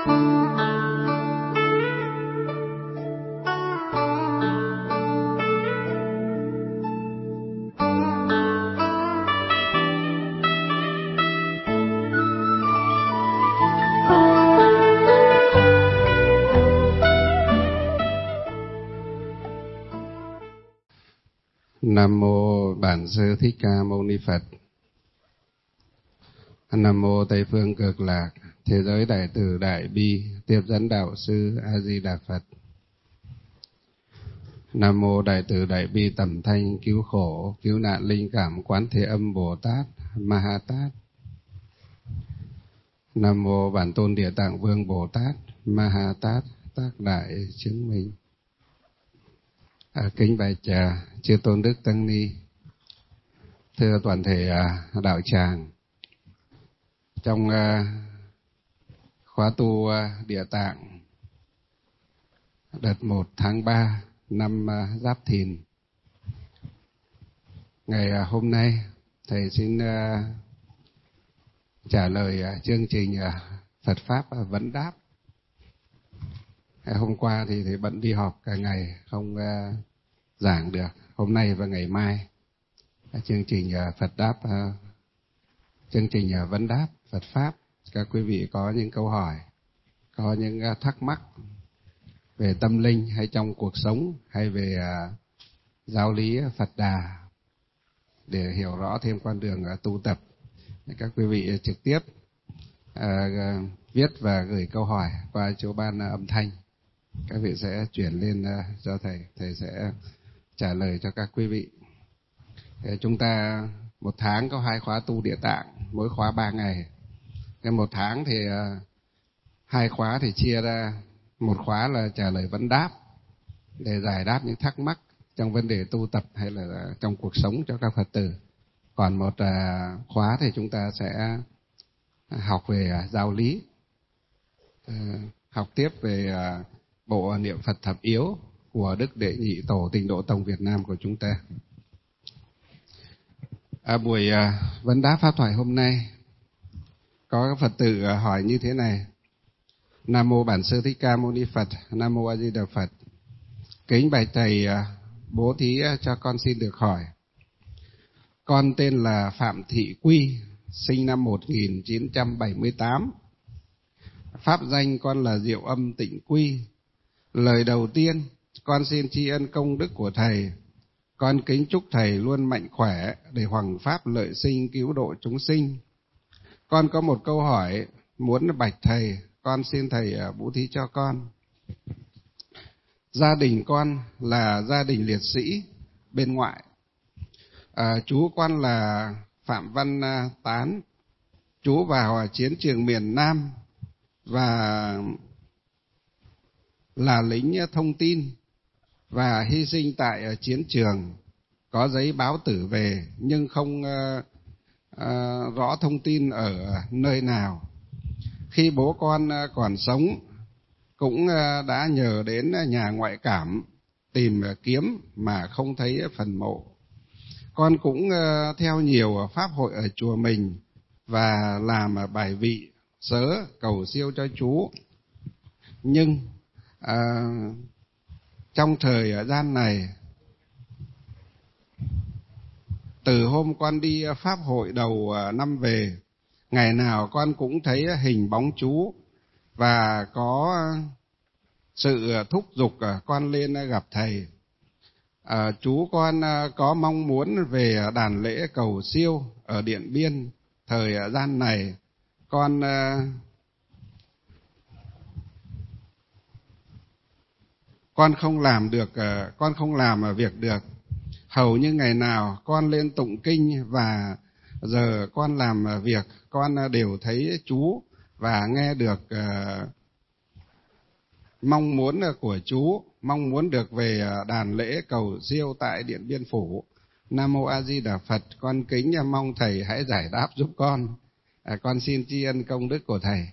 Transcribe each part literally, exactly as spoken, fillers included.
Nam mô Bản Sư Thích Ca Mâu Ni Phật. Nam mô Tây phương Cực Lạc, thế giới đại từ đại bi, tiếp dẫn đạo sư A Di Đà Phật. Nam mô Đại từ đại bi tầm thanh cứu khổ, cứu nạn linh cảm Quán Thế Âm Bồ Tát Ma Ha Tát. Nam mô Bản Tôn Địa Tạng Vương Bồ Tát Ma Ha Tát, tác đại chứng minh. À, kính bạch à, chư tôn đức tăng ni, thưa toàn thể à, đạo tràng. Trong à, khóa tu à, Địa Tạng đợt một tháng ba năm à, Giáp Thìn, ngày à, hôm nay thầy xin à, trả lời à, chương trình à, Phật pháp à, vấn đáp. Hôm qua thì thầy bận đi họp cả ngày không uh, giảng được. Hôm nay và ngày mai uh, chương trình uh, Phật đáp, uh, chương trình uh, vấn đáp Phật pháp. Các quý vị có những câu hỏi, có những uh, thắc mắc về tâm linh hay trong cuộc sống hay về uh, giáo lý Phật Đà để hiểu rõ thêm con đường uh, tu tập. Các quý vị trực tiếp uh, uh, viết và gửi câu hỏi qua chỗ ban uh, âm thanh. Các vị sẽ chuyển lên uh, cho thầy, thầy sẽ trả lời cho các quý vị. Thế chúng ta một tháng có hai khóa tu Địa Tạng, mỗi khóa ba ngày. Thế một tháng thì uh, hai khóa thì chia ra, một khóa là trả lời vấn đáp để giải đáp những thắc mắc trong vấn đề tu tập hay là trong cuộc sống cho các Phật tử. Còn một uh, khóa thì chúng ta sẽ học về uh, giáo lý, uh, học tiếp về uh, bộ niệm Phật thập yếu của Đức Đệ Nhị Tổ Tịnh Độ Tông Việt Nam của chúng ta. À, buổi à, vấn đáp pháp thoại hôm nay có các Phật tử à, hỏi như thế này: Nam mô Bản Sư Thích Ca Mâu Ni Phật. Nam mô A Di Đà Phật. Kính bạch thầy, à, bố thí à, cho con xin được hỏi. Con tên là Phạm Thị Quy, sinh năm một nghìn chín trăm bảy mươi tám. Pháp danh con là Diệu Âm Tịnh Quy. Lời đầu tiên, con xin tri ân công đức của thầy. Con kính chúc thầy luôn mạnh khỏe để hoằng pháp lợi sinh cứu độ chúng sinh. Con có một câu hỏi muốn bạch thầy, con xin thầy bố thí cho con. Gia đình con là gia đình liệt sĩ bên ngoại. À, chú con là Phạm Văn Tán. Chú vào chiến trường miền Nam và là lính thông tin và hy sinh tại chiến trường, có giấy báo tử về nhưng không uh, uh, rõ thông tin ở nơi nào. Khi bố con uh, còn sống cũng uh, đã nhờ đến nhà ngoại cảm tìm uh, kiếm mà không thấy phần mộ. Con cũng uh, theo nhiều pháp hội ở chùa mình và làm uh, bài vị sớ cầu siêu cho chú. Nhưng À, trong thời gian này, từ hôm con đi pháp hội đầu năm về, ngày nào con cũng thấy hình bóng chú và có sự thúc giục con lên gặp thầy. À, chú con có mong muốn về đàn lễ cầu siêu ở Điện Biên. Thời gian này con Con không làm được, con không làm việc được. Hầu như ngày nào con lên tụng kinh và giờ con làm việc, con đều thấy chú và nghe được uh, mong muốn của chú, mong muốn được về đàn lễ cầu siêu tại Điện Biên Phủ. Nam mô A Di Đà Phật. Con kính mong thầy hãy giải đáp giúp con. À, con xin tri ân công đức của thầy.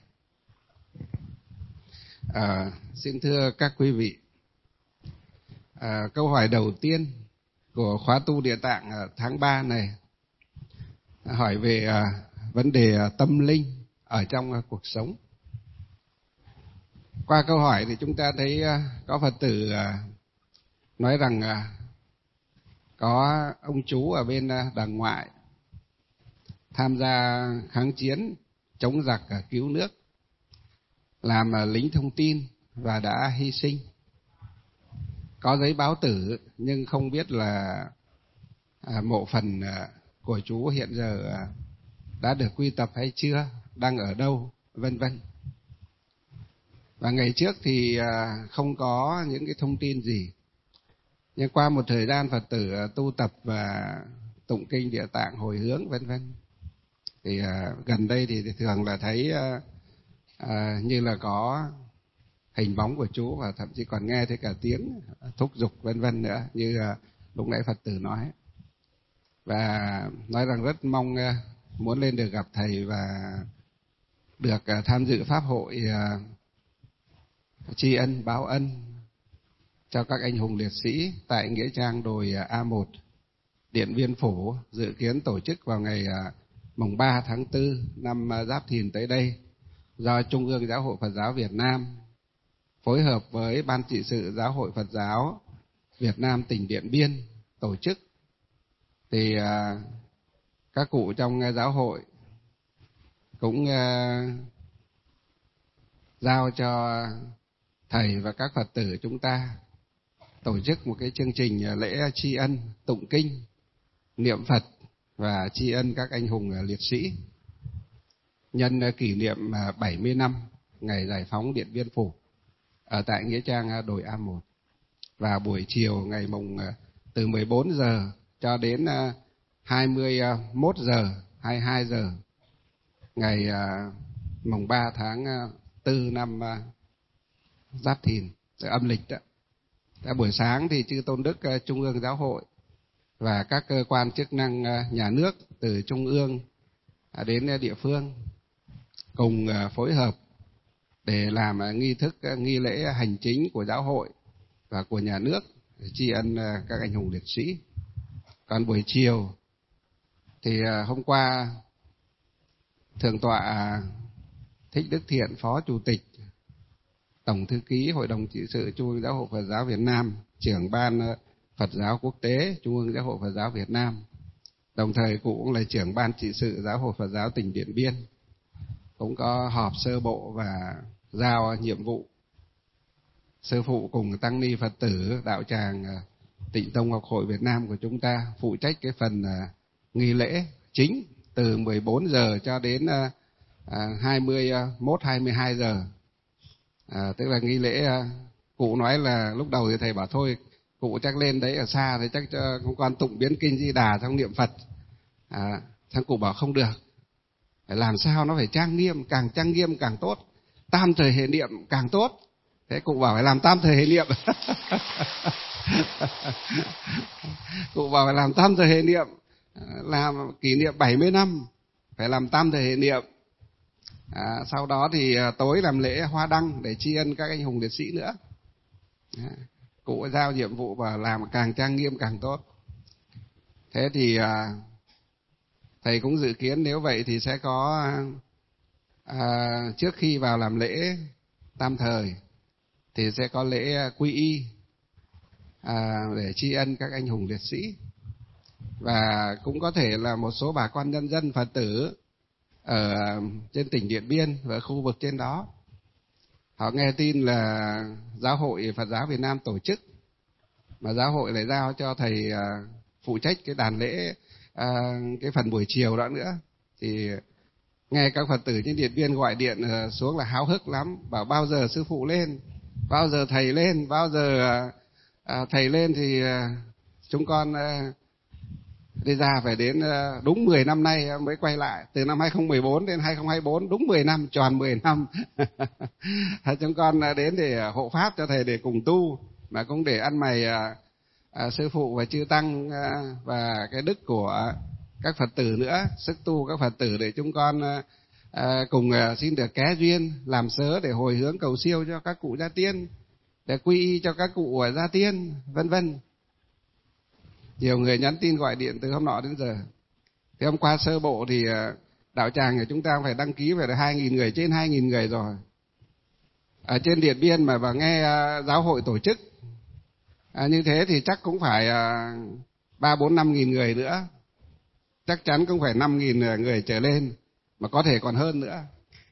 À, xin thưa các quý vị. À, câu hỏi đầu tiên của khóa tu Địa Tạng tháng ba này hỏi về à, vấn đề tâm linh ở trong à, cuộc sống. Qua câu hỏi thì chúng ta thấy có Phật tử nói rằng có ông chú ở bên đàng ngoại tham gia kháng chiến chống giặc cứu nước, làm lính thông tin và đã hy sinh. Có giấy báo tử nhưng không biết là mộ phần của chú hiện giờ đã được quy tập hay chưa, đang ở đâu, vân vân. Và ngày trước thì không có những cái thông tin gì. Nhưng qua một thời gian Phật tử tu tập và tụng kinh Địa Tạng hồi hướng vân vân, thì gần đây thì thường là thấy à, như là có hình bóng của chú, và thậm chí còn nghe thấy cả tiếng thúc giục vân vân nữa, như lúc nãy Phật tử nói. Và nói rằng rất mong muốn lên được gặp thầy và được tham dự pháp hội tri ân báo ân cho các anh hùng liệt sĩ tại nghĩa trang đồi A một, Điện Biên Phủ, dự kiến tổ chức vào ngày mùng ba tháng tư năm Giáp Thìn tới đây, do Trung ương Giáo hội Phật giáo Việt Nam phối hợp với Ban trị sự Giáo hội Phật giáo Việt Nam tỉnh Điện Biên tổ chức. Thì các cụ trong giáo hội cũng giao cho thầy và các Phật tử chúng ta tổ chức một cái chương trình lễ tri ân, tụng kinh, niệm Phật và tri ân các anh hùng liệt sĩ nhân kỷ niệm bảy mươi năm ngày giải phóng Điện Biên Phủ ở tại nghĩa trang đồi A một. Và buổi chiều ngày mùng từ mười bốn giờ cho đến hai mươi mốt giờ, hai mươi hai giờ ngày mùng ba tháng tư năm Giáp Thìn, âm lịch đó. Tại buổi sáng thì chư Tôn Đức Trung ương Giáo hội và các cơ quan chức năng nhà nước từ trung ương đến địa phương cùng phối hợp để làm nghi thức nghi lễ hành chính của giáo hội và của nhà nước để tri ân các anh hùng liệt sĩ. Còn buổi chiều thì hôm qua Thượng tọa Thích Đức Thiện, Phó Chủ tịch, Tổng thư ký Hội đồng trị sự Trung ương Giáo hội Phật giáo Việt Nam, trưởng ban Phật giáo quốc tế Trung ương Giáo hội Phật giáo Việt Nam, đồng thời cũng là trưởng ban trị sự Giáo hội Phật giáo tỉnh Điện Biên, cũng có họp sơ bộ và giao nhiệm vụ sư phụ cùng tăng ni Phật tử đạo tràng Tịnh Tông Học hội Việt Nam của chúng ta phụ trách cái phần nghi lễ chính từ mười bốn giờ cho đến hai mươi mốt hai mươi hai giờ. À, tức là nghi lễ, cụ nói là lúc đầu thì thầy bảo thôi cụ chắc lên đấy ở xa thì chắc cho con quan tụng biến kinh Di Đà trong niệm Phật. À, thằng cụ bảo không được, phải làm sao nó phải trang nghiêm, càng trang nghiêm càng tốt, tam thời hệ niệm càng tốt. Thế cụ bảo phải làm tam thời hệ niệm. Cụ bảo phải làm tam thời hệ niệm, làm kỷ niệm bảy mươi năm phải làm tam thời hệ niệm. À, sau đó thì tối làm lễ hoa đăng để tri ân các anh hùng liệt sĩ nữa. À, cụ giao nhiệm vụ và làm càng trang nghiêm càng tốt. Thế thì à, thầy cũng dự kiến nếu vậy thì sẽ có à, trước khi vào làm lễ tam thời thì sẽ có lễ quy y à, để tri ân các anh hùng liệt sĩ. Và cũng có thể là một số bà con nhân dân Phật tử ở trên tỉnh Điện Biên và khu vực trên đó, họ nghe tin là Giáo hội Phật giáo Việt Nam tổ chức, mà giáo hội lại giao cho thầy phụ trách cái đàn lễ, cái phần buổi chiều đó nữa, thì nghe các Phật tử trên Điện Biên gọi điện xuống là háo hức lắm, bảo bao giờ sư phụ lên, bao giờ thầy lên, bao giờ thầy lên thì chúng con đi ra. Phải đến đúng mười năm nay mới quay lại, từ năm hai không một bốn đến hai không hai bốn, đúng mười năm, tròn mười năm. Chúng con đến để hộ pháp cho thầy để cùng tu, mà cũng để ăn mày à, à, sư phụ và chư tăng à, và cái đức của các Phật tử nữa, sức tu các Phật tử để chúng con à, cùng à, xin được ké duyên làm sớ để hồi hướng cầu siêu cho các cụ gia tiên, để quy y cho các cụ gia tiên, vân vân. Nhiều người nhắn tin gọi điện từ hôm nọ đến giờ. Thì hôm qua sơ bộ thì đạo tràng của chúng ta phải đăng ký về hai nghìn người, trên hai nghìn người rồi. ở trên Điện Biên mà vào nghe giáo hội tổ chức à, như thế thì chắc cũng phải ba bốn năm nghìn người nữa, chắc chắn cũng phải năm nghìn người trở lên, mà có thể còn hơn nữa.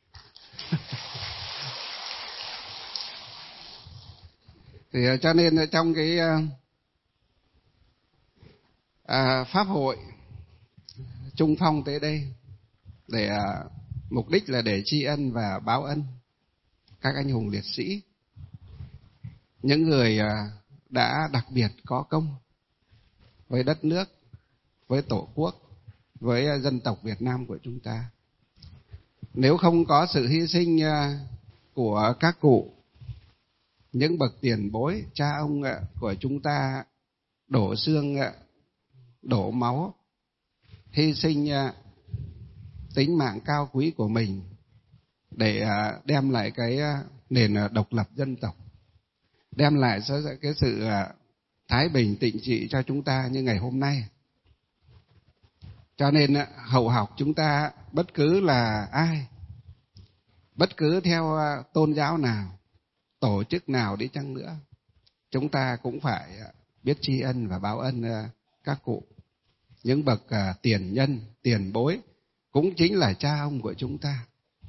Thì cho nên trong cái à, pháp hội Trung Phong tới đây để à, mục đích là để tri ân và báo ân các anh hùng liệt sĩ, những người à, đã đặc biệt có công với đất nước, với Tổ quốc, với dân tộc Việt Nam của chúng ta. Nếu không có sự hy sinh của các cụ, những bậc tiền bối, cha ông của chúng ta đổ xương, đổ máu, hy sinh tính mạng cao quý của mình để đem lại cái nền độc lập dân tộc, đem lại cái sự thái bình tịnh trị cho chúng ta như ngày hôm nay. Cho nên hậu học chúng ta bất cứ là ai, bất cứ theo tôn giáo nào, tổ chức nào đi chăng nữa, chúng ta cũng phải biết tri ân và báo ân các cụ, những bậc tiền nhân, tiền bối, cũng chính là cha ông của chúng ta,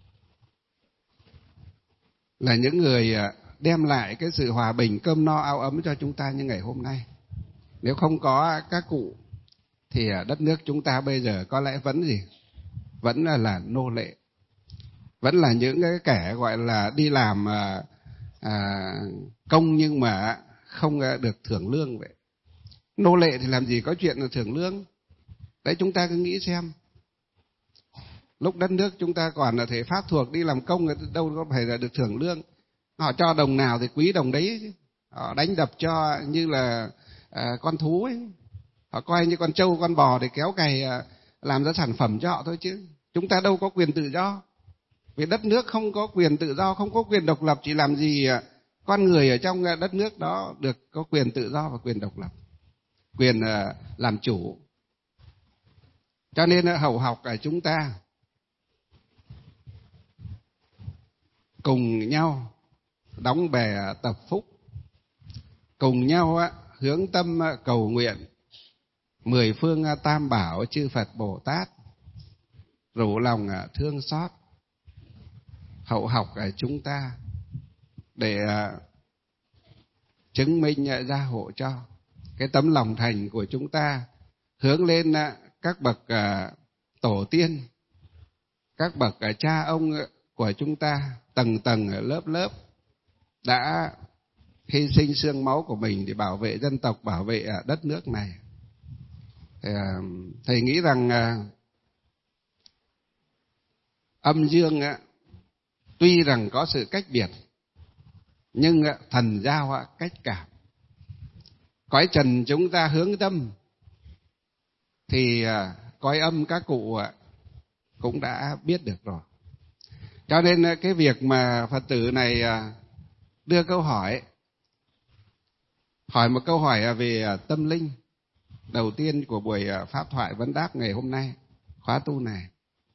là những người đem lại cái sự hòa bình, cơm no áo ấm cho chúng ta như ngày hôm nay. Nếu không có các cụ thì đất nước chúng ta bây giờ có lẽ vẫn gì? Vẫn là, là nô lệ, vẫn là những cái kẻ gọi là đi làm à, à, công nhưng mà không được thưởng lương vậy. Nô lệ thì làm gì có chuyện là thưởng lương? Đấy, chúng ta cứ nghĩ xem, lúc đất nước chúng ta còn là thể pháp thuộc, đi làm công đâu có phải là được thưởng lương. Họ cho đồng nào thì quý đồng đấy, họ đánh đập cho như là à, con thú ấy. Họ coi như con trâu, con bò để kéo cày làm ra sản phẩm cho họ thôi, chứ chúng ta đâu có quyền tự do. Vì đất nước không có quyền tự do, không có quyền độc lập, chỉ làm gì con người ở trong đất nước đó được có quyền tự do và quyền độc lập, quyền làm chủ. Cho nên hậu học ở chúng ta cùng nhau đóng bè tập phúc, cùng nhau hướng tâm cầu nguyện mười phương tam bảo chư Phật Bồ Tát rủ lòng thương xót hậu học ở chúng ta, để chứng minh gia hộ cho cái tấm lòng thành của chúng ta hướng lên các bậc tổ tiên, các bậc cha ông của chúng ta tầng tầng lớp lớp đã hy sinh xương máu của mình để bảo vệ dân tộc, bảo vệ đất nước này. Thầy nghĩ rằng âm dương tuy rằng có sự cách biệt, nhưng thần giao cách cảm. Cõi trần chúng ta hướng tâm, thì cõi âm các cụ cũng đã biết được rồi. Cho nên cái việc mà Phật tử này đưa câu hỏi, hỏi một câu hỏi về tâm linh đầu tiên của buổi pháp thoại vấn đáp ngày hôm nay, khóa tu này,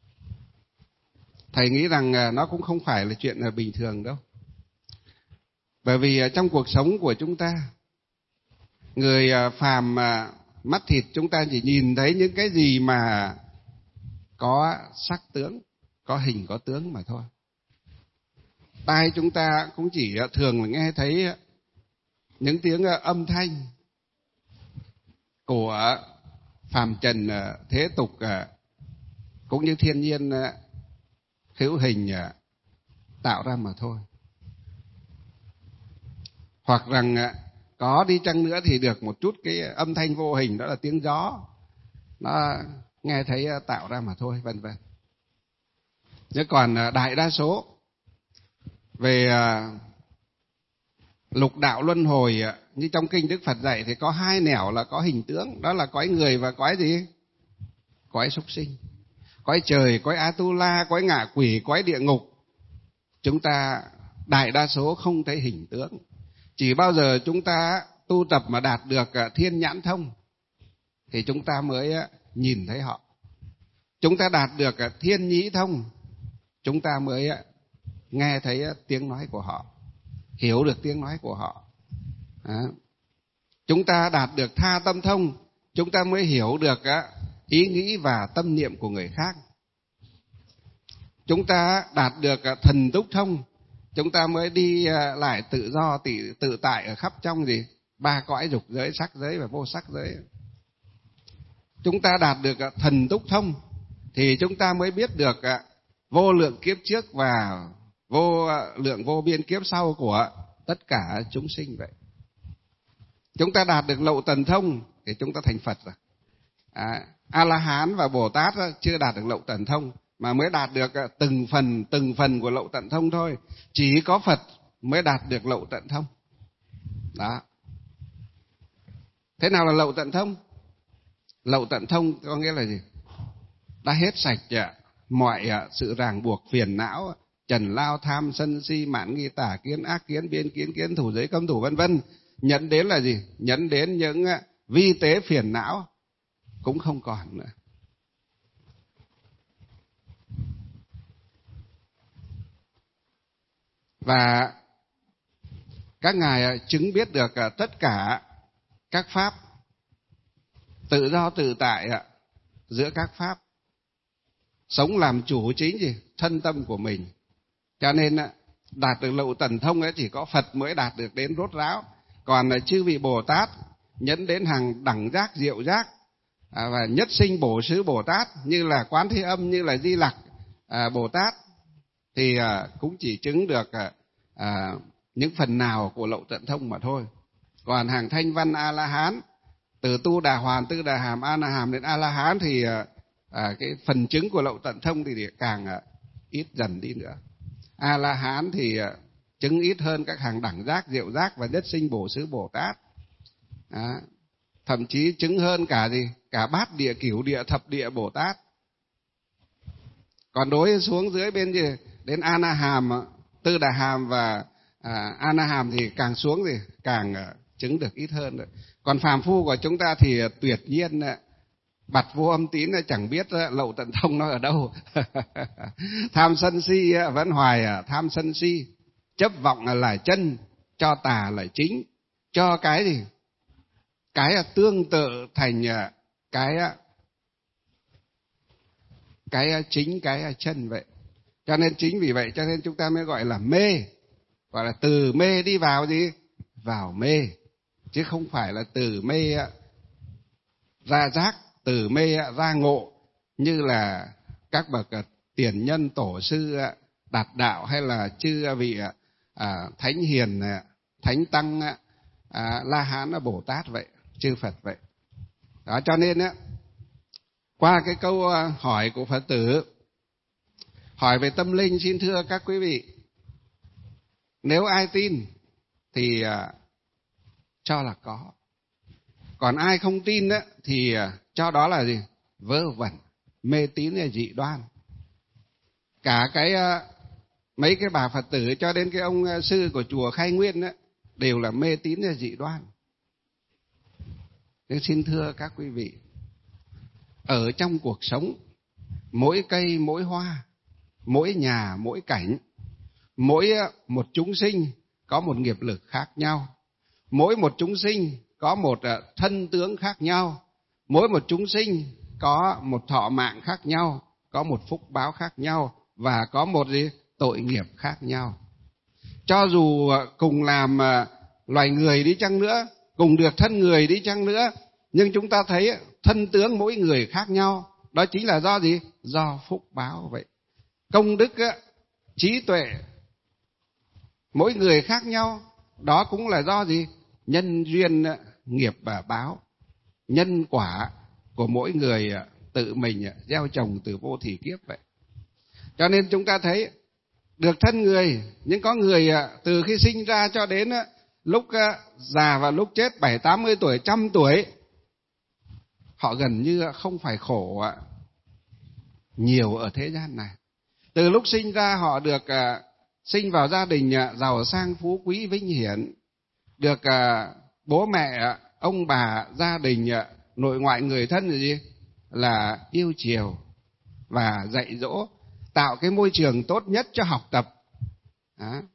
thầy nghĩ rằng nó cũng không phải là chuyện bình thường đâu. Bởi vì trong cuộc sống của chúng ta, người phàm mắt thịt chúng ta chỉ nhìn thấy những cái gì mà có sắc tướng, có hình có tướng mà thôi. Tai chúng ta cũng chỉ thường là nghe thấy những tiếng âm thanh của phàm trần thế tục, cũng như thiên nhiên hữu hình tạo ra mà thôi. Hoặc rằng có đi chăng nữa thì được một chút cái âm thanh vô hình, đó là tiếng gió, nó nghe thấy tạo ra mà thôi, vân vân. Nhưng còn đại đa số về lục đạo luân hồi, như trong kinh Đức Phật dạy, thì có hai nẻo là có hình tướng, đó là cõi người và cõi gì? Cõi súc sinh. Cõi trời, cõi Atula, cõi ngạ quỷ, cõi địa ngục, chúng ta đại đa số không thấy hình tướng. Chỉ bao giờ chúng ta tu tập mà đạt được thiên nhãn thông thì chúng ta mới nhìn thấy họ. Chúng ta đạt được thiên nhĩ thông, chúng ta mới nghe thấy tiếng nói của họ. hiểu được tiếng nói của họ. Đó. Chúng ta đạt được tha tâm thông, chúng ta mới hiểu được ý nghĩ và tâm niệm của người khác. Chúng ta đạt được thần túc thông, chúng ta mới đi lại tự do tự, tự tại ở khắp trong gì ba cõi dục giới, sắc giới và vô sắc giới. Chúng ta đạt được thần túc thông thì chúng ta mới biết được vô lượng kiếp trước và vô lượng vô biên kiếp sau của tất cả chúng sinh vậy. Chúng ta đạt được lậu tần thông thì chúng ta thành Phật rồi. À, A-la-hán và Bồ Tát chưa đạt được lậu tần thông, mà mới đạt được từng phần từng phần của lậu tận thông thôi. Chỉ có Phật mới đạt được lậu tận thông. Đó. Thế nào là lậu tận thông? Lậu tận thông có nghĩa là gì? Đã hết sạch mọi sự ràng buộc phiền não, trần lao tham sân si mạn nghi tà kiến ác kiến biên kiến kiến thủ giới cấm thủ vân vân. Nhẫn đến là gì? Nhẫn đến những vi tế phiền não cũng không còn nữa. Và các ngài chứng biết được tất cả các pháp tự do tự tại giữa các pháp, sống làm chủ chính gì thân tâm của mình. Cho nên đạt được lậu tần thông ấy chỉ có Phật mới đạt được đến rốt ráo. Còn chư vị Bồ Tát nhẫn đến hàng đẳng giác diệu giác và nhất sinh bổ xứ Bồ Tát, như là Quán Thế Âm, như là Di Lặc Bồ Tát, thì cũng chỉ chứng được à, những phần nào của lậu tận thông mà thôi. Còn hàng thanh văn A-la-hán, từ tu đà hoàn, tư đà hàm, a na hàm đến A-la-hán thì à, cái phần chứng của lậu tận thông thì càng à, ít dần đi nữa. A-la-hán thì à, chứng ít hơn các hàng đẳng giác, diệu giác và nhất sinh bổ xứ Bồ Tát. À, thậm chí chứng hơn cả gì? Cả bát địa, cửu địa, thập địa Bồ Tát. Còn đối xuống dưới bên gì? Đến A na hàm, tư đà hàm và à, A na hàm thì càng xuống thì càng à, chứng được ít hơn. Rồi. Còn phàm phu của chúng ta thì tuyệt nhiên bặt vô âm tín chẳng biết lậu tận thông nó ở đâu. Tham sân si vẫn hoài tham sân si, chấp vọng là chân, cho tà là chính, cho cái gì? Cái tương tự thành cái cái chính, cái chân vậy. Cho nên chính vì vậy cho nên chúng ta mới gọi là mê, gọi là từ mê đi vào gì? Vào mê, chứ không phải là từ mê ra giác, từ mê ra ngộ, như là các bậc tiền nhân tổ sư đạt đạo hay là chư vị à, thánh hiền, thánh tăng, à, La Hán, Bồ Tát vậy, chư Phật vậy. Đó, cho nên á, qua cái câu hỏi của Phật tử hỏi về tâm linh, xin thưa các quý vị, nếu ai tin thì à, cho là có, còn ai không tin á, thì à, cho đó là gì? Vớ vẩn, mê tín là dị đoan. Cả cái à, mấy cái bà Phật tử cho đến cái ông à, sư của chùa Khai Nguyên á, đều là mê tín là dị đoan. Nên xin thưa các quý vị, ở trong cuộc sống, mỗi cây mỗi hoa, mỗi nhà mỗi cảnh, mỗi một chúng sinh có một nghiệp lực khác nhau, mỗi một chúng sinh có một thân tướng khác nhau, mỗi một chúng sinh có một thọ mạng khác nhau, có một phúc báo khác nhau và có một gì? Tội nghiệp khác nhau. Cho dù cùng làm loài người đi chăng nữa, cùng được thân người đi chăng nữa, nhưng chúng ta thấy thân tướng mỗi người khác nhau. Đó chính là do gì? Do phúc báo vậy. Công đức, trí tuệ mỗi người khác nhau, đó cũng là do gì? Nhân duyên nghiệp và báo, nhân quả của mỗi người tự mình gieo trồng từ vô thỉ kiếp vậy. Cho nên chúng ta thấy được thân người, nhưng có người từ khi sinh ra cho đến lúc già và lúc chết bảy tám mươi tuổi, trăm tuổi, họ gần như không phải khổ nhiều ở thế gian này. Từ lúc sinh ra họ được sinh vào gia đình giàu sang phú quý vinh hiển, được bố mẹ, ông bà, gia đình, nội ngoại người thân là gì? Là yêu chiều và dạy dỗ, tạo cái môi trường tốt nhất cho học tập. Đó.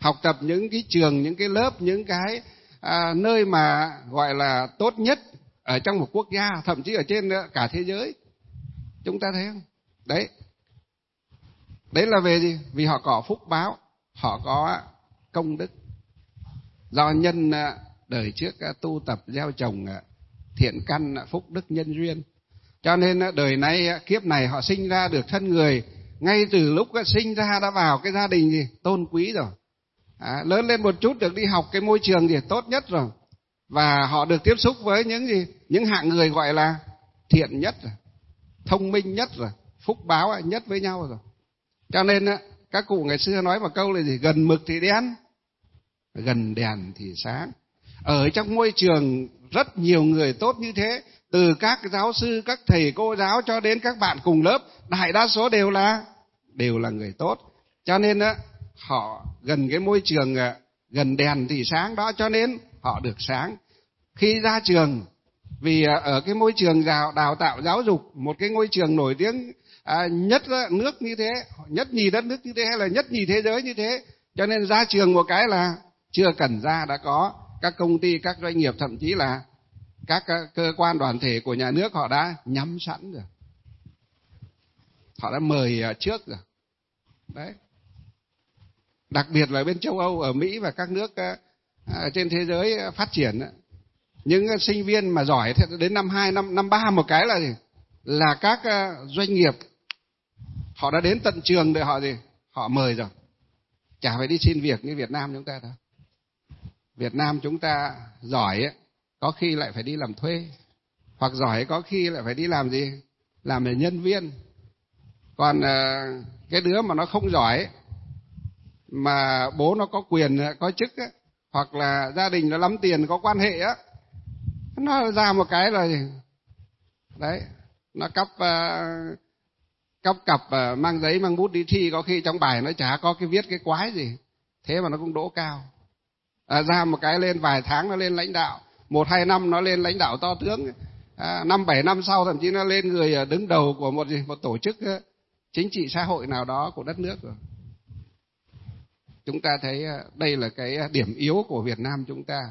học tập những cái trường, những cái lớp, những cái à, nơi mà gọi là tốt nhất ở trong một quốc gia, thậm chí ở trên cả thế giới. Chúng ta thấy không? Đấy. Đấy là về gì? Vì họ có phúc báo, họ có công đức. Do nhân đời trước tu tập gieo trồng thiện căn, phúc đức nhân duyên, cho nên đời này, kiếp này họ sinh ra được thân người, ngay từ lúc sinh ra đã vào cái gia đình gì tôn quý rồi. À, lớn lên một chút được đi học cái môi trường gì tốt nhất rồi, và họ được tiếp xúc với những gì những hạng người gọi là thiện nhất rồi, thông minh nhất rồi, phúc báo nhất với nhau rồi. Cho nên các cụ ngày xưa nói một câu là gì? Gần mực thì đen, gần đèn thì sáng. Ở trong môi trường rất nhiều người tốt như thế, từ các giáo sư, các thầy cô giáo cho đến các bạn cùng lớp, đại đa số đều là đều là người tốt. Cho nên á, họ gần cái môi trường gần đèn thì sáng đó, cho nên họ được sáng. Khi ra trường, vì ở cái môi trường đào, đào tạo giáo dục, một cái ngôi trường nổi tiếng à, nhất nước như thế, nhất nhì đất nước như thế, hay là nhất nhì thế giới như thế, cho nên ra trường một cái là chưa cần ra đã có các công ty, các doanh nghiệp, thậm chí là các cơ quan đoàn thể của nhà nước họ đã nhắm sẵn rồi, họ đã mời trước rồi. Đấy. Đặc biệt là bên châu Âu, ở Mỹ và các nước à, trên thế giới phát triển, những sinh viên mà giỏi đến năm hai, năm năm ba một cái là gì? Là các doanh nghiệp họ đã đến tận trường để họ gì? Họ mời rồi. Chả phải đi xin việc như Việt Nam chúng ta đâu. Việt Nam chúng ta giỏi ấy, có khi lại phải đi làm thuê, hoặc giỏi có khi lại phải đi làm gì? Làm về nhân viên. Còn cái đứa mà nó không giỏi ấy, mà bố nó có quyền, có chức ấy, hoặc là gia đình nó lắm tiền, có quan hệ á, nó ra một cái là gì? Đấy, nó cắp uh, cắp cặp uh, mang giấy mang bút đi thi, có khi trong bài nó chả có cái viết cái quái gì, thế mà nó cũng đỗ cao. À, ra một cái lên vài tháng nó lên lãnh đạo, một hai năm nó lên lãnh đạo to tướng, à, năm bảy năm sau thậm chí nó lên người đứng đầu của một gì một tổ chức uh, chính trị xã hội nào đó của đất nước rồi. Chúng ta thấy uh, đây là cái điểm yếu của Việt Nam chúng ta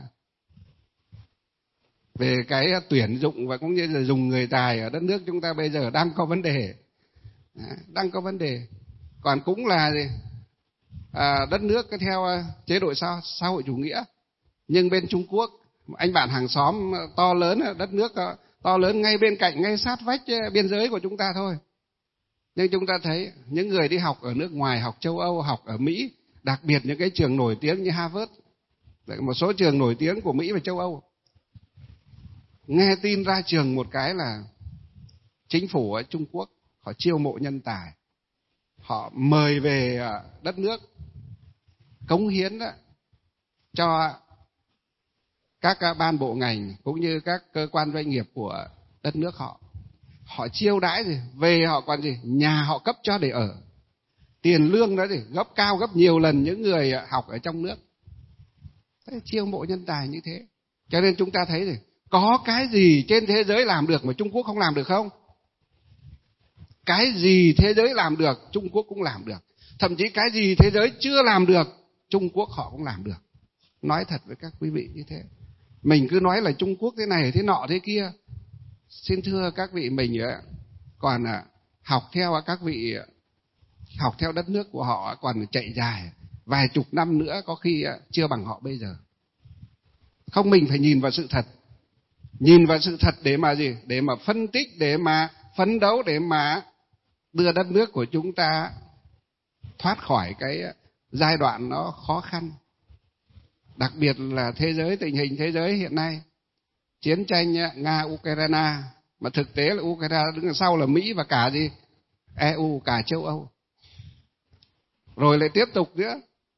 về cái tuyển dụng và cũng như là dùng người tài ở đất nước chúng ta bây giờ đang có vấn đề, đang có vấn đề. Còn cũng là gì? À, đất nước theo chế độ xã, xã hội chủ nghĩa, nhưng bên Trung Quốc, anh bạn hàng xóm to lớn, đất nước to lớn ngay bên cạnh, ngay sát vách biên giới của chúng ta thôi. Nhưng chúng ta thấy những người đi học ở nước ngoài, học châu Âu, học ở Mỹ, đặc biệt những cái trường nổi tiếng như Harvard, một số trường nổi tiếng của Mỹ và châu Âu, nghe tin ra trường một cái là chính phủ ở Trung Quốc họ chiêu mộ nhân tài, họ mời về đất nước cống hiến đó, cho các ban bộ ngành cũng như các cơ quan doanh nghiệp của đất nước họ. Họ chiêu đãi gì? Về họ còn gì? Nhà họ cấp cho để ở. Tiền lương đó gì? Gấp cao gấp nhiều lần những người học ở trong nước. Thế chiêu mộ nhân tài như thế. Cho nên chúng ta thấy gì? Có cái gì trên thế giới làm được mà Trung Quốc không làm được không? Cái gì thế giới làm được, Trung Quốc cũng làm được. Thậm chí cái gì thế giới chưa làm được, Trung Quốc họ cũng làm được. Nói thật với các quý vị như thế. Mình cứ nói là Trung Quốc thế này, thế nọ, thế kia. Xin thưa các vị, mình còn học theo các vị, học theo đất nước của họ còn chạy dài. Vài chục năm nữa có khi chưa bằng họ bây giờ. Không, mình phải nhìn vào sự thật. Nhìn vào sự thật để mà gì? Để mà phân tích, để mà phấn đấu, để mà đưa đất nước của chúng ta thoát khỏi cái giai đoạn nó khó khăn. Đặc biệt là thế giới, tình hình thế giới hiện nay, chiến tranh Nga-Ukraine, mà thực tế là Ukraine đứng đằng sau là Mỹ và cả gì? e u, cả châu Âu. Rồi lại tiếp tục nữa,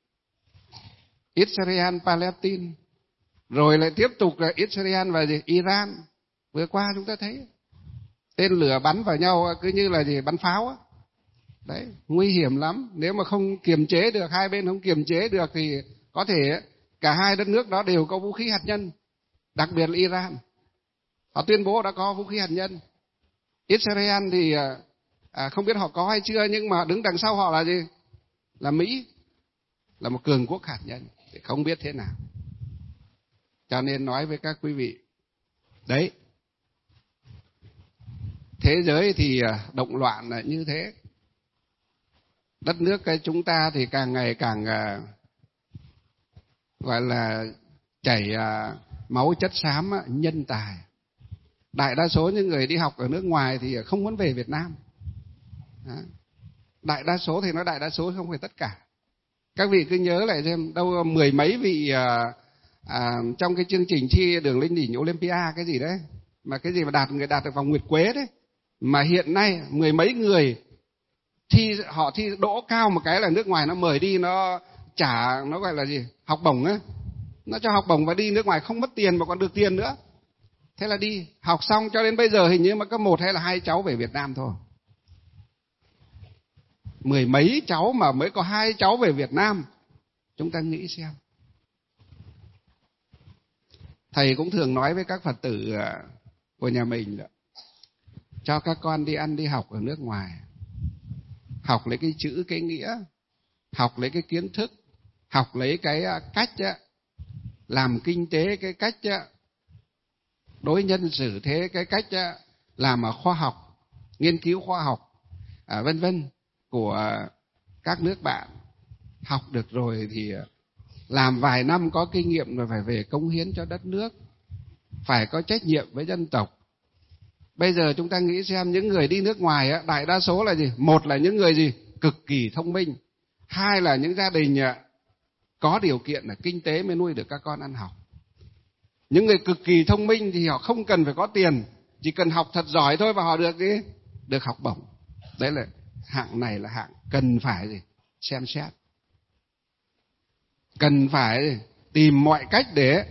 Israel-Palestine. Rồi lại tiếp tục là Israel và gì? Iran. Vừa qua chúng ta thấy tên lửa bắn vào nhau cứ như là gì? Bắn pháo á. Đấy, nguy hiểm lắm. Nếu mà không kiềm chế được, hai bên không kiềm chế được thì có thể cả hai đất nước đó đều có vũ khí hạt nhân. Đặc biệt là Iran, họ tuyên bố đã có vũ khí hạt nhân. Israel thì à, không biết họ có hay chưa, nhưng mà đứng đằng sau họ là gì? Là Mỹ. là một cường quốc hạt nhân thì không biết thế nào. Cho nên nói với các quý vị, đấy, thế giới thì động loạn là như thế. Đất nước cái chúng ta thì càng ngày càng uh, gọi là chảy uh, máu chất xám uh, nhân tài. Đại đa số những người đi học ở nước ngoài thì không muốn về Việt Nam. Đó. Đại đa số thì nói đại đa số không phải tất cả. Các vị cứ nhớ lại xem, đâu mười mấy vị uh, à, trong cái chương trình thi đường lên đỉnh Olympia cái gì đấy, mà cái gì mà đạt người đạt được vòng nguyệt quế đấy, mà hiện nay mười mấy người thi họ thi đỗ cao một cái là nước ngoài nó mời đi, nó trả, nó gọi là gì, học bổng á, nó cho học bổng và đi nước ngoài không mất tiền mà còn được tiền nữa. Thế là đi học xong cho đến bây giờ hình như mà có một hay là hai cháu về Việt Nam thôi. Mười mấy cháu mà mới có hai cháu về Việt Nam. Chúng ta nghĩ xem. Thầy cũng thường nói với các Phật tử của nhà mình là cho các con đi ăn đi học ở nước ngoài, học lấy cái chữ cái nghĩa, học lấy cái kiến thức, học lấy cái cách làm kinh tế, cái cách đối nhân xử thế, cái cách làm ở khoa học, nghiên cứu khoa học, à, vân vân của các nước bạn. Học được rồi thì làm vài năm có kinh nghiệm rồi phải về cống hiến cho đất nước, phải có trách nhiệm với dân tộc. Bây giờ chúng ta nghĩ xem, những người đi nước ngoài á, đại đa số là gì? Một là những người gì? Cực kỳ thông minh. Hai là những gia đình có điều kiện là kinh tế mới nuôi được các con ăn học. Những người cực kỳ thông minh thì họ không cần phải có tiền, chỉ cần học thật giỏi thôi và họ được gì? Được học bổng. Đấy là hạng này là hạng cần phải gì? Xem xét. Cần phải tìm mọi cách để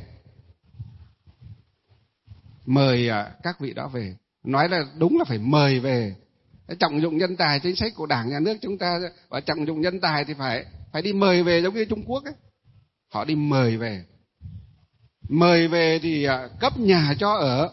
mời các vị đó về. Nói là đúng là phải mời về. Trọng dụng nhân tài, chính sách của Đảng, Nhà nước chúng ta và trọng dụng nhân tài thì phải phải đi mời về, giống như Trung Quốc ấy. Họ đi mời về. Mời về thì cấp nhà cho ở.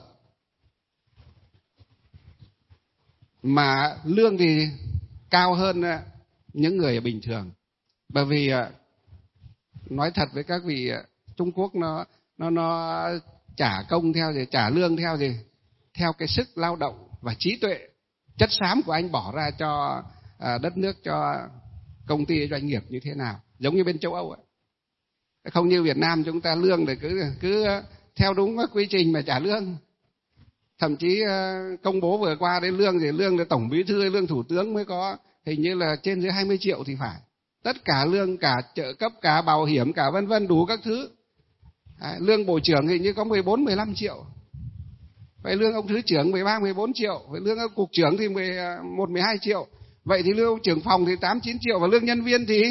Mà lương thì cao hơn những người bình thường. Bởi vì nói thật với các vị, Trung Quốc nó nó nó trả công theo gì, trả lương theo gì? Theo cái sức lao động và trí tuệ, chất xám của anh bỏ ra cho đất nước, cho công ty doanh nghiệp như thế nào, giống như bên châu Âu ấy. Không như Việt Nam chúng ta lương thì cứ cứ theo đúng cái quy trình mà trả lương. Thậm chí công bố vừa qua đến lương thì lương là tổng bí thư hay lương thủ tướng mới có hình như là trên dưới hai mươi triệu thì phải. Tất cả lương, cả trợ cấp, cả bảo hiểm, cả vân vân đủ các thứ. À, lương bộ trưởng hình như có mười bốn mười lăm triệu. Vậy lương ông thứ trưởng mười ba mười bốn triệu, vậy lương ông cục trưởng thì mười một mười hai triệu. Vậy thì lương ông trưởng phòng thì tám chín triệu và lương nhân viên thì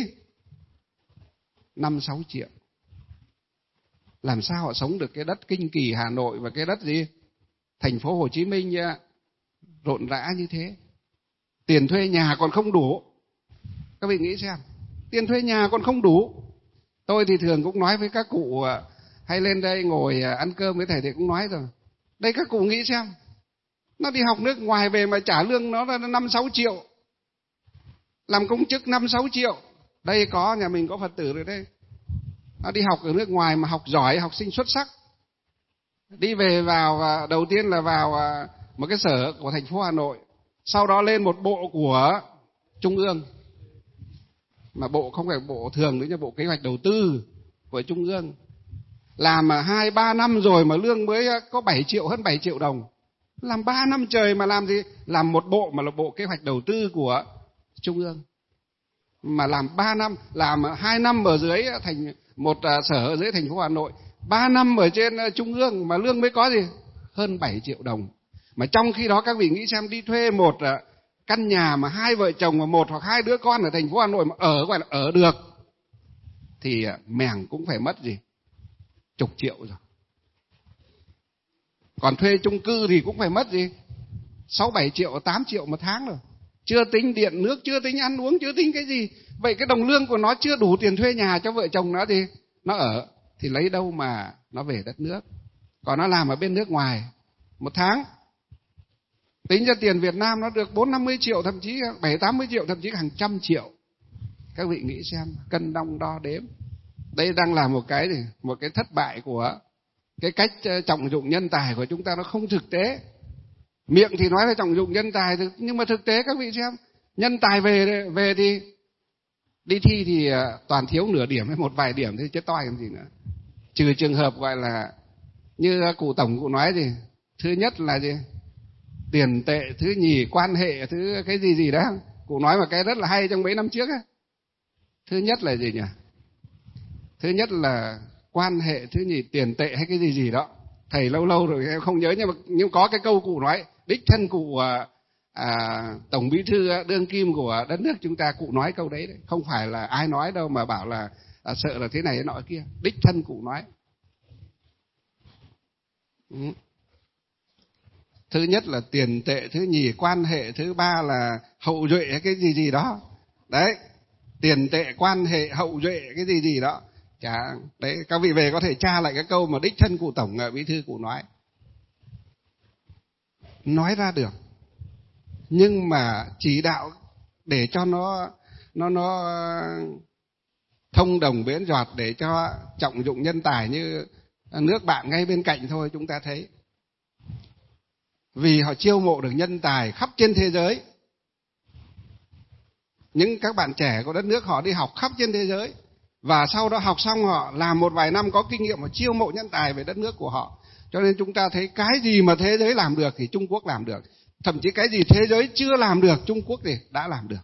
năm sáu triệu. Làm sao họ sống được cái đất Kinh Kỳ Hà Nội và cái đất gì? Thành phố Hồ Chí Minh rộn rã như thế. Tiền thuê nhà còn không đủ. Các vị nghĩ xem, tiền thuê nhà còn không đủ. Tôi thì thường cũng nói với các cụ hay lên đây ngồi ăn cơm với thầy thì cũng nói rồi. Đây các cụ nghĩ xem, nó đi học nước ngoài về mà trả lương nó là năm sáu triệu. Làm công chức năm sáu triệu. Đây có, nhà mình có Phật tử rồi đây. Nó đi học ở nước ngoài mà học giỏi, học sinh xuất sắc. Đi về vào, đầu tiên là vào một cái sở của thành phố Hà Nội. Sau đó lên một bộ của Trung ương. Mà bộ không phải bộ thường nữa, nhưng bộ kế hoạch đầu tư của Trung ương. Làm mà hai ba năm rồi mà lương mới có bảy triệu, hơn bảy triệu đồng. Làm ba năm trời mà làm gì? Làm một bộ mà là bộ kế hoạch đầu tư của Trung ương. Mà làm ba năm, làm hai năm ở dưới thành một sở ở dưới thành phố Hà Nội, ba năm ở trên Trung ương mà lương mới có gì? Hơn bảy triệu đồng. Mà trong khi đó các vị nghĩ xem, đi thuê một căn nhà mà hai vợ chồng và một hoặc hai đứa con ở thành phố Hà Nội mà ở gọi là ở được thì mèng cũng phải mất gì? Chục triệu rồi. Còn thuê chung cư thì cũng phải mất gì? Sáu bảy triệu, tám triệu một tháng rồi. Chưa tính điện nước, chưa tính ăn uống, chưa tính cái gì. Vậy cái đồng lương của nó chưa đủ tiền thuê nhà cho vợ chồng nó thì nó ở. Thì lấy đâu mà nó về đất nước. Còn nó làm ở bên nước ngoài một tháng, tính ra tiền Việt Nam nó được bốn năm mươi triệu, thậm chí bảy tám mươi triệu, thậm chí hàng trăm triệu. Các vị nghĩ xem, cân đong đo đếm. Đây đang là một cái gì? Một cái thất bại của cái cách trọng dụng nhân tài của chúng ta, nó không thực tế. Miệng thì nói là trọng dụng nhân tài, nhưng mà thực tế các vị xem, nhân tài về về thì đi thi thì toàn thiếu nửa điểm hay một vài điểm, thì chết toi làm gì nữa. Trừ trường hợp gọi là như cụ tổng cụ nói gì, thứ nhất là gì? Tiền tệ, thứ nhì quan hệ, thứ cái gì gì đó. Cụ nói một cái rất là hay trong mấy năm trước ấy. Thứ nhất là gì nhỉ? Thứ nhất là quan hệ, thứ nhì tiền tệ hay cái gì gì đó. Thầy lâu lâu rồi em không nhớ, nhưng mà nhưng có cái câu cụ nói, đích thân cụ à, à, tổng bí thư đương kim của đất nước chúng ta, cụ nói câu đấy, đấy. Không phải là ai nói đâu mà bảo là à, sợ là thế này thế nọ kia, đích thân cụ nói. Ừ. Thứ nhất là tiền tệ, thứ nhì quan hệ, thứ ba là hậu duệ hay cái gì gì đó. Đấy, tiền tệ, quan hệ, hậu duệ cái gì gì đó. Chả, đấy, các vị về có thể tra lại cái câu mà đích thân cụ tổng bí thư cụ nói. Nói ra được, nhưng mà chỉ đạo để cho nó nó nó thông đồng bến giọt, để cho trọng dụng nhân tài như nước bạn ngay bên cạnh thôi, chúng ta thấy. Vì họ chiêu mộ được nhân tài khắp trên thế giới. Những các bạn trẻ của đất nước họ đi học khắp trên thế giới, và sau đó học xong họ làm một vài năm có kinh nghiệm, họ chiêu mộ nhân tài về đất nước của họ. Cho nên chúng ta thấy cái gì mà thế giới làm được thì Trung Quốc làm được. Thậm chí cái gì thế giới chưa làm được, Trung Quốc thì đã làm được.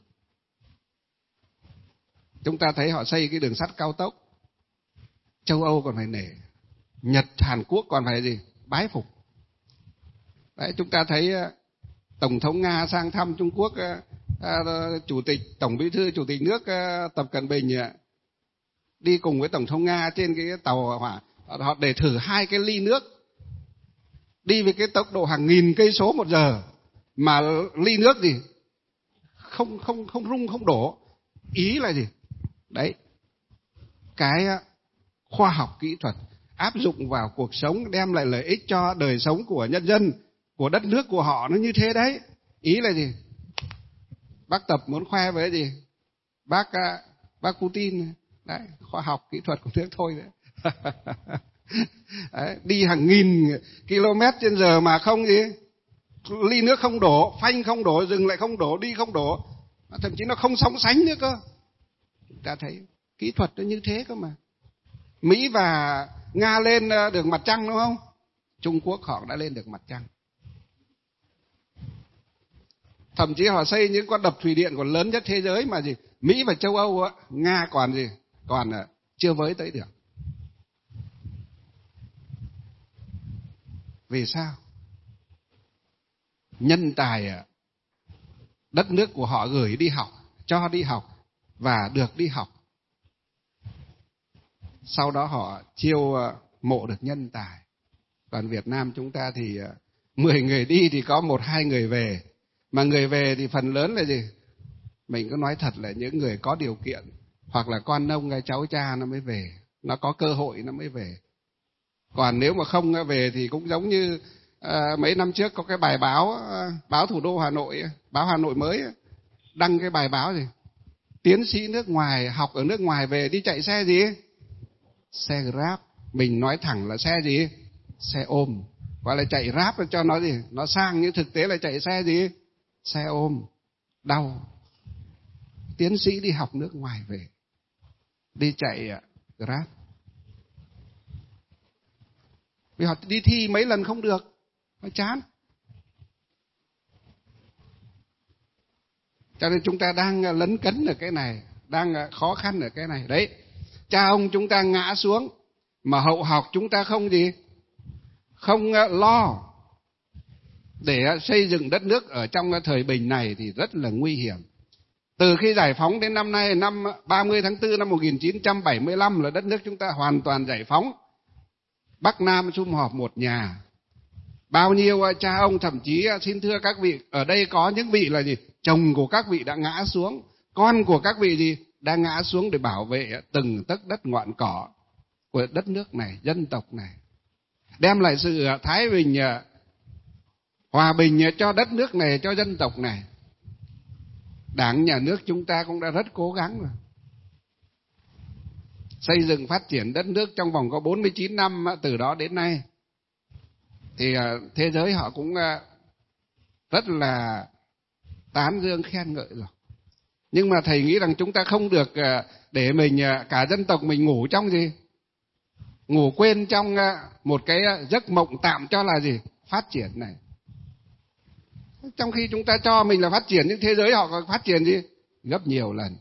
Chúng ta thấy họ xây cái đường sắt cao tốc, châu Âu còn phải nể, Nhật, Hàn Quốc còn phải gì? Bái phục. Đấy, chúng ta thấy Tổng thống Nga sang thăm Trung Quốc, à, Chủ tịch, Tổng bí thư, Chủ tịch nước à, Tập Cận Bình à, đi cùng với Tổng thống Nga trên cái tàu hỏa, họ để thử hai cái ly nước, đi với cái tốc độ hàng nghìn cây số một giờ, mà ly nước gì? Không, không, không rung, không đổ. Ý là gì? Đấy, cái khoa học kỹ thuật áp dụng vào cuộc sống, đem lại lợi ích cho đời sống của nhân dân, của đất nước của họ, nó như thế đấy. Ý là gì? Bác Tập muốn khoe với gì? Bác bác Putin đấy, khoa học kỹ thuật của nước thôi đấy. Đấy, đi hàng nghìn km trên giờ mà không gì, ly nước không đổ, phanh không đổ, dừng lại không đổ, đi không đổ, thậm chí nó không sóng sánh nữa cơ. Chúng ta thấy kỹ thuật nó như thế cơ mà. Mỹ và Nga lên được mặt trăng đúng không? Trung Quốc họ đã lên được mặt trăng. Thậm chí họ xây những con đập thủy điện còn lớn nhất thế giới mà gì, Mỹ và châu Âu, Nga còn gì, còn chưa với tới được. Vì sao? Nhân tài đất nước của họ gửi đi học, cho đi học và được đi học. Sau đó họ chiêu mộ được nhân tài. Còn Việt Nam chúng ta thì mười người đi thì có một hai người về. Mà người về thì phần lớn là gì? Mình cứ nói thật là những người có điều kiện, hoặc là con ông hay cháu cha nó mới về, nó có cơ hội nó mới về. Còn nếu mà không về thì cũng giống như à, mấy năm trước có cái bài báo, báo Thủ đô Hà Nội, báo Hà Nội mới đăng cái bài báo gì? Tiến sĩ nước ngoài, học ở nước ngoài về đi chạy xe gì? Xe Grab. Mình nói thẳng là xe gì? Xe ôm. Gọi là chạy Grab cho nó gì? Nó sang, nhưng thực tế là chạy xe gì? Xe ôm. Đau. Tiến sĩ đi học nước ngoài về, đi chạy Grab. Vì họ đi thi mấy lần không được, nó chán. Cho nên chúng ta đang lấn cấn ở cái này, đang khó khăn ở cái này. Đấy, cha ông chúng ta ngã xuống, mà hậu học chúng ta không gì? Không lo để xây dựng đất nước ở trong thời bình này thì rất là nguy hiểm. Từ khi giải phóng đến năm nay, năm ba mươi tháng tư năm một nghìn chín trăm bảy mươi lăm là đất nước chúng ta hoàn toàn giải phóng. Bắc Nam sum họp một nhà. Bao nhiêu cha ông, thậm chí xin thưa các vị, ở đây có những vị là gì? Chồng của các vị đã ngã xuống, con của các vị gì? Đã ngã xuống để bảo vệ từng tấc đất ngọn cỏ của đất nước này, dân tộc này. Đem lại sự thái bình, hòa bình cho đất nước này, cho dân tộc này. Đảng, nhà nước chúng ta cũng đã rất cố gắng rồi. xây dựng phát triển đất nước trong vòng có bốn mươi chín năm từ đó đến nay. Thì thế giới họ cũng rất là tán dương khen ngợi rồi. Nhưng mà thầy nghĩ rằng chúng ta không được để mình, cả dân tộc mình ngủ trong gì? Ngủ quên trong một cái giấc mộng tạm cho là gì? Phát triển này. Trong khi chúng ta cho mình là phát triển, nhưng thế giới họ có phát triển gì? Gấp nhiều lần.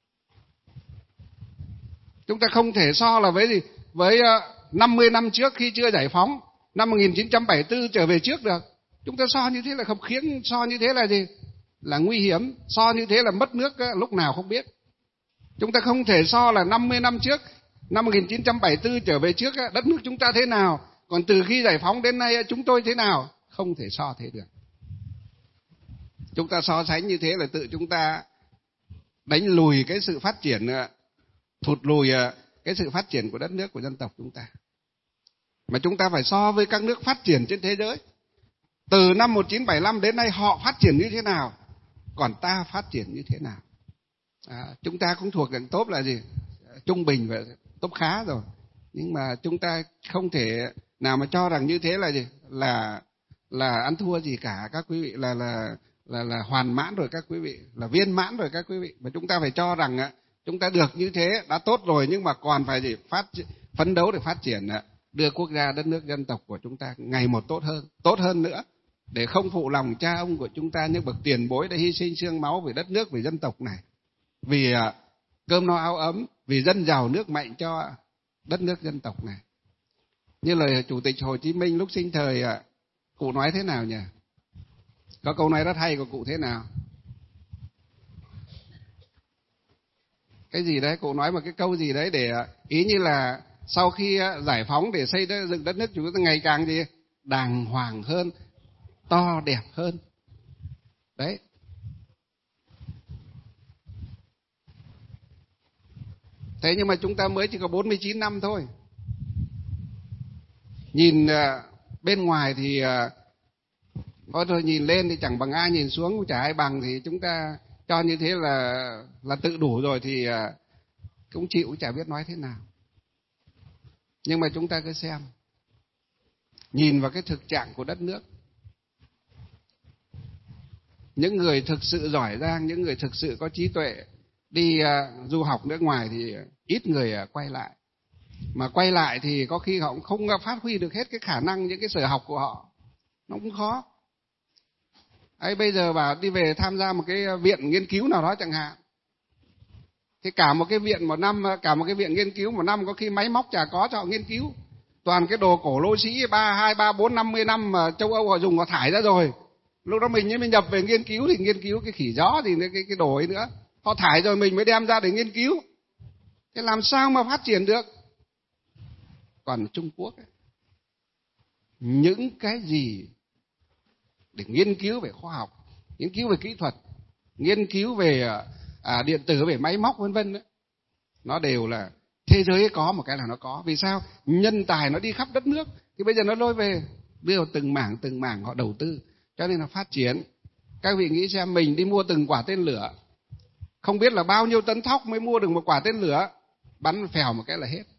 Chúng ta không thể so là với gì? Với năm mươi năm trước khi chưa giải phóng, năm một nghìn chín trăm bảy mươi tư trở về trước được. Chúng ta so như thế là khập khiễng, so như thế là gì? Là nguy hiểm, so như thế là mất nước lúc nào không biết. Chúng ta không thể so là năm mươi năm trước, năm một nghìn chín trăm bảy mươi tư trở về trước, đất nước chúng ta thế nào, còn từ khi giải phóng đến nay chúng tôi thế nào. Không thể so thế được. Chúng ta so sánh như thế là tự chúng ta đánh lùi cái sự phát triển, thụt lùi cái sự phát triển của đất nước, của dân tộc chúng ta. Mà chúng ta phải so với các nước phát triển trên thế giới. Từ năm một nghìn chín trăm bảy mươi lăm đến nay họ phát triển như thế nào, còn ta phát triển như thế nào. À, chúng ta cũng thuộc dạng top là gì? Trung bình và top khá rồi. Nhưng mà chúng ta không thể nào mà cho rằng như thế là gì? Là là ăn thua gì cả các quý vị, là là là là hoàn mãn rồi các quý vị, là viên mãn rồi các quý vị. Mà chúng ta phải cho rằng chúng ta được như thế đã tốt rồi, nhưng mà còn phải gì? Phát phấn đấu để phát triển, đưa quốc gia đất nước dân tộc của chúng ta ngày một tốt hơn, tốt hơn nữa, để không phụ lòng cha ông của chúng ta, những bậc tiền bối đã hy sinh xương máu vì đất nước, vì dân tộc này, vì cơm no áo ấm, vì dân giàu nước mạnh cho đất nước dân tộc này. Như lời Chủ tịch Hồ Chí Minh lúc sinh thời, cụ nói thế nào nhỉ? Có câu nói rất hay của cụ thế nào? Cái gì đấy, cụ nói một cái câu gì đấy để ý như là sau khi giải phóng để xây dựng đất nước chúng ta ngày càng gì? Đàng hoàng hơn, to đẹp hơn. Đấy. Thế nhưng mà chúng ta mới chỉ có bốn mươi chín năm thôi. Nhìn bên ngoài thì có thôi, nhìn lên thì chẳng bằng ai, nhìn xuống cũng chả ai bằng, thì chúng ta cho như thế là là tự đủ rồi thì cũng chịu, cũng chả biết nói thế nào. Nhưng mà chúng ta cứ xem, nhìn vào cái thực trạng của đất nước, những người thực sự giỏi giang, những người thực sự có trí tuệ đi uh, du học nước ngoài thì ít người uh, quay lại. Mà quay lại thì có khi họ cũng không phát huy được hết cái khả năng, những cái sở học của họ. Nó cũng khó. Ấy, bây giờ bảo đi về tham gia một cái viện nghiên cứu nào đó chẳng hạn, thì cả một cái viện một năm, cả một cái viện nghiên cứu một năm có khi máy móc chả có cho họ nghiên cứu. Toàn cái đồ cổ lỗ sĩ ba, hai, ba, bốn, năm mươi năm mà châu Âu họ dùng họ thải ra rồi. Lúc đó mình mới nhập về nghiên cứu thì nghiên cứu cái khỉ gió thì cái, cái đồ ấy nữa. Họ thải rồi mình mới đem ra để nghiên cứu. Thế làm sao mà phát triển được? Còn Trung Quốc ấy, những cái gì để nghiên cứu về khoa học, nghiên cứu về kỹ thuật, nghiên cứu về à, điện tử, về máy móc vân vân, nó đều là thế giới có một cái là nó có. Vì sao? Nhân tài nó đi khắp đất nước, thì bây giờ nó lôi về, đưa vào từng mảng từng mảng họ đầu tư, cho nên là phát triển. Các vị nghĩ xem, mình đi mua từng quả tên lửa, không biết là bao nhiêu tấn thóc mới mua được một quả tên lửa, bắn phèo một cái là hết.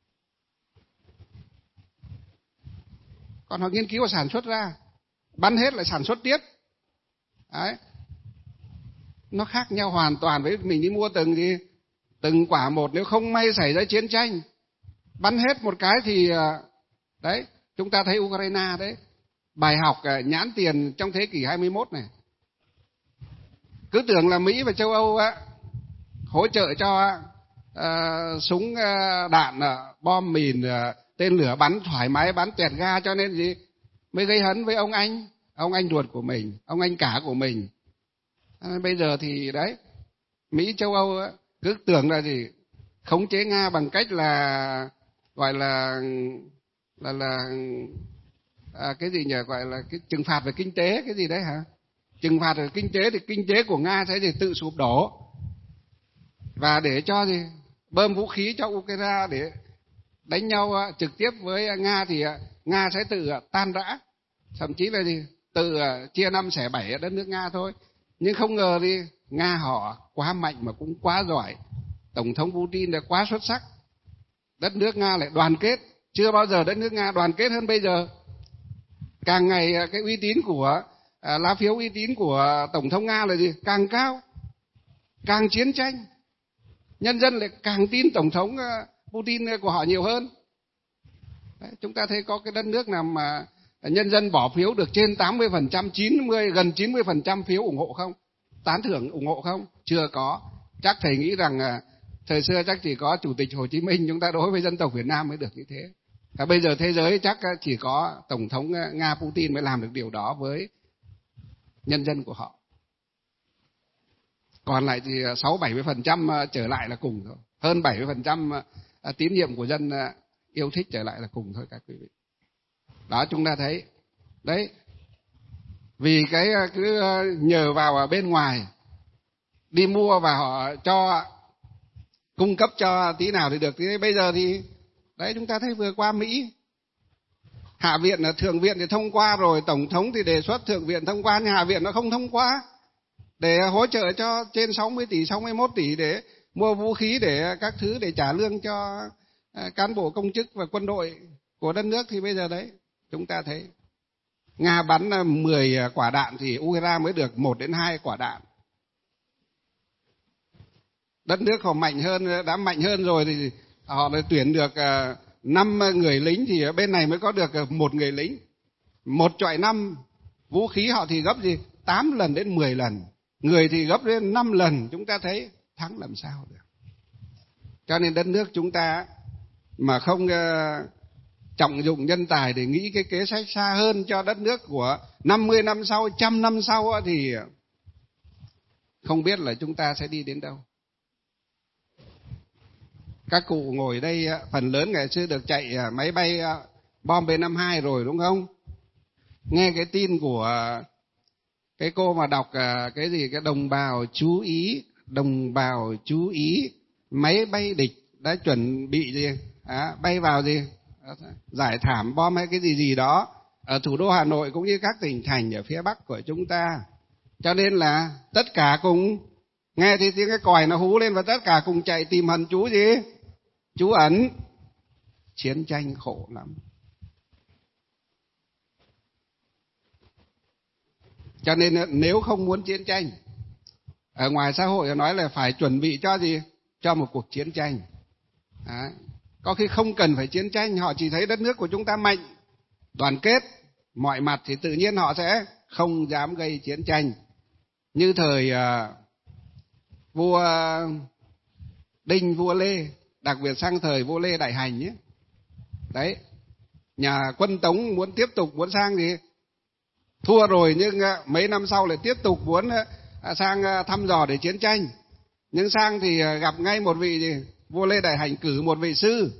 Còn họ nghiên cứu và sản xuất ra, bắn hết lại sản xuất tiếp. Đấy. Nó khác nhau hoàn toàn với mình đi mua từng gì, từng quả một. Nếu không may xảy ra chiến tranh, bắn hết một cái thì đấy, chúng ta thấy Ukraine đấy, bài học nhãn tiền trong thế kỷ hai mươi mốt này. Cứ tưởng là Mỹ và châu Âu á, hỗ trợ cho uh, súng uh, đạn, uh, bom mìn, uh, tên lửa bắn thoải mái, bắn tẹt ga, cho nên gì mới gây hấn với ông anh, ông anh ruột của mình, ông anh cả của mình. À, bây giờ thì đấy, Mỹ châu Âu á, cứ tưởng là gì khống chế Nga bằng cách là gọi là là là à, cái gì nhỉ, gọi là cái trừng phạt về kinh tế, cái gì đấy hả? Trừng phạt về kinh tế thì kinh tế của Nga sẽ gì tự sụp đổ, và để cho gì bơm vũ khí cho Ukraine để đánh nhau trực tiếp với Nga thì Nga sẽ tự tan rã, thậm chí là gì tự chia năm xẻ bảy ở đất nước Nga thôi. Nhưng không ngờ đi, Nga họ quá mạnh mà cũng quá giỏi, tổng thống Putin là quá xuất sắc, đất nước Nga lại đoàn kết. Chưa bao giờ đất nước Nga đoàn kết hơn bây giờ. Càng ngày cái uy tín của à, lá phiếu uy tín của Tổng thống Nga là gì? Càng cao. Càng chiến tranh, nhân dân lại càng tin Tổng thống Putin của họ nhiều hơn. Đấy, chúng ta thấy có cái đất nước nào mà nhân dân bỏ phiếu được trên tám mươi phần trăm, chín mươi, gần chín mươi phần trăm phiếu ủng hộ không? Tán thưởng ủng hộ không? Chưa có. Chắc thầy nghĩ rằng thời xưa chắc chỉ có Chủ tịch Hồ Chí Minh chúng ta đối với dân tộc Việt Nam mới được như thế. Và bây giờ thế giới chắc chỉ có Tổng thống Nga Putin mới làm được điều đó với nhân dân của họ. Còn lại thì sáu bảy mươi phần trăm trở lại là cùng thôi. Hơn bảy mươi phần trăm tín nhiệm của dân yêu thích trở lại là cùng thôi các quý vị. Đó chúng ta thấy. Đấy. Vì cái cứ nhờ vào ở bên ngoài, đi mua và họ cho, cung cấp cho tí nào thì được. Thế bây giờ thì, đấy chúng ta thấy vừa qua Mỹ, Hạ viện, Thượng viện thì thông qua rồi, Tổng thống thì đề xuất, Thượng viện thông qua, nhưng Hạ viện nó không thông qua. Để hỗ trợ cho trên sáu mươi tỷ, sáu mươi mốt tỷ để mua vũ khí, để các thứ, để trả lương cho cán bộ công chức và quân đội của đất nước. Thì bây giờ đấy, chúng ta thấy Nga bắn mười quả đạn thì Ukraine mới được một đến hai quả đạn. Đất nước họ mạnh hơn, đã mạnh hơn rồi thì họ lại tuyển được năm người lính thì bên này mới có được một người lính. Một chọi năm, vũ khí họ thì gấp gì? tám lần đến mười lần. Người thì gấp lên năm lần, chúng ta thấy thắng làm sao được. Cho nên đất nước chúng ta mà không uh, trọng dụng nhân tài để nghĩ cái kế sách xa hơn cho đất nước của năm mươi năm sau, trăm năm sau thì không biết là chúng ta sẽ đi đến đâu. Các cụ ngồi đây phần lớn ngày xưa được chạy máy bay bom B năm mươi hai rồi đúng không? Nghe cái tin của cái cô mà đọc cái gì, cái đồng bào chú ý, đồng bào chú ý, máy bay địch đã chuẩn bị gì, à, bay vào gì, giải thảm bom hay cái gì gì đó ở thủ đô Hà Nội cũng như các tỉnh thành ở phía Bắc của chúng ta. Cho nên là tất cả cùng nghe thì tiếng cái còi nó hú lên và tất cả cùng chạy tìm hần chú gì, chú ẩn. Chiến tranh khổ lắm. Cho nên nếu không muốn chiến tranh, ở ngoài xã hội nói là phải chuẩn bị cho gì? Cho một cuộc chiến tranh. Đấy. Có khi không cần phải chiến tranh, họ chỉ thấy đất nước của chúng ta mạnh, đoàn kết, mọi mặt thì tự nhiên họ sẽ không dám gây chiến tranh. Như thời uh, vua Đinh, vua Lê, đặc biệt sang thời vua Lê Đại Hành ấy. Đấy, nhà quân Tống muốn tiếp tục, muốn sang gì? Thua rồi nhưng mấy năm sau lại tiếp tục muốn sang thăm dò để chiến tranh. Nhưng sang thì gặp ngay một vị gì? Vua Lê Đại Hành cử một vị sư.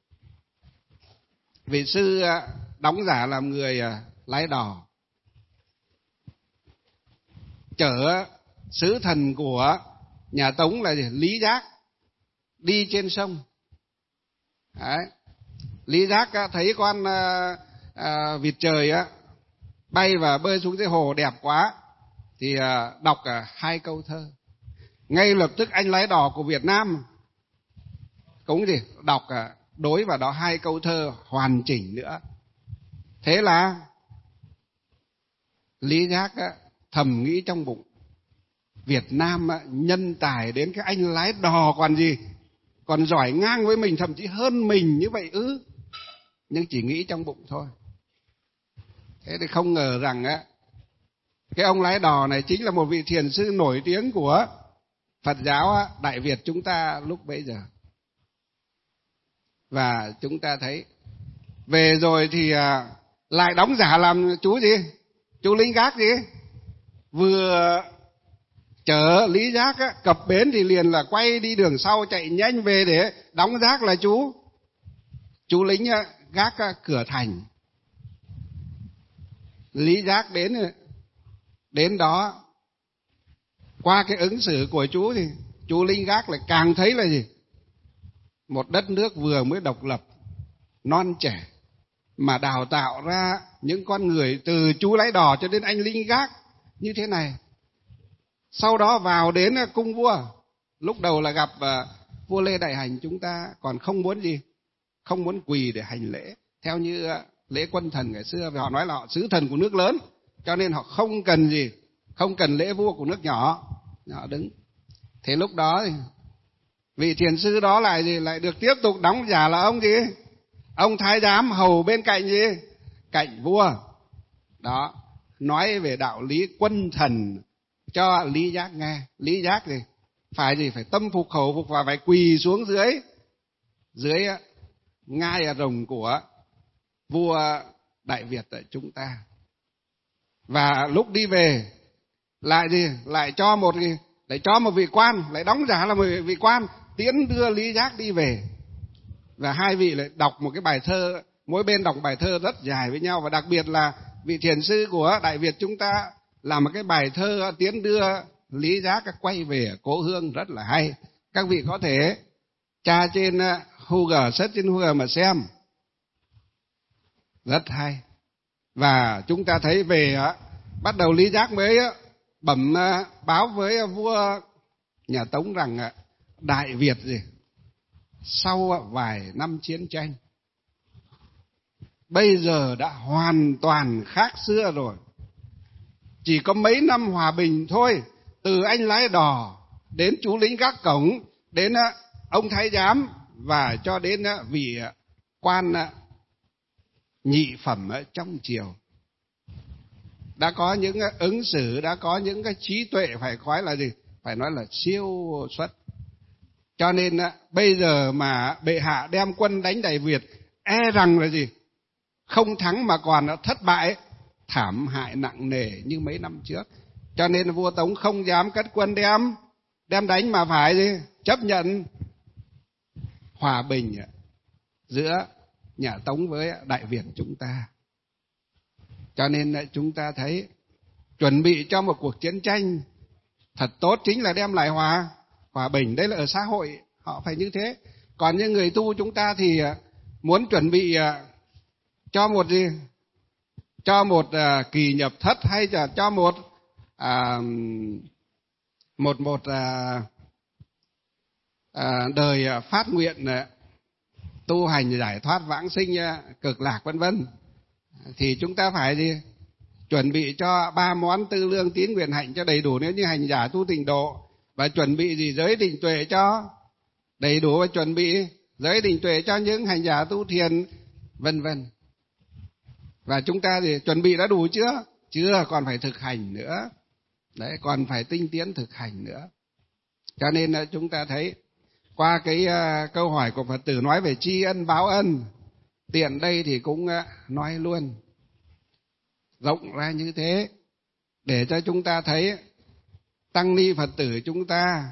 Vị sư đóng giả làm người lái đò, chở sứ thần của nhà Tống là gì? Lý Giác đi trên sông. Đấy. Lý Giác thấy con à, à, vịt trời á bay và bơi xuống dưới hồ đẹp quá thì à, đọc à, hai câu thơ. Ngay lập tức anh lái đò của Việt Nam cũng gì đọc à, đối vào đó hai câu thơ hoàn chỉnh nữa. Thế là Lý Giác á, thầm nghĩ trong bụng, Việt Nam á, nhân tài đến cái anh lái đò còn gì, còn giỏi ngang với mình, thậm chí hơn mình như vậy ư. Nhưng chỉ nghĩ trong bụng thôi. Thế thì không ngờ rằng á, cái ông lái đò này chính là một vị thiền sư nổi tiếng của Phật giáo á, Đại Việt chúng ta lúc bấy giờ. Và chúng ta thấy về rồi thì à, lại đóng giả làm chú gì, chú lính gác gì, vừa chở Lý Giác á, cập bến thì liền là quay đi đường sau chạy nhanh về để đóng giác là chú chú lính á, gác á, cửa thành. Lý Giác đến đến đó, qua cái ứng xử của chú thì chú lính gác lại càng thấy là gì, một đất nước vừa mới độc lập non trẻ mà đào tạo ra những con người từ chú lái đò cho đến anh lính gác như thế này. Sau đó vào đến cung vua, lúc đầu là gặp uh, vua Lê Đại Hành chúng ta còn không muốn gì, không muốn quỳ để hành lễ theo như lễ quân thần ngày xưa, vì họ nói là họ sứ thần của nước lớn, cho nên họ không cần gì, không cần lễ vua của nước nhỏ, họ đứng. Thế lúc đó thì vị thiền sư đó lại gì, lại được tiếp tục đóng giả là ông gì, ông thái giám hầu bên cạnh gì, cạnh vua. Đó, nói về đạo lý quân thần cho Lý Giác nghe. Lý Giác gì, phải gì, phải tâm phục khẩu phục và phải quỳ xuống dưới dưới ngai rồng của vua Đại Việt ở chúng ta. Và lúc đi về lại gì, lại cho một gì, lại cho một vị quan, lại đóng giả là một vị quan tiễn đưa Lý Giác đi về. Và hai vị lại đọc một cái bài thơ, mỗi bên đọc bài thơ rất dài với nhau, và đặc biệt là vị thiền sư của Đại Việt chúng ta làm một cái bài thơ tiễn đưa Lý Giác quay về cố hương rất là hay. Các vị có thể tra trên Google, search trên Google mà xem, rất hay. Và chúng ta thấy về bắt đầu Lý Giác mới bẩm báo với vua nhà Tống rằng Đại Việt gì, sau vài năm chiến tranh bây giờ đã hoàn toàn khác xưa rồi. Chỉ có mấy năm hòa bình thôi, từ anh lái đò đến chú lính gác cổng, đến ông thái giám và cho đến vị quan nhị phẩm ở trong triều, đã có những ứng xử, đã có những cái trí tuệ phải nói là gì, phải nói là siêu xuất. Cho nên bây giờ mà bệ hạ đem quân đánh Đại Việt, e rằng là gì, không thắng mà còn thất bại, thảm hại nặng nề như mấy năm trước. Cho nên vua Tống không dám cất quân đem đem đánh, mà phải gì, chấp nhận hòa bình giữa nhà Tống với Đại Việt chúng ta. Cho nên chúng ta thấy chuẩn bị cho một cuộc chiến tranh thật tốt chính là đem lại hòa hòa bình. Đấy là ở xã hội họ phải như thế. Còn những người tu chúng ta thì muốn chuẩn bị cho một gì, cho một uh, kỳ nhập thất, hay là cho một uh, một một uh, uh, đời phát nguyện uh, tu hành giải thoát vãng sinh uh, cực lạc vân vân, thì chúng ta phải gì, chuẩn bị cho ba món tư lương tín nguyện hạnh cho đầy đủ nếu như hành giả tu tịnh độ, và chuẩn bị gì, giới định tuệ cho đầy đủ, và chuẩn bị giới định tuệ cho những hành giả tu thiền vân vân. Và chúng ta thì chuẩn bị đã đủ chưa? Chưa, còn phải thực hành nữa. Đấy, còn phải tinh tiến thực hành nữa. Cho nên chúng ta thấy qua cái uh, câu hỏi của Phật tử nói về tri ân báo ân, tiện đây thì cũng uh, nói luôn rộng ra như thế, để cho chúng ta thấy tăng ni Phật tử chúng ta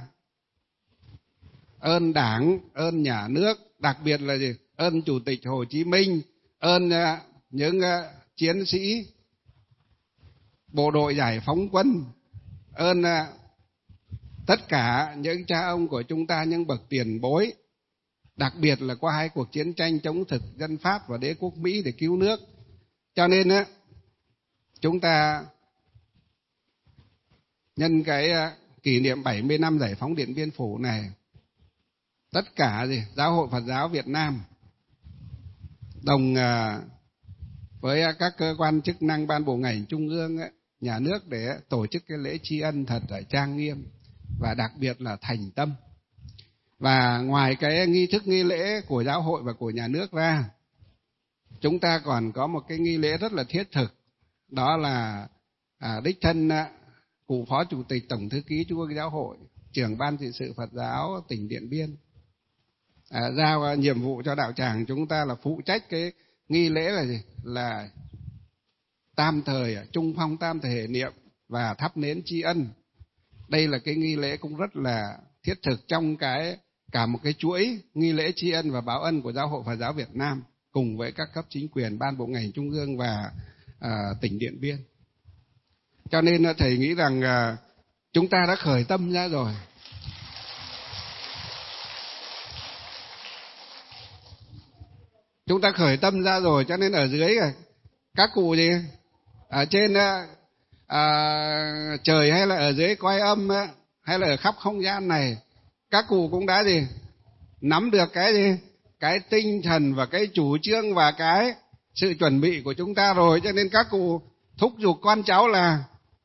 ơn Đảng, ơn nhà nước, đặc biệt là gì, ơn Chủ tịch Hồ Chí Minh, ơn uh, những uh, chiến sĩ bộ đội giải phóng quân, ơn uh, tất cả những cha ông của chúng ta, những bậc tiền bối, đặc biệt là qua hai cuộc chiến tranh chống thực dân Pháp và đế quốc Mỹ để cứu nước. Cho nên uh, chúng ta nhân cái uh, kỷ niệm bảy mươi năm giải phóng Điện Biên Phủ này, tất cả gì, Giáo hội Phật giáo Việt Nam đồng uh, với các cơ quan chức năng ban bộ ngành trung ương ấy, nhà nước để tổ chức cái lễ tri ân thật là trang nghiêm và đặc biệt là thành tâm. Và ngoài cái nghi thức nghi lễ của giáo hội và của nhà nước ra, chúng ta còn có một cái nghi lễ rất là thiết thực, đó là à, đích thân à, cụ Phó Chủ tịch Tổng Thư ký Trung ương Giáo hội, trưởng Ban trị sự Phật giáo tỉnh Điện Biên à, giao nhiệm vụ cho đạo tràng chúng ta là phụ trách cái nghi lễ là gì? Là tam thời, trung phong tam thời hệ niệm và thắp nến tri ân. Đây là cái nghi lễ cũng rất là thiết thực trong cái cả một cái chuỗi nghi lễ tri ân và báo ân của Giáo hội Phật giáo Việt Nam cùng với các cấp chính quyền, ban bộ ngành trung ương và à, tỉnh Điện Biên. Cho nên thầy nghĩ rằng à, chúng ta đã khởi tâm ra rồi. Chúng ta khởi tâm ra rồi, cho nên ở dưới các cụ gì, ở trên à, trời hay là ở dưới cõi âm hay là ở khắp không gian này, các cụ cũng đã gì nắm được cái gì cái tinh thần và cái chủ trương và cái sự chuẩn bị của chúng ta rồi, cho nên các cụ thúc giục con cháu là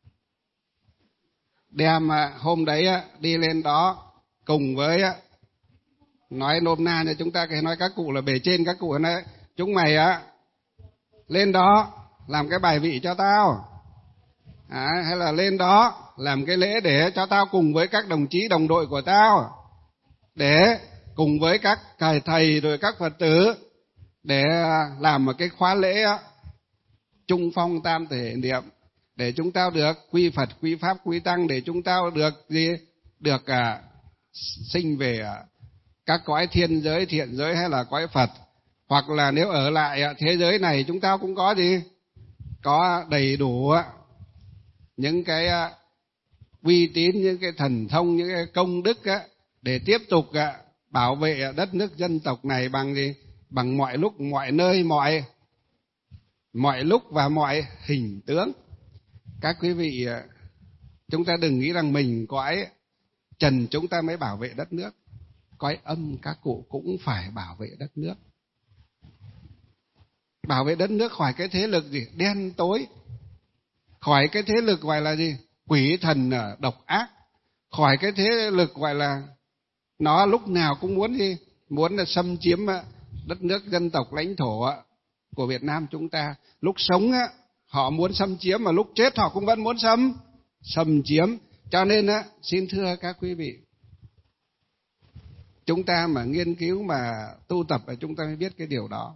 đem hôm đấy đi lên đó cùng với, nói nôm na cho chúng ta cái nói các cụ là bề trên, các cụ nói chúng mày á lên đó làm cái bài vị cho tao, à, hay là lên đó làm cái lễ để cho tao cùng với các đồng chí đồng đội của tao, để cùng với các thầy thầy rồi các Phật tử để làm một cái khóa lễ trung phong tam thể niệm, để chúng ta được quy Phật quy Pháp quy Tăng, để chúng ta được gì được à, sinh về à, các cõi thiên giới thiện giới hay là cõi Phật, hoặc là nếu ở lại à, thế giới này chúng ta cũng có gì có đầy đủ à, những cái à, uy tín, những cái thần thông, những cái công đức á, để tiếp tục à, bảo vệ đất nước dân tộc này bằng gì bằng mọi lúc mọi nơi mọi mọi lúc và mọi hình tướng. Các quý vị, chúng ta đừng nghĩ rằng mình cõi trần chúng ta mới bảo vệ đất nước, cõi âm các cụ cũng phải bảo vệ đất nước, bảo vệ đất nước khỏi cái thế lực gì đen tối, khỏi cái thế lực gọi là gì quỷ thần độc ác, khỏi cái thế lực gọi là nó lúc nào cũng muốn gì muốn là xâm chiếm đất nước dân tộc lãnh thổ của Việt Nam chúng ta. Lúc sống á họ muốn xâm chiếm, mà lúc chết họ cũng vẫn muốn xâm xâm chiếm. Cho nên á, xin thưa các quý vị, chúng ta mà nghiên cứu mà tu tập thì chúng ta mới biết cái điều đó.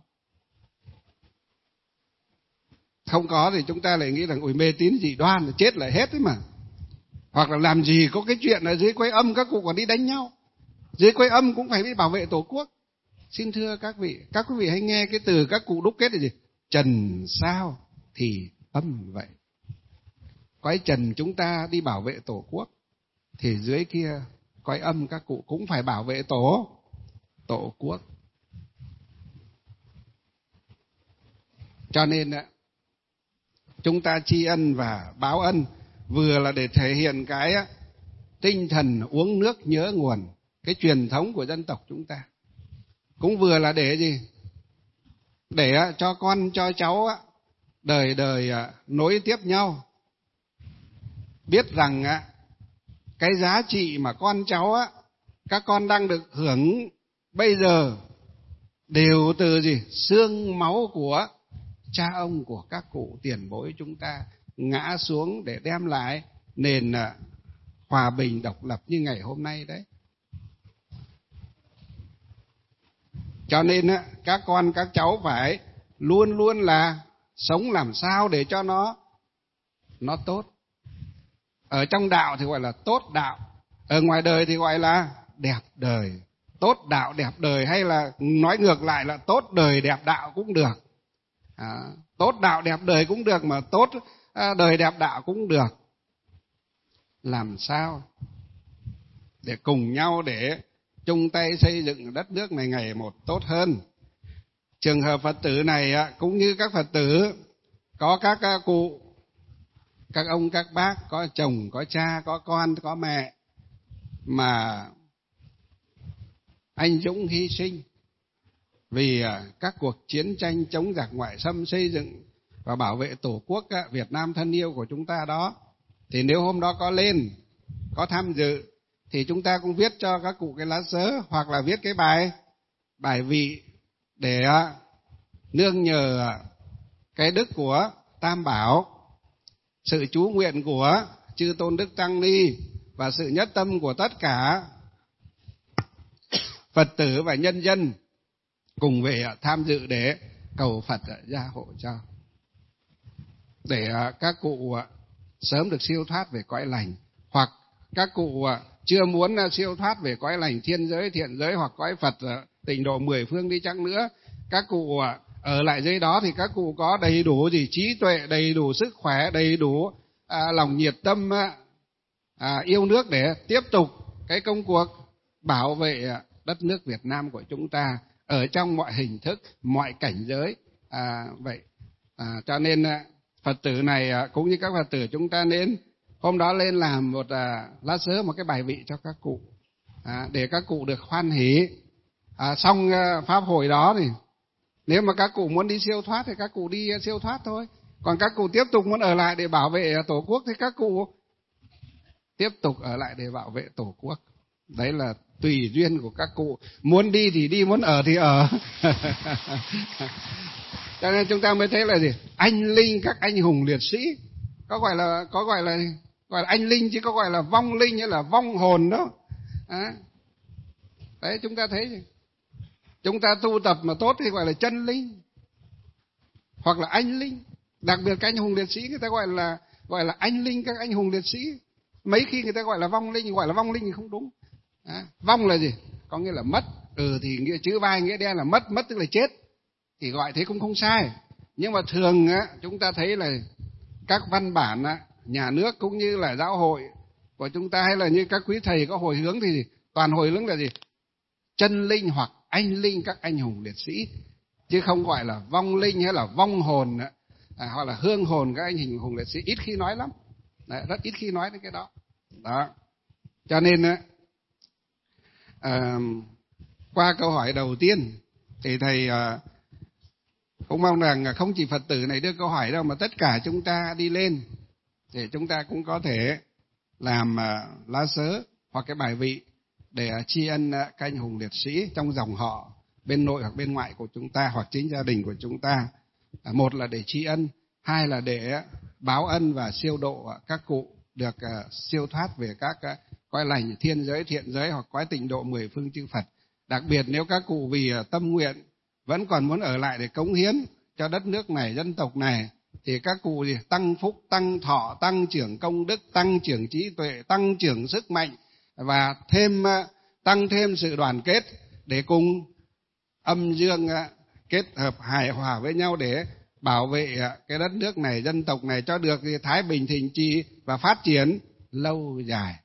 Không có thì chúng ta lại nghĩ rằng ôi mê tín dị đoan, chết lại hết ấy mà. Hoặc là làm gì có cái chuyện ở dưới quấy âm các cụ còn đi đánh nhau, dưới quấy âm cũng phải đi bảo vệ tổ quốc. Xin thưa các vị, các quý vị hãy nghe cái từ các cụ đúc kết là gì? Trần sao thì âm vậy. Cõi trần chúng ta đi bảo vệ tổ quốc, thì dưới kia cõi âm các cụ cũng phải bảo vệ tổ tổ quốc. Cho nên chúng ta tri ân và báo ân, vừa là để thể hiện cái tinh thần uống nước nhớ nguồn, cái truyền thống của dân tộc chúng ta, cũng vừa là để gì để cho con cho cháu đời đời nối tiếp nhau, biết rằng cái giá trị mà con cháu các con đang được hưởng bây giờ đều từ gì xương máu của cha ông, của các cụ tiền bối chúng ta ngã xuống để đem lại nền hòa bình độc lập như ngày hôm nay đấy. Cho nên các con các cháu phải luôn luôn là sống làm sao để cho nó nó tốt. Ở trong đạo thì gọi là tốt đạo, ở ngoài đời thì gọi là đẹp đời. Tốt đạo đẹp đời, hay là nói ngược lại là tốt đời đẹp đạo cũng được. À, tốt đạo đẹp đời cũng được, mà tốt đời đẹp đạo cũng được. Làm sao để cùng nhau để chung tay xây dựng đất nước này ngày một tốt hơn. Trường hợp Phật tử này cũng như các Phật tử có các cụ, các ông các bác, có chồng có cha, có con có mẹ mà anh dũng hy sinh vì các cuộc chiến tranh chống giặc ngoại xâm, xây dựng và bảo vệ tổ quốc Việt Nam thân yêu của chúng ta đó, thì nếu hôm đó có lên có tham dự thì chúng ta cũng viết cho các cụ cái lá sớ, hoặc là viết cái bài bài vị để nương nhờ cái đức của Tam Bảo, sự chú nguyện của chư tôn đức tăng ni và sự nhất tâm của tất cả Phật tử và nhân dân cùng về tham dự để cầu Phật gia hộ cho, để các cụ sớm được siêu thoát về cõi lành, hoặc các cụ chưa muốn siêu thoát về cõi lành thiên giới thiện giới hoặc cõi Phật tịnh độ mười phương đi chăng nữa, các cụ ở lại dưới đó thì các cụ có đầy đủ gì trí tuệ, đầy đủ sức khỏe, đầy đủ à, lòng nhiệt tâm à, yêu nước để tiếp tục cái công cuộc bảo vệ đất nước Việt Nam của chúng ta ở trong mọi hình thức, mọi cảnh giới. À, vậy à, cho nên Phật tử này cũng như các Phật tử chúng ta nên hôm đó lên làm một à, lá sớ, một cái bài vị cho các cụ, à, để các cụ được hoan hỷ à, xong pháp hội đó thì nếu mà các cụ muốn đi siêu thoát thì các cụ đi siêu thoát thôi. Còn các cụ tiếp tục muốn ở lại để bảo vệ Tổ quốc thì các cụ tiếp tục ở lại để bảo vệ Tổ quốc. Đấy là tùy duyên của các cụ, muốn đi thì đi, muốn ở thì ở. Cho nên chúng ta mới thấy là gì? Anh linh các anh hùng liệt sĩ, có gọi là có gọi là gọi là anh linh chứ có gọi là vong linh hay là vong hồn đó. À, đấy chúng ta thấy gì? Chúng ta tu tập mà tốt thì gọi là chân linh hoặc là anh linh. Đặc biệt các anh hùng liệt sĩ người ta gọi là gọi là anh linh các anh hùng liệt sĩ. Mấy khi người ta gọi là vong linh, gọi là vong linh thì không đúng. À, vong là gì? Có nghĩa là mất. Ừ thì nghĩa chữ vai nghĩa đen là mất, mất tức là chết. Thì gọi thế cũng không sai. Nhưng mà thường á chúng ta thấy là các văn bản á, nhà nước cũng như là giáo hội của chúng ta hay là như các quý thầy có hồi hướng thì toàn hồi hướng là gì? Chân linh hoặc anh linh các anh hùng liệt sĩ, chứ không gọi là vong linh hay là vong hồn à, hoặc là hương hồn các anh hùng liệt sĩ, ít khi nói lắm. Đấy, rất ít khi nói đến cái đó. Đó. Cho nên á, à, qua câu hỏi đầu tiên thì thầy à, cũng mong rằng không chỉ Phật tử này đưa câu hỏi đâu mà tất cả chúng ta đi lên để chúng ta cũng có thể làm à, lá sớ hoặc cái bài vị để tri ân các anh hùng liệt sĩ trong dòng họ bên nội hoặc bên ngoại của chúng ta hoặc chính gia đình của chúng ta. Một là để tri ân, hai là để báo ân và siêu độ các cụ được siêu thoát về các cõi lành thiên giới, thiện giới hoặc cõi tịnh độ mười phương chư Phật. Đặc biệt nếu các cụ vì tâm nguyện vẫn còn muốn ở lại để cống hiến cho đất nước này, dân tộc này, thì các cụ gì tăng phúc, tăng thọ, tăng trưởng công đức, tăng trưởng trí tuệ, tăng trưởng sức mạnh và thêm tăng thêm sự đoàn kết để cùng âm dương kết hợp hài hòa với nhau để bảo vệ cái đất nước này, dân tộc này cho được thái bình thịnh trị và phát triển lâu dài.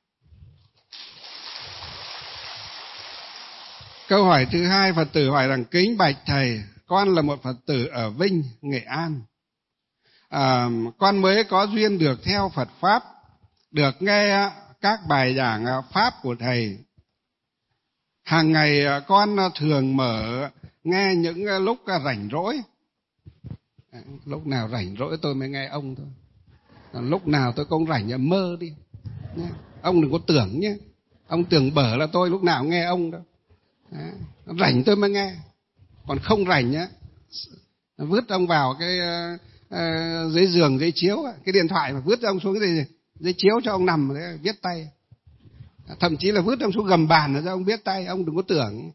Câu hỏi thứ hai, Phật tử hỏi rằng: kính bạch thầy, con là một Phật tử ở Vinh, Nghệ An. À, con mới có duyên được theo Phật Pháp, được nghe các bài giảng Pháp của thầy. Hàng ngày con thường mở nghe những lúc rảnh rỗi. Lúc nào rảnh rỗi tôi mới nghe ông thôi. Lúc nào tôi không rảnh mơ đi. Ông đừng có tưởng nhé. Ông tưởng bở là tôi lúc nào nghe ông đâu. Rảnh tôi mới nghe. Còn không rảnh nhá, vứt ông vào cái uh, dưới giường, dưới chiếu, cái điện thoại mà vứt ông xuống cái gì, dưới chiếu cho ông nằm đấy, viết tay. Thậm chí là vứt ông xuống gầm bàn cho ông viết tay, ông đừng có tưởng.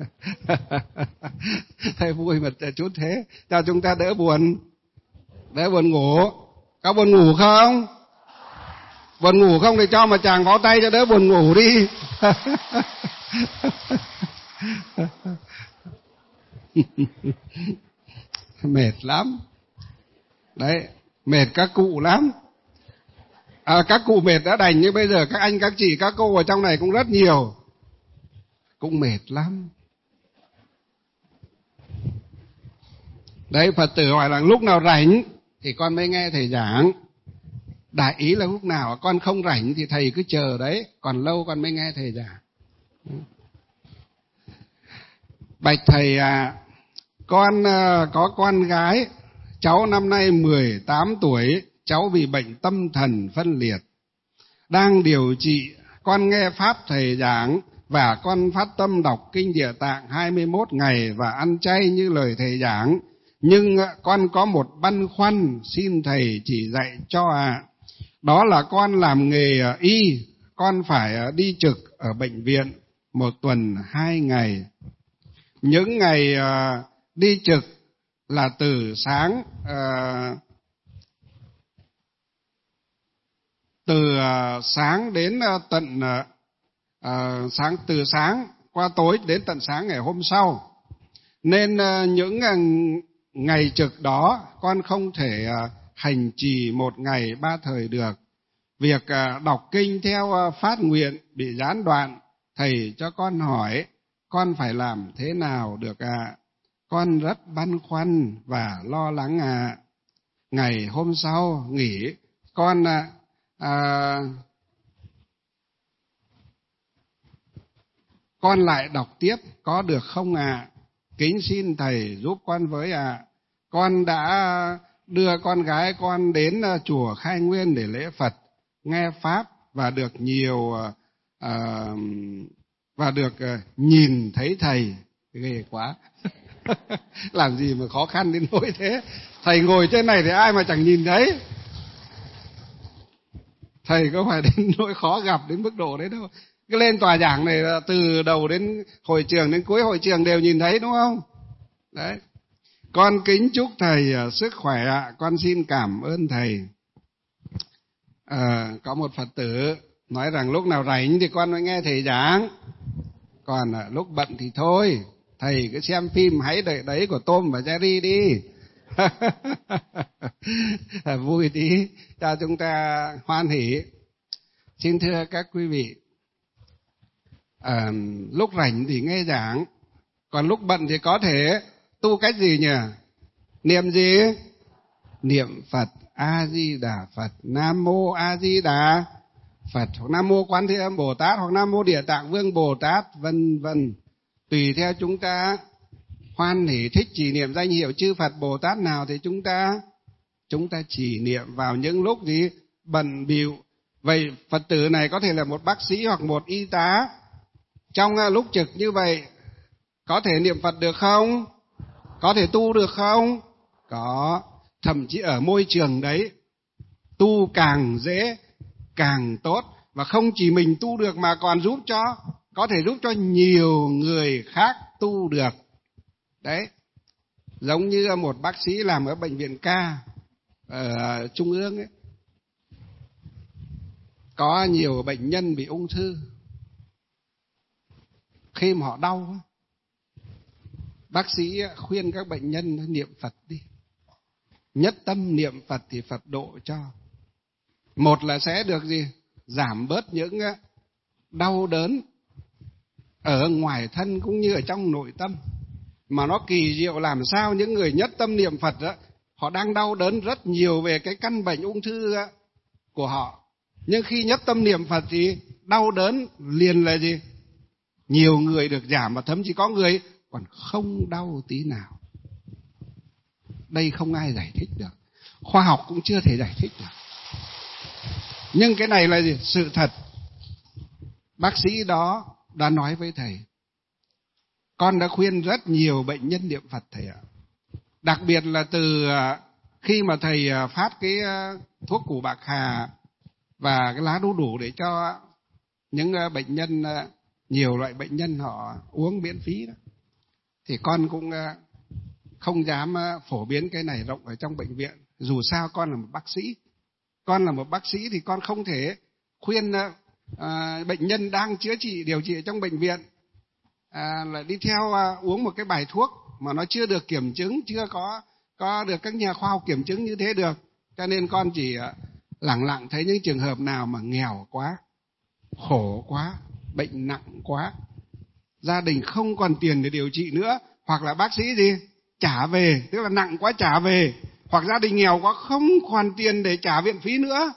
Thầy vui mà chút thế, cho chúng ta đỡ buồn, đỡ buồn ngủ. Có buồn ngủ không? Buồn ngủ không thì cho mà chàng có tay cho đỡ buồn ngủ đi. Mệt lắm. Đấy, mệt các cụ lắm. À, các cụ mệt đã đành, nhưng bây giờ các anh, các chị, các cô ở trong này cũng rất nhiều, cũng mệt lắm. Đấy, Phật tử hỏi là lúc nào rảnh thì con mới nghe thầy giảng. Đại ý là lúc nào con không rảnh thì thầy cứ chờ đấy, còn lâu con mới nghe thầy giảng. Bạch thầy à, con có con gái, cháu năm nay mười tám tuổi, cháu bị bệnh tâm thần phân liệt. Đang điều trị, con nghe Pháp thầy giảng và con phát tâm đọc Kinh Địa Tạng hai mươi mốt ngày và ăn chay như lời thầy giảng. Nhưng con có một băn khoăn xin thầy chỉ dạy cho ạ. À. Đó là con làm nghề y, con phải đi trực ở bệnh viện một tuần hai ngày. Những ngày uh, đi trực là từ sáng uh, từ uh, sáng đến uh, tận uh, uh, sáng từ sáng qua tối đến tận sáng ngày hôm sau. Nên uh, những uh, ngày trực đó con không thể uh, hành trì một ngày ba thời được. Việc uh, đọc kinh theo uh, phát nguyện bị gián đoạn, thầy cho con hỏi con phải làm thế nào được ạ? À? Con rất băn khoăn và lo lắng ạ. À. Ngày hôm sau nghỉ, con à, à, Con lại đọc tiếp có được không ạ? À? Kính xin thầy giúp con với ạ. À. Con đã đưa con gái con đến chùa Khai Nguyên để lễ Phật, nghe Pháp và được nhiều uh, và được uh, nhìn thấy thầy. Ghê quá. Làm gì mà khó khăn đến nỗi thế. Thầy ngồi trên này thì ai mà chẳng nhìn thấy. Thầy có phải đến nỗi khó gặp đến mức độ đấy đâu. Cái lên tòa giảng này là từ đầu đến hội trường đến cuối hội trường đều nhìn thấy, đúng không? Đấy. Con kính chúc thầy sức khỏe ạ. Con xin cảm ơn thầy. À, có một Phật tử nói rằng lúc nào rảnh thì con mới nghe thầy giảng, còn lúc bận thì thôi. Thầy cứ xem phim Hãy Đợi Đấy của Tom và Jerry đi. Vui tí cho chúng ta hoan hỉ. Xin thưa các quý vị, à, lúc rảnh thì nghe giảng, còn lúc bận thì có thể tu cách gì nhỉ? Niệm gì? Niệm Phật A Di Đà Phật, Nam Mô A Di Đà Phật, hoặc Nam Mô Quan Thế Âm Bồ Tát, hoặc Nam Mô Địa Tạng Vương Bồ Tát, vân vân. Tùy theo chúng ta hoan hỉ thích chỉ niệm danh hiệu chư Phật Bồ Tát nào thì chúng ta chúng ta chỉ niệm vào những lúc gì bận bịu. Vậy Phật tử này có thể là một bác sĩ hoặc một y tá, trong lúc trực như vậy có thể niệm Phật được không? Có thể tu được không? Có. Thậm chí ở môi trường đấy tu càng dễ càng tốt, và không chỉ mình tu được mà còn giúp cho có thể giúp cho nhiều người khác tu được. Đấy, giống như một bác sĩ làm ở bệnh viện ca ở Trung ương ấy, có nhiều bệnh nhân bị ung thư. Khi mà họ đau, bác sĩ khuyên các bệnh nhân niệm Phật đi, nhất tâm niệm Phật thì Phật độ cho. Một là sẽ được gì? Giảm bớt những đau đớn ở ngoài thân cũng như ở trong nội tâm. Mà nó kỳ diệu làm sao những người nhất tâm niệm Phật đó, họ đang đau đớn rất nhiều về cái căn bệnh ung thư của họ. Nhưng khi nhất tâm niệm Phật thì đau đớn liền là gì? Nhiều người được giảm, và thậm chí có người còn không đau tí nào. Đây không ai giải thích được, khoa học cũng chưa thể giải thích được. Nhưng cái này là gì? Sự thật. Bác sĩ đó đã nói với thầy, con đã khuyên rất nhiều bệnh nhân niệm Phật thầy ạ. Đặc biệt là từ khi mà thầy phát cái thuốc củ bạc hà và cái lá đu đủ để cho những bệnh nhân, nhiều loại bệnh nhân họ uống miễn phí đó, thì con cũng không dám phổ biến cái này rộng ở trong bệnh viện. Dù sao con là một bác sĩ. Con là một bác sĩ thì con không thể khuyên à, bệnh nhân đang chữa trị, điều trị trong bệnh viện à, là đi theo à, uống một cái bài thuốc mà nó chưa được kiểm chứng, chưa có có được các nhà khoa học kiểm chứng như thế được. Cho nên con chỉ à, lẳng lặng thấy những trường hợp nào mà nghèo quá, khổ quá, bệnh nặng quá, gia đình không còn tiền để điều trị nữa, hoặc là bác sĩ gì trả về, tức là nặng quá trả về, hoặc gia đình nghèo quá không còn tiền để trả viện phí nữa,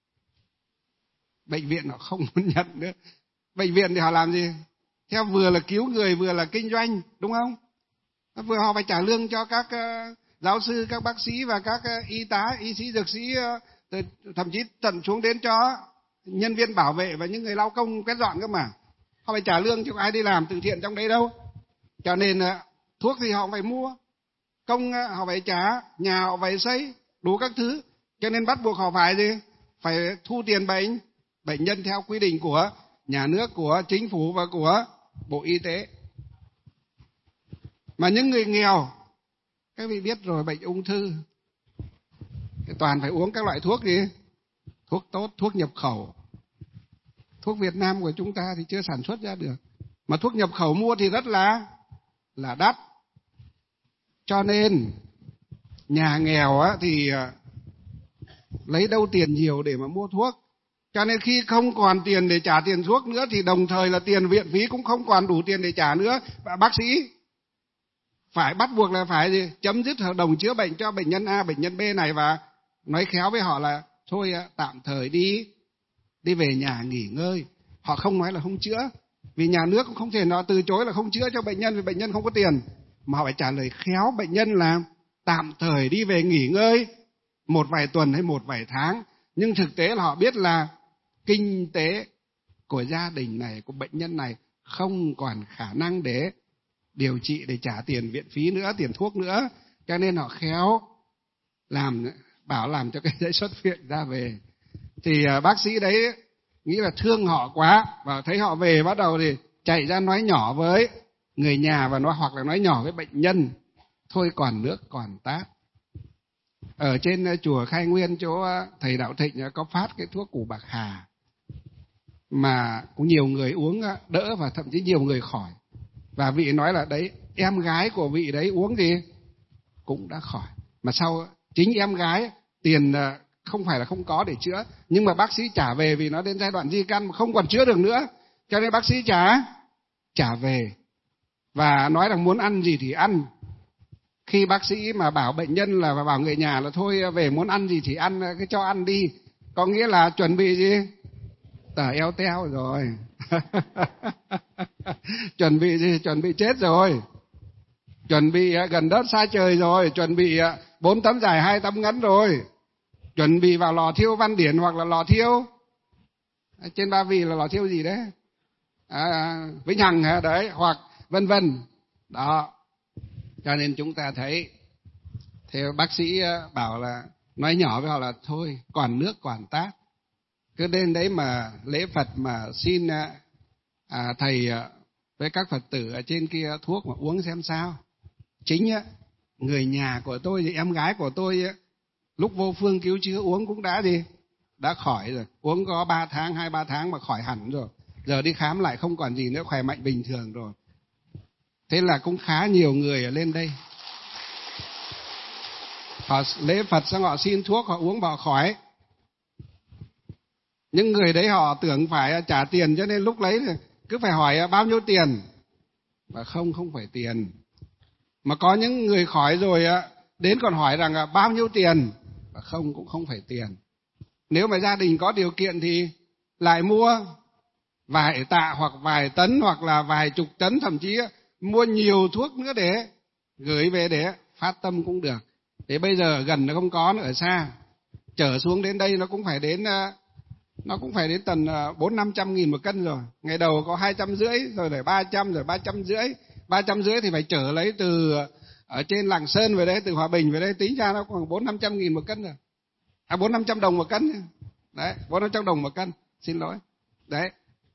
bệnh viện họ không muốn nhận nữa. Bệnh viện thì họ làm gì? Theo vừa là cứu người vừa là kinh doanh, đúng không? Vừa họ phải trả lương cho các uh, giáo sư, các bác sĩ và các uh, y tá, y sĩ, dược sĩ, uh, thậm chí tận xuống đến cho nhân viên bảo vệ và những người lao công quét dọn cơ mà. Họ phải trả lương cho ai đi làm từ thiện trong đấy đâu. Cho nên uh, thuốc thì họ phải mua, công uh, họ phải trả, nhà họ phải xây, đủ các thứ. Cho nên bắt buộc họ phải gì? Phải thu tiền bệnh bệnh nhân theo quy định của nhà nước, của chính phủ và của Bộ Y tế. Mà những người nghèo, các vị biết rồi, bệnh ung thư thì toàn phải uống các loại thuốc gì? Thuốc tốt, thuốc nhập khẩu. Thuốc Việt Nam của chúng ta thì chưa sản xuất ra được, mà thuốc nhập khẩu mua thì rất là là đắt. Cho nên nhà nghèo á, thì lấy đâu tiền nhiều để mà mua thuốc. Cho nên khi không còn tiền để trả tiền thuốc nữa thì đồng thời là tiền viện phí cũng không còn đủ tiền để trả nữa. Và bác sĩ phải bắt buộc là phải gì? Chấm dứt hợp đồng chữa bệnh cho bệnh nhân A, bệnh nhân B này, và nói khéo với họ là thôi tạm thời đi, đi về nhà nghỉ ngơi. Họ không nói là không chữa, Vì nhà nước cũng không thể nào từ chối là không chữa cho bệnh nhân vì bệnh nhân không có tiền. Mà họ phải trả lời khéo bệnh nhân là tạm thời đi về nghỉ ngơi một vài tuần hay một vài tháng. Nhưng thực tế là họ biết là kinh tế của gia đình này, của bệnh nhân này không còn khả năng để điều trị, để trả tiền viện phí nữa, tiền thuốc nữa. Cho nên họ khéo làm, bảo làm cho cái giấy xuất viện ra về. Thì bác sĩ đấy nghĩ là thương họ quá, và thấy họ về bắt đầu thì chạy ra nói nhỏ với người nhà, và nói hoặc là nói nhỏ với bệnh nhân, thôi còn nước còn tát. Ở trên chùa Khai Nguyên, chỗ thầy Đạo Thịnh có phát cái thuốc củ bạc hà mà cũng nhiều người uống đỡ, và thậm chí nhiều người khỏi. Và vị nói là đấy, em gái của vị đấy uống gì cũng đã khỏi. Mà sau chính em gái tiền không phải là không có để chữa, nhưng mà bác sĩ trả về vì nó đến giai đoạn di căn mà không còn chữa được nữa, cho nên bác sĩ trả trả về và nói là muốn ăn gì thì ăn. Khi bác sĩ mà bảo bệnh nhân là, và bảo người nhà là thôi về muốn ăn gì thì ăn, cái cho ăn đi, có nghĩa là chuẩn bị gì? Tờ eo teo rồi. Chuẩn bị gì? Chuẩn bị chết rồi. Chuẩn bị gần đất xa trời rồi. Chuẩn bị bốn tấm dài hai tấm ngắn rồi. Chuẩn bị vào lò thiêu Văn Điển hoặc là lò thiêu trên Ba Vì là lò thiêu gì đấy, à, Vĩnh Hằng hả đấy, hoặc vân vân đó. Cho nên chúng ta thấy, theo bác sĩ bảo là nói nhỏ với họ là thôi còn nước còn tát. Cứ đến đấy mà lễ Phật mà xin à, thầy với các Phật tử ở trên kia thuốc mà uống xem sao. Chính á, người nhà của tôi thì em gái của tôi á, lúc vô phương cứu chữa uống cũng đã gì đã khỏi rồi, uống có ba tháng hai ba tháng mà khỏi hẳn rồi, giờ đi khám lại không còn gì nữa, khỏe mạnh bình thường rồi. Thế là cũng khá nhiều người ở lên đây, họ lễ Phật xong họ xin thuốc, họ uống họ khỏi. Những người đấy họ tưởng phải trả tiền, cho nên lúc lấy cứ phải hỏi bao nhiêu tiền, và không không phải tiền. Mà có những người khỏi rồi đến còn hỏi rằng là bao nhiêu tiền, và không cũng không phải tiền. Nếu mà gia đình có điều kiện thì lại mua vài tạ hoặc vài tấn hoặc là vài chục tấn, thậm chí mua nhiều thuốc nữa để gửi về để phát tâm cũng được. Thế bây giờ ở gần nó không có, nó ở xa, trở xuống đến đây nó cũng phải đến nó cũng phải đến tầm bốn năm trăm nghìn một cân rồi. Ngày đầu có hai trăm rưỡi, rồi để ba trăm, rồi ba trăm rưỡi, ba trăm rưỡi thì phải trở lấy từ ở trên Lạng Sơn về đây, từ Hòa Bình về đây, tính ra nó khoảng bốn năm trăm nghìn một cân rồi, à bốn năm trăm đồng một cân đấy, bốn năm trăm đồng một cân, xin lỗi đấy.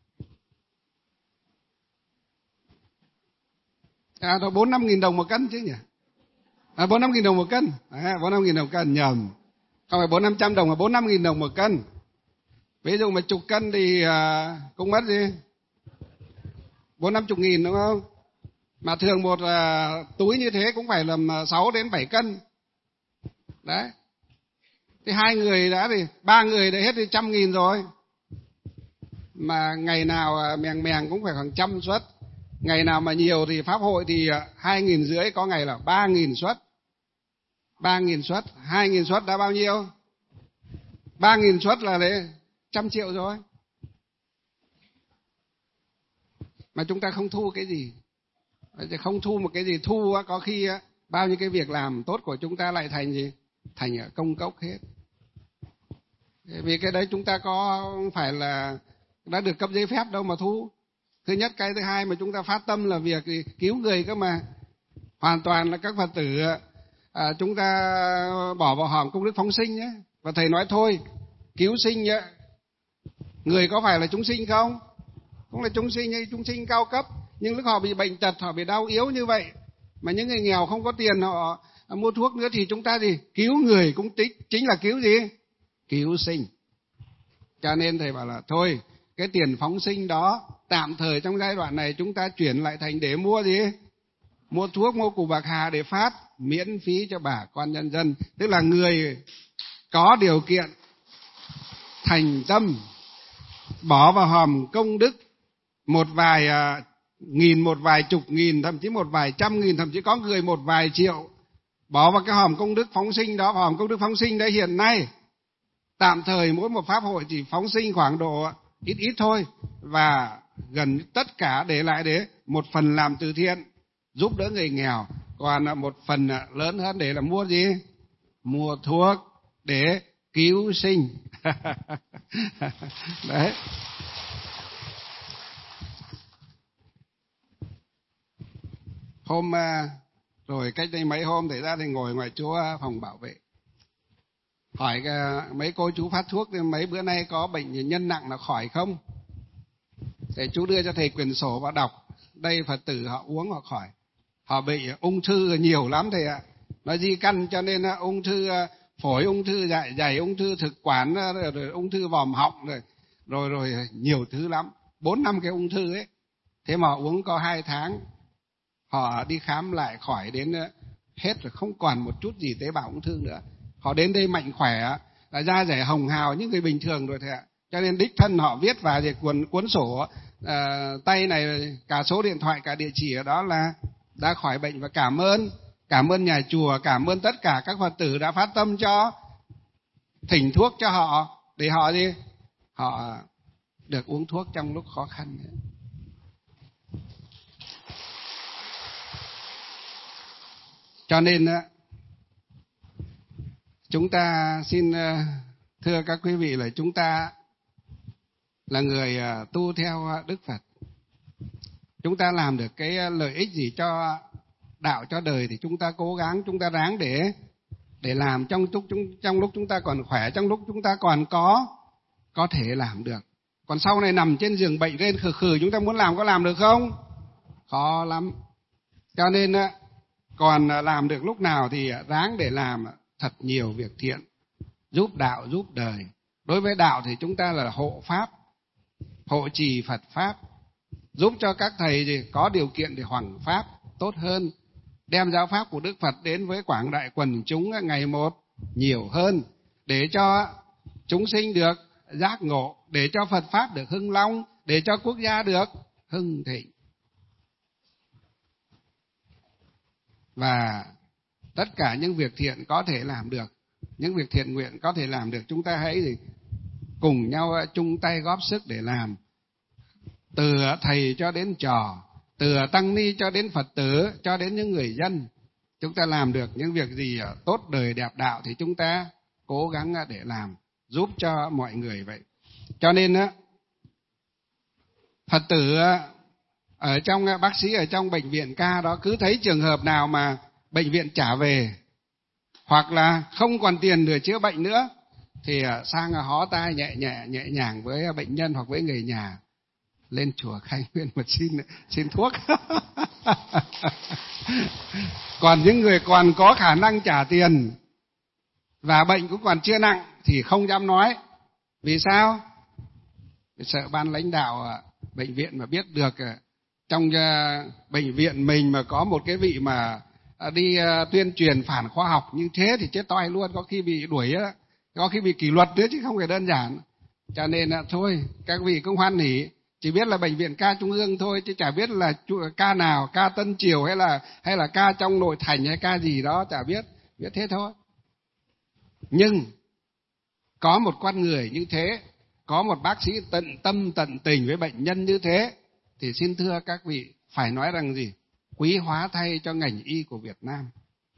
À, nó bốn năm nghìn đồng một cân chứ nhỉ? À, bốn năm nghìn đồng một cân, à, bốn năm nghìn đồng một cân, nhầm, không phải bốn năm trăm đồng mà bốn năm nghìn đồng một cân. Ví dụ mà chục cân thì à, cũng mất gì bốn năm chục nghìn đúng không? Mà thường một à, túi như thế cũng phải làm sáu đến bảy cân đấy. Thì hai người đã thì ba người đã hết thì trăm nghìn rồi. Mà ngày nào à, mèng mèng cũng phải khoảng trăm suất. Ngày nào mà nhiều thì pháp hội thì hai nghìn rưỡi, có ngày là ba nghìn suất. Ba nghìn suất, hai nghìn suất đã bao nhiêu? Ba nghìn suất là đấy trăm triệu rồi. Mà chúng ta không thu cái gì, không thu một cái gì, thu có khi bao nhiêu cái việc làm tốt của chúng ta lại thành gì? Thành công cốc hết. Vì cái đấy chúng ta có phải là đã được cấp giấy phép đâu mà thu. Thứ nhất. Cái thứ hai mà chúng ta phát tâm là việc cứu người cơ mà. Hoàn toàn là các Phật tử à, chúng ta bỏ vào hòm công đức phóng sinh nhé. Và thầy nói thôi, cứu sinh nhé. Người có phải là chúng sinh không? Không là chúng sinh hay chúng sinh cao cấp. Nhưng lúc họ bị bệnh tật, họ bị đau yếu như vậy, mà những người nghèo không có tiền họ mua thuốc nữa, thì chúng ta gì? Cứu người cũng tính, chính là cứu gì? Cứu sinh. Cho nên thầy bảo là thôi, cái tiền phóng sinh đó tạm thời trong giai đoạn này chúng ta chuyển lại thành để mua gì? Mua thuốc, mua củ bạc hà để phát miễn phí cho bà con nhân dân. Tức là người có điều kiện thành tâm bỏ vào hòm công đức một vài à, nghìn, một vài chục nghìn, thậm chí một vài trăm nghìn, thậm chí có người một vài triệu, bỏ vào cái hòm công đức phóng sinh đó. Hòm công đức phóng sinh đấy hiện nay tạm thời mỗi một pháp hội chỉ phóng sinh khoảng độ ít ít thôi, và gần tất cả để lại để một phần làm từ thiện giúp đỡ người nghèo, còn một phần lớn hơn để là mua gì? Mua thuốc để cứu sinh. Đấy. Hôm rồi cách đây mấy hôm thầy ra thì ngồi ngoài chỗ phòng bảo vệ, hỏi mấy cô chú phát thuốc mấy bữa nay có bệnh nhân nặng là khỏi không? Để chú đưa cho thầy quyển sổ vào đọc. Đây Phật tử họ uống họ khỏi. Họ bị ung thư nhiều lắm thầy ạ. Nó di căn cho nên ung thư phổi, ung thư dạ dày, ung thư thực quản, rồi, rồi ung thư vòm họng, rồi, rồi rồi nhiều thứ lắm. Bốn năm cái ung thư ấy. Thế mà họ uống có hai tháng. Họ đi khám lại khỏi đến hết rồi, không còn một chút gì tế bào ung thư nữa. Họ đến đây mạnh khỏe, là da dẻ hồng hào những người bình thường rồi thầy ạ. Cho nên đích thân họ viết vào về cuốn cuốn sổ à, tay này, cả số điện thoại, cả địa chỉ ở đó là đã khỏi bệnh, và cảm ơn cảm ơn nhà chùa, cảm ơn tất cả các Phật tử đã phát tâm cho thỉnh thuốc cho họ để họ gì họ được uống thuốc trong lúc khó khăn. Cho nên chúng ta xin thưa các quý vị là chúng ta là người tu theo Đức Phật. Chúng ta làm được cái lợi ích gì cho đạo, cho đời thì chúng ta cố gắng, chúng ta ráng để để làm trong lúc trong lúc chúng ta còn khỏe, trong lúc chúng ta còn có có thể làm được. Còn sau này nằm trên giường bệnh lên khừ khừ, chúng ta muốn làm có làm được không? Khó lắm. Cho nên còn làm được lúc nào thì ráng để làm thật nhiều việc thiện, giúp đạo, giúp đời. Đối với đạo thì chúng ta là hộ pháp, hộ trì Phật pháp, giúp cho các thầy thì có điều kiện để hoằng pháp tốt hơn, đem giáo pháp của Đức Phật đến với quảng đại quần chúng ngày một nhiều hơn, để cho chúng sinh được giác ngộ, để cho Phật pháp được hưng long, để cho quốc gia được hưng thịnh. Và tất cả những việc thiện có thể làm được, những việc thiện nguyện có thể làm được, chúng ta hãy thì cùng nhau chung tay góp sức để làm. Từ thầy cho đến trò, từ tăng ni cho đến Phật tử, cho đến những người dân, chúng ta làm được những việc gì tốt đời đẹp đạo thì chúng ta cố gắng để làm, giúp cho mọi người vậy. Cho nên Phật tử ở trong, bác sĩ ở trong bệnh viện ca đó, cứ thấy trường hợp nào mà bệnh viện trả về hoặc là không còn tiền để chữa bệnh nữa thì sang hó tai nhẹ nhẹ nhẹ nhàng với bệnh nhân hoặc với người nhà, lên chùa khai nguyên một xin xin thuốc. Còn những người còn có khả năng trả tiền và bệnh cũng còn chưa nặng thì không dám nói. Vì sao? Vì sợ ban lãnh đạo bệnh viện mà biết được trong bệnh viện mình mà có một cái vị mà đi tuyên truyền phản khoa học như thế thì chết toi luôn, có khi bị đuổi, có khi bị kỷ luật nữa chứ không phải đơn giản. Cho nên thôi các vị cũng hoan hỉ, chỉ biết là bệnh viện ca trung ương thôi chứ chả biết là ca nào, ca Tân Triều hay là hay là ca trong nội thành hay ca gì đó chả biết, biết thế thôi. Nhưng có một con người như thế, có một bác sĩ tận tâm tận tình với bệnh nhân như thế thì xin thưa các vị, phải nói rằng gì? Quý hóa thay cho ngành y của Việt Nam.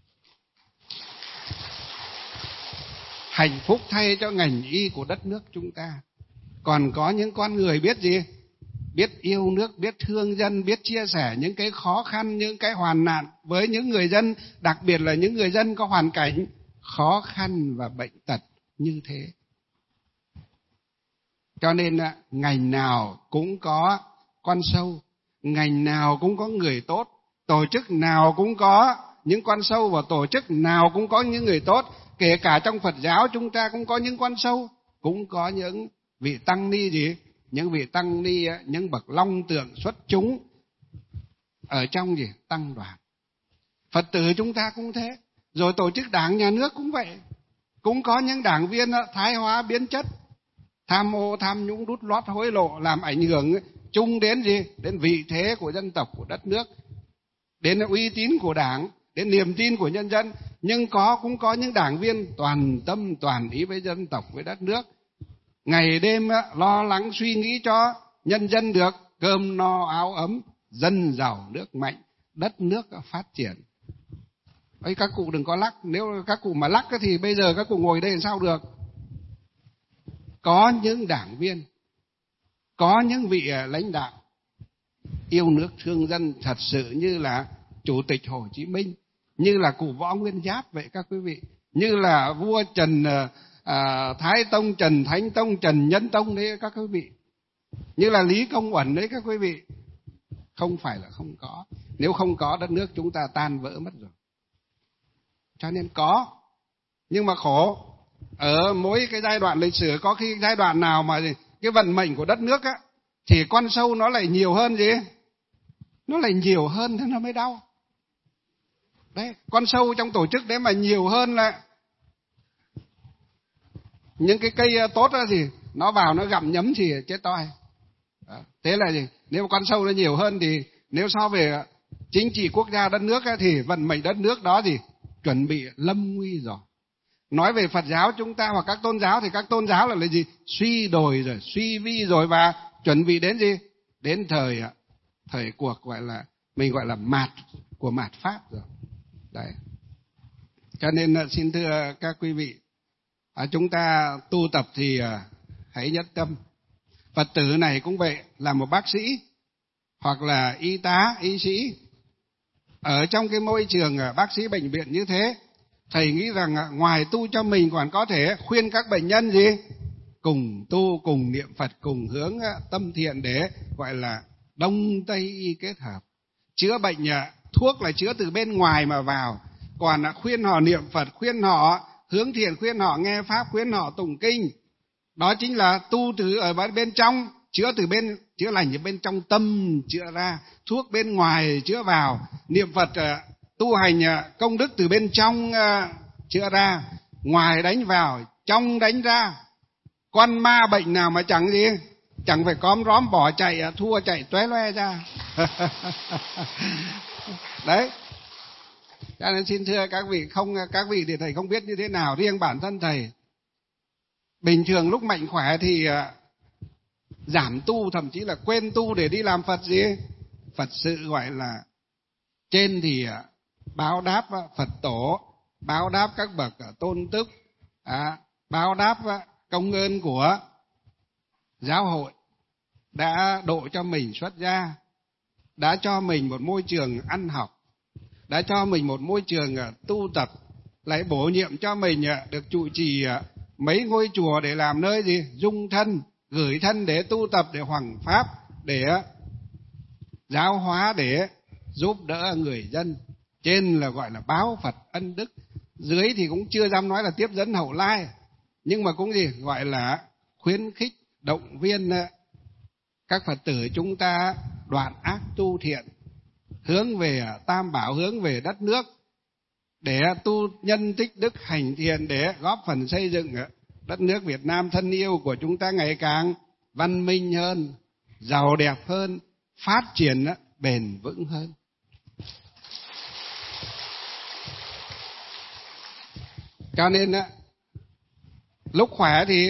Hạnh phúc thay cho ngành y của đất nước chúng ta. Còn có những con người biết gì? Biết yêu nước, biết thương dân, biết chia sẻ những cái khó khăn, những cái hoàn nạn với những người dân, đặc biệt là những người dân có hoàn cảnh khó khăn và bệnh tật như thế. Cho nên ngành nào cũng có con sâu, ngành nào cũng có người tốt, tổ chức nào cũng có những con sâu và tổ chức nào cũng có những người tốt. Kể cả trong Phật giáo chúng ta cũng có những con sâu, cũng có những vị tăng ni gì? Những vị tăng ni, những bậc long tượng xuất chúng ở trong gì? Tăng đoàn. Phật tử chúng ta cũng thế. Rồi tổ chức đảng nhà nước cũng vậy. Cũng có những đảng viên thái hóa biến chất, tham ô, tham nhũng, đút lót, hối lộ, làm ảnh hưởng chung đến gì? Đến vị thế của dân tộc, của đất nước, đến uy tín của đảng, đến niềm tin của nhân dân. Nhưng có cũng có những đảng viên toàn tâm toàn ý với dân tộc, với đất nước, ngày đêm lo lắng suy nghĩ cho nhân dân được cơm no áo ấm, dân giàu nước mạnh, đất nước phát triển. Ấy, các cụ đừng có lắc, nếu các cụ mà lắc thì bây giờ các cụ ngồi đây làm sao được. Có những đảng viên, có những vị lãnh đạo yêu nước thương dân thật sự như là Chủ tịch Hồ Chí Minh, như là cụ Võ Nguyên Giáp vậy các quý vị, như là vua Trần à, Thái Tông, Trần Thánh Tông, Trần Nhân Tông đấy các quý vị, như là Lý Công Uẩn đấy các quý vị. Không phải là không có, nếu không có đất nước chúng ta tan vỡ mất rồi. Cho nên có, nhưng mà khổ, ở mỗi cái giai đoạn lịch sử có khi giai đoạn nào mà cái vận mệnh của đất nước á, thì con sâu nó lại nhiều hơn gì? Nó lại nhiều hơn thì nó mới đau. Đấy, con sâu trong tổ chức đấy mà nhiều hơn là những cái cây tốt đó thì nó vào nó gặm nhấm thì chết toi. Đó. Thế là gì? Nếu mà con sâu nó nhiều hơn thì nếu so về chính trị quốc gia đất nước ấy, thì vận mệnh đất nước đó thì chuẩn bị lâm nguy rồi. Nói về Phật giáo chúng ta hoặc các tôn giáo thì các tôn giáo là là gì? Suy đồi rồi, suy vi rồi và chuẩn bị đến gì? Đến thời thời cuộc gọi là mình gọi là mạt của mạt Pháp rồi. Đấy. Cho nên xin thưa các quý vị, chúng ta tu tập thì hãy nhất tâm. Phật tử này cũng vậy, là một bác sĩ hoặc là y tá, y sĩ, ở trong cái môi trường bác sĩ bệnh viện như thế, thầy nghĩ rằng ngoài tu cho mình còn có thể khuyên các bệnh nhân gì? Cùng tu, cùng niệm Phật, cùng hướng tâm thiện để gọi là đông tây y kết hợp. Chữa bệnh, thuốc là chữa từ bên ngoài mà vào, còn khuyên họ niệm Phật, khuyên họ hướng thiện, khuyên họ nghe Pháp, khuyên họ tụng kinh. Đó chính là tu từ ở bên trong, chữa từ bên, chữa lành ở bên trong tâm chữa ra, thuốc bên ngoài chữa vào. Niệm Phật tu hành công đức từ bên trong chữa ra, ngoài đánh vào, trong đánh ra. Con ma bệnh nào mà chẳng gì, chẳng phải cóm róm bỏ chạy, thua chạy tóe loe ra. Đấy. Cho nên xin thưa các vị, không các vị thì thầy không biết như thế nào, riêng bản thân thầy bình thường lúc mạnh khỏe thì giảm tu, thậm chí là quên tu để đi làm Phật gì? Phật sự gọi là trên thì báo đáp Phật tổ, báo đáp các bậc tôn túc, à, báo đáp công ơn của giáo hội đã độ cho mình xuất gia, đã cho mình một môi trường ăn học, đã cho mình một môi trường tu tập, lại bổ nhiệm cho mình được trụ trì mấy ngôi chùa để làm nơi gì? Dung thân, gửi thân để tu tập, để hoằng pháp, để giáo hóa, để giúp đỡ người dân. Trên là gọi là báo Phật ân đức, dưới thì cũng chưa dám nói là tiếp dẫn hậu lai, nhưng mà cũng gì? Gọi là khuyến khích, động viên các Phật tử chúng ta đoạn ác tu thiện, hướng về Tam Bảo, hướng về đất nước, để tu nhân tích đức hành thiện, để góp phần xây dựng đất nước Việt Nam thân yêu của chúng ta ngày càng văn minh hơn, giàu đẹp hơn, phát triển bền vững hơn. Cho nên lúc khỏe thì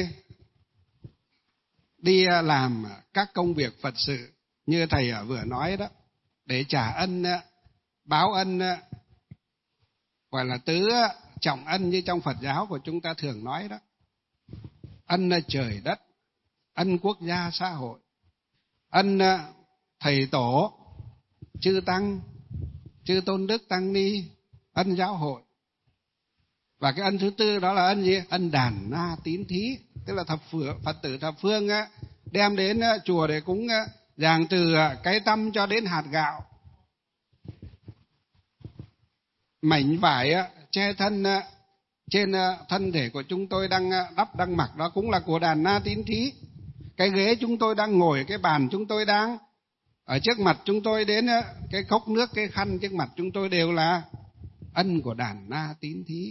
đi làm các công việc Phật sự như thầy vừa nói đó, để trả ân, báo ân, gọi là tứ trọng ân như trong Phật giáo của chúng ta thường nói đó. Ân trời đất, ân quốc gia xã hội, ân thầy tổ, chư tăng, chư tôn đức tăng ni, ân giáo hội. Và cái ân thứ tư đó là ân gì? Ân đàn na tín thí, tức là thập phương, Phật tử thập phương đem đến chùa để cúng dường từ cái tăm cho đến hạt gạo. Mảnh vải che thân trên thân thể của chúng tôi đang đắp đang mặc đó cũng là của đàn na tín thí. Cái ghế chúng tôi đang ngồi, cái bàn chúng tôi đang ở trước mặt chúng tôi, đến cái cốc nước, cái khăn trước mặt chúng tôi đều là ân của đàn na tín thí.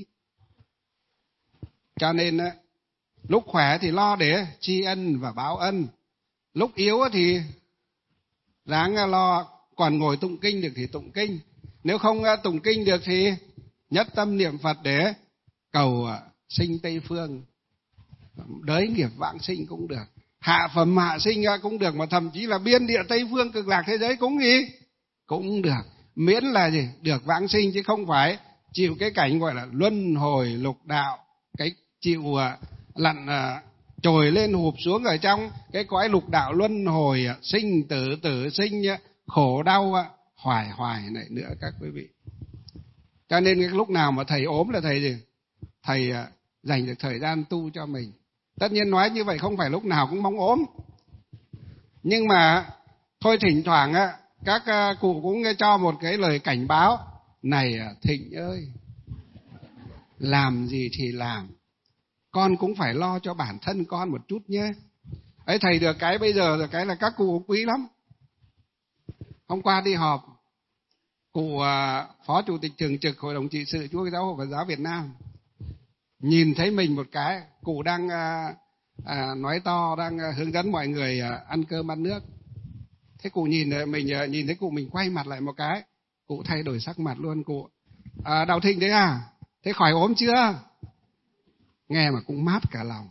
Cho nên lúc khỏe thì lo để tri ân và báo ân, lúc yếu thì ráng lo, còn ngồi tụng kinh được thì tụng kinh, nếu không tụng kinh được thì nhất tâm niệm Phật để cầu sinh Tây Phương. đới nghiệp vãng sinh cũng được, hạ phẩm hạ sinh cũng được, mà thậm chí là biên địa Tây phương cực lạc thế giới cũng gì cũng được, miễn là gì được vãng sinh, chứ không phải chịu cái cảnh gọi là luân hồi lục đạo, cái chịu uh, lặn uh, trồi lên hụp xuống ở trong cái cõi lục đạo luân hồi, uh, sinh tử tử sinh, uh, khổ đau uh, hoài hoài này nữa các quý vị. Cho nên cái lúc nào mà thầy ốm là thầy gì thầy uh, dành được thời gian tu cho mình. Tất nhiên nói như vậy không phải lúc nào cũng mong ốm, nhưng mà thôi thỉnh thoảng uh, các uh, cụ cũng cho một cái lời cảnh báo này: Thịnh ơi, làm gì thì làm, con cũng phải lo cho bản thân con một chút nhé. Ấy thầy được cái bây giờ là cái là các cụ quý lắm. Hôm qua đi họp, cụ uh, phó chủ tịch thường trực hội đồng trị sự Chúa Giáo hội Phật giáo Việt Nam nhìn thấy mình một cái, cụ đang uh, uh, nói to, đang uh, hướng dẫn mọi người uh, ăn cơm ăn nước. Thế cụ nhìn mình, uh, nhìn thấy cụ mình quay mặt lại một cái, cụ thay đổi sắc mặt luôn. Cụ à, Đạo Thịnh đấy à, thế khỏi ốm chưa? Nghe mà cũng mát cả lòng.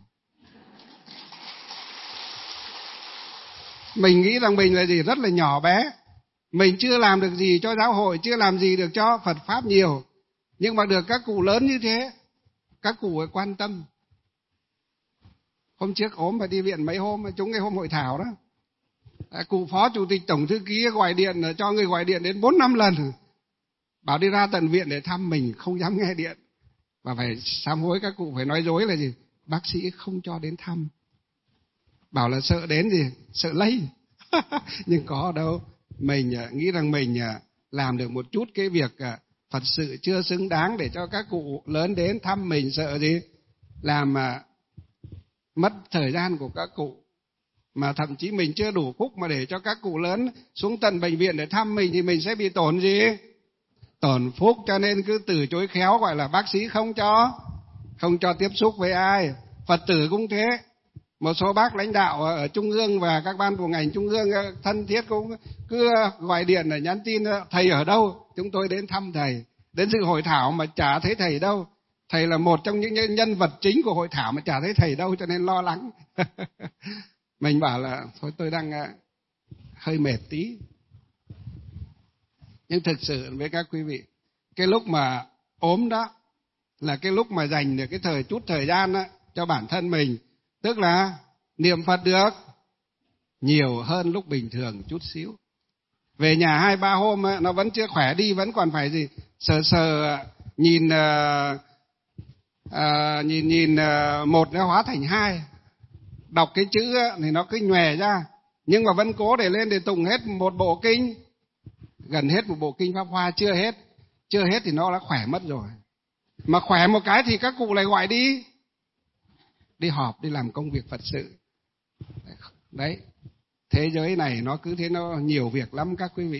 Mình nghĩ rằng mình là gì rất là nhỏ bé, mình chưa làm được gì cho giáo hội, chưa làm gì được cho Phật pháp nhiều, nhưng mà được các cụ lớn như thế, các cụ ấy quan tâm. Hôm trước ốm phải đi viện mấy hôm, chúng cái hôm hội thảo đó, à, cụ phó chủ tịch tổng thư ký gọi điện cho người gọi điện đến bốn năm lần, bảo đi ra tận viện để thăm, mình không dám nghe điện và phải sám hối các cụ, phải nói dối là gì bác sĩ không cho đến thăm, bảo là sợ đến gì sợ lây. Nhưng có đâu, mình nghĩ rằng mình làm được một chút cái việc Phật sự chưa xứng đáng để cho các cụ lớn đến thăm mình, sợ gì làm mà mất thời gian của các cụ, mà thậm chí mình chưa đủ phúc mà để cho các cụ lớn xuống tận bệnh viện để thăm mình thì mình sẽ bị tổn gì tổn phúc. Cho nên cứ từ chối khéo, gọi là bác sĩ không cho không cho tiếp xúc với ai. Phật tử cũng thế, một số bác lãnh đạo ở trung ương và các ban bộ ngành trung ương thân thiết cũng cứ gọi điện để nhắn tin: thầy ở đâu, chúng tôi đến thăm thầy. Đến dự hội thảo mà chả thấy thầy đâu, thầy là một trong những nhân vật chính của hội thảo mà chả thấy thầy đâu, cho nên lo lắng. Mình bảo là thôi tôi đang hơi mệt tí. Nhưng thực sự với các quý vị, cái lúc mà ốm đó là cái lúc mà dành được cái thời chút thời gian đó cho bản thân mình, tức là niệm Phật được nhiều hơn lúc bình thường chút xíu. Về nhà hai ba hôm ấy, nó vẫn chưa khỏe đi, vẫn còn phải gì sờ sờ nhìn uh, uh, nhìn nhìn uh, một nó hóa thành hai, đọc cái chữ thì nó cứ nhòe ra, nhưng mà vẫn cố để lên để tụng hết một bộ kinh, gần hết một bộ kinh Pháp Hoa, chưa hết chưa hết thì nó đã khỏe mất rồi. Mà khỏe một cái thì các cụ lại gọi đi đi họp, đi làm công việc Phật sự. Đấy, thế giới này nó cứ thế, nó nhiều việc lắm các quý vị.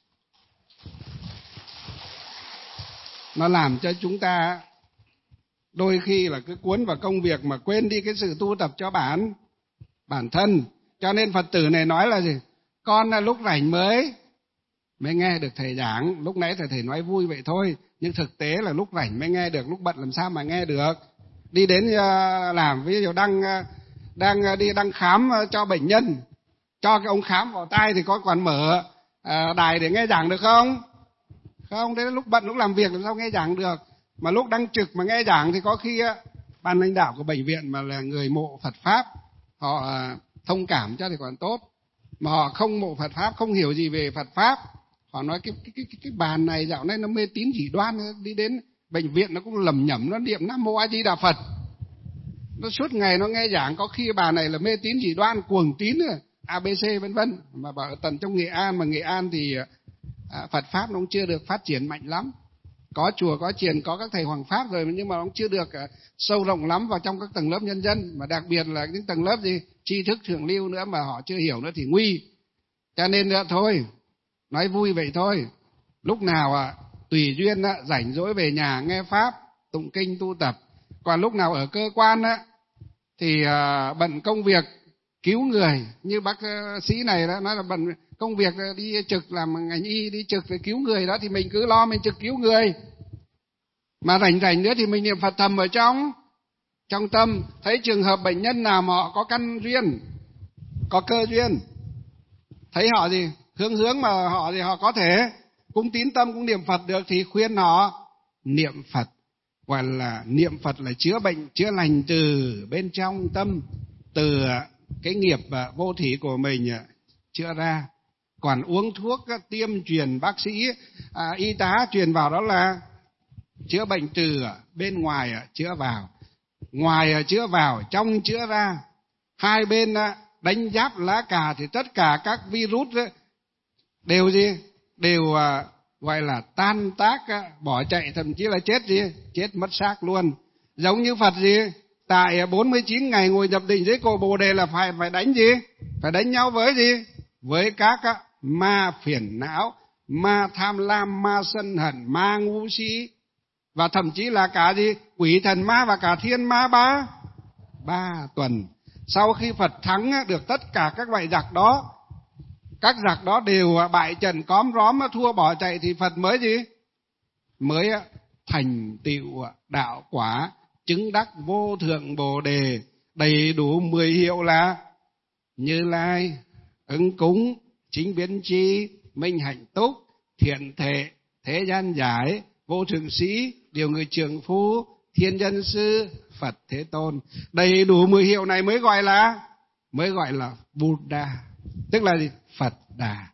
Nó làm cho chúng ta đôi khi là cứ cuốn vào công việc mà quên đi cái sự tu tập cho bản bản thân. Cho nên Phật tử này nói là gì? Con là lúc rảnh mới mới nghe được thầy giảng. Lúc nãy thầy thầy nói vui vậy thôi, nhưng thực tế là lúc rảnh mới nghe được, lúc bận làm sao mà nghe được. Đi đến làm, ví dụ đang đang đi đang khám cho bệnh nhân, cho cái ông khám vào tai thì có còn mở đài để nghe giảng được không? Không, đấy là lúc bận, lúc làm việc làm sao nghe giảng được. Mà lúc đang trực mà nghe giảng thì có khi ban lãnh đạo của bệnh viện mà là người mộ Phật pháp, họ thông cảm cho thì còn tốt. Mà họ không mộ Phật pháp, không hiểu gì về Phật pháp, họ nói cái cái cái cái, cái bàn này dạo này nó mê tín dị đoan, đi đến bệnh viện nó cũng lầm nhẩm, nó niệm Nam Mô A Di Đà Phật, nó suốt ngày nó nghe giảng, có khi bà này là mê tín dị đoan, cuồng tín a bê xê vân vân. Mà bảo tận trong Nghệ An, mà Nghệ An thì à, Phật pháp nó cũng chưa được phát triển mạnh lắm, có chùa có chiền, có các thầy hoàng pháp rồi, nhưng mà nó cũng chưa được à, sâu rộng lắm vào trong các tầng lớp nhân dân, mà đặc biệt là những tầng lớp gì tri thức thượng lưu nữa mà họ chưa hiểu nữa thì nguy. Cho nên nữa thôi, nói vui vậy thôi, lúc nào à, tùy duyên á, rảnh rỗi về nhà nghe pháp, tụng kinh tu tập. Còn lúc nào ở cơ quan á, thì à, bận công việc cứu người, như bác sĩ này đó nói là bận công việc đi trực làm ngành y, đi trực để cứu người đó, thì mình cứ lo mình trực cứu người. Mà rảnh rảnh nữa thì mình niệm Phật thầm ở trong trong tâm. Thấy trường hợp bệnh nhân nào mà họ có căn duyên, có cơ duyên, thấy họ gì hướng hướng mà họ thì họ có thể cũng tín tâm cũng niệm Phật được, thì khuyên họ niệm Phật. Gọi là niệm Phật là chữa bệnh chữa lành từ bên trong tâm, từ cái nghiệp vô thỉ của mình chữa ra. Còn uống thuốc tiêm truyền, bác sĩ à, y tá truyền vào đó là chữa bệnh từ bên ngoài chữa vào, ngoài chữa vào, trong chữa ra. Hai bên đánh giáp lá cà thì tất cả các virus đều gì đều gọi là tan tác, bỏ chạy, thậm chí là chết gì chết mất xác luôn. Giống như Phật gì tại bốn mươi chín ngày ngồi nhập định dưới cội Bồ Đề là phải phải đánh gì phải đánh nhau với gì với các ma phiền não, ma tham lam, ma sân hận, ma ngu si, và thậm chí là cả gì quỷ thần ma và cả thiên ma ba ba tuần. Sau khi Phật thắng được tất cả các loại giặc đó, các giặc đó đều bại trận cóm róm thua bỏ chạy, thì Phật mới gì mới thành tựu đạo quả, chứng đắc vô thượng Bồ Đề, đầy đủ mười hiệu là Như Lai, ứng cúng, chính biến chi, minh hạnh túc, thiện thể, thế gian giải, vô thượng sĩ, điều người trường phu, thiên nhân sư, Phật Thế Tôn. Đầy đủ mười hiệu này mới gọi là mới gọi là Buddha, tức là gì Phật Đà.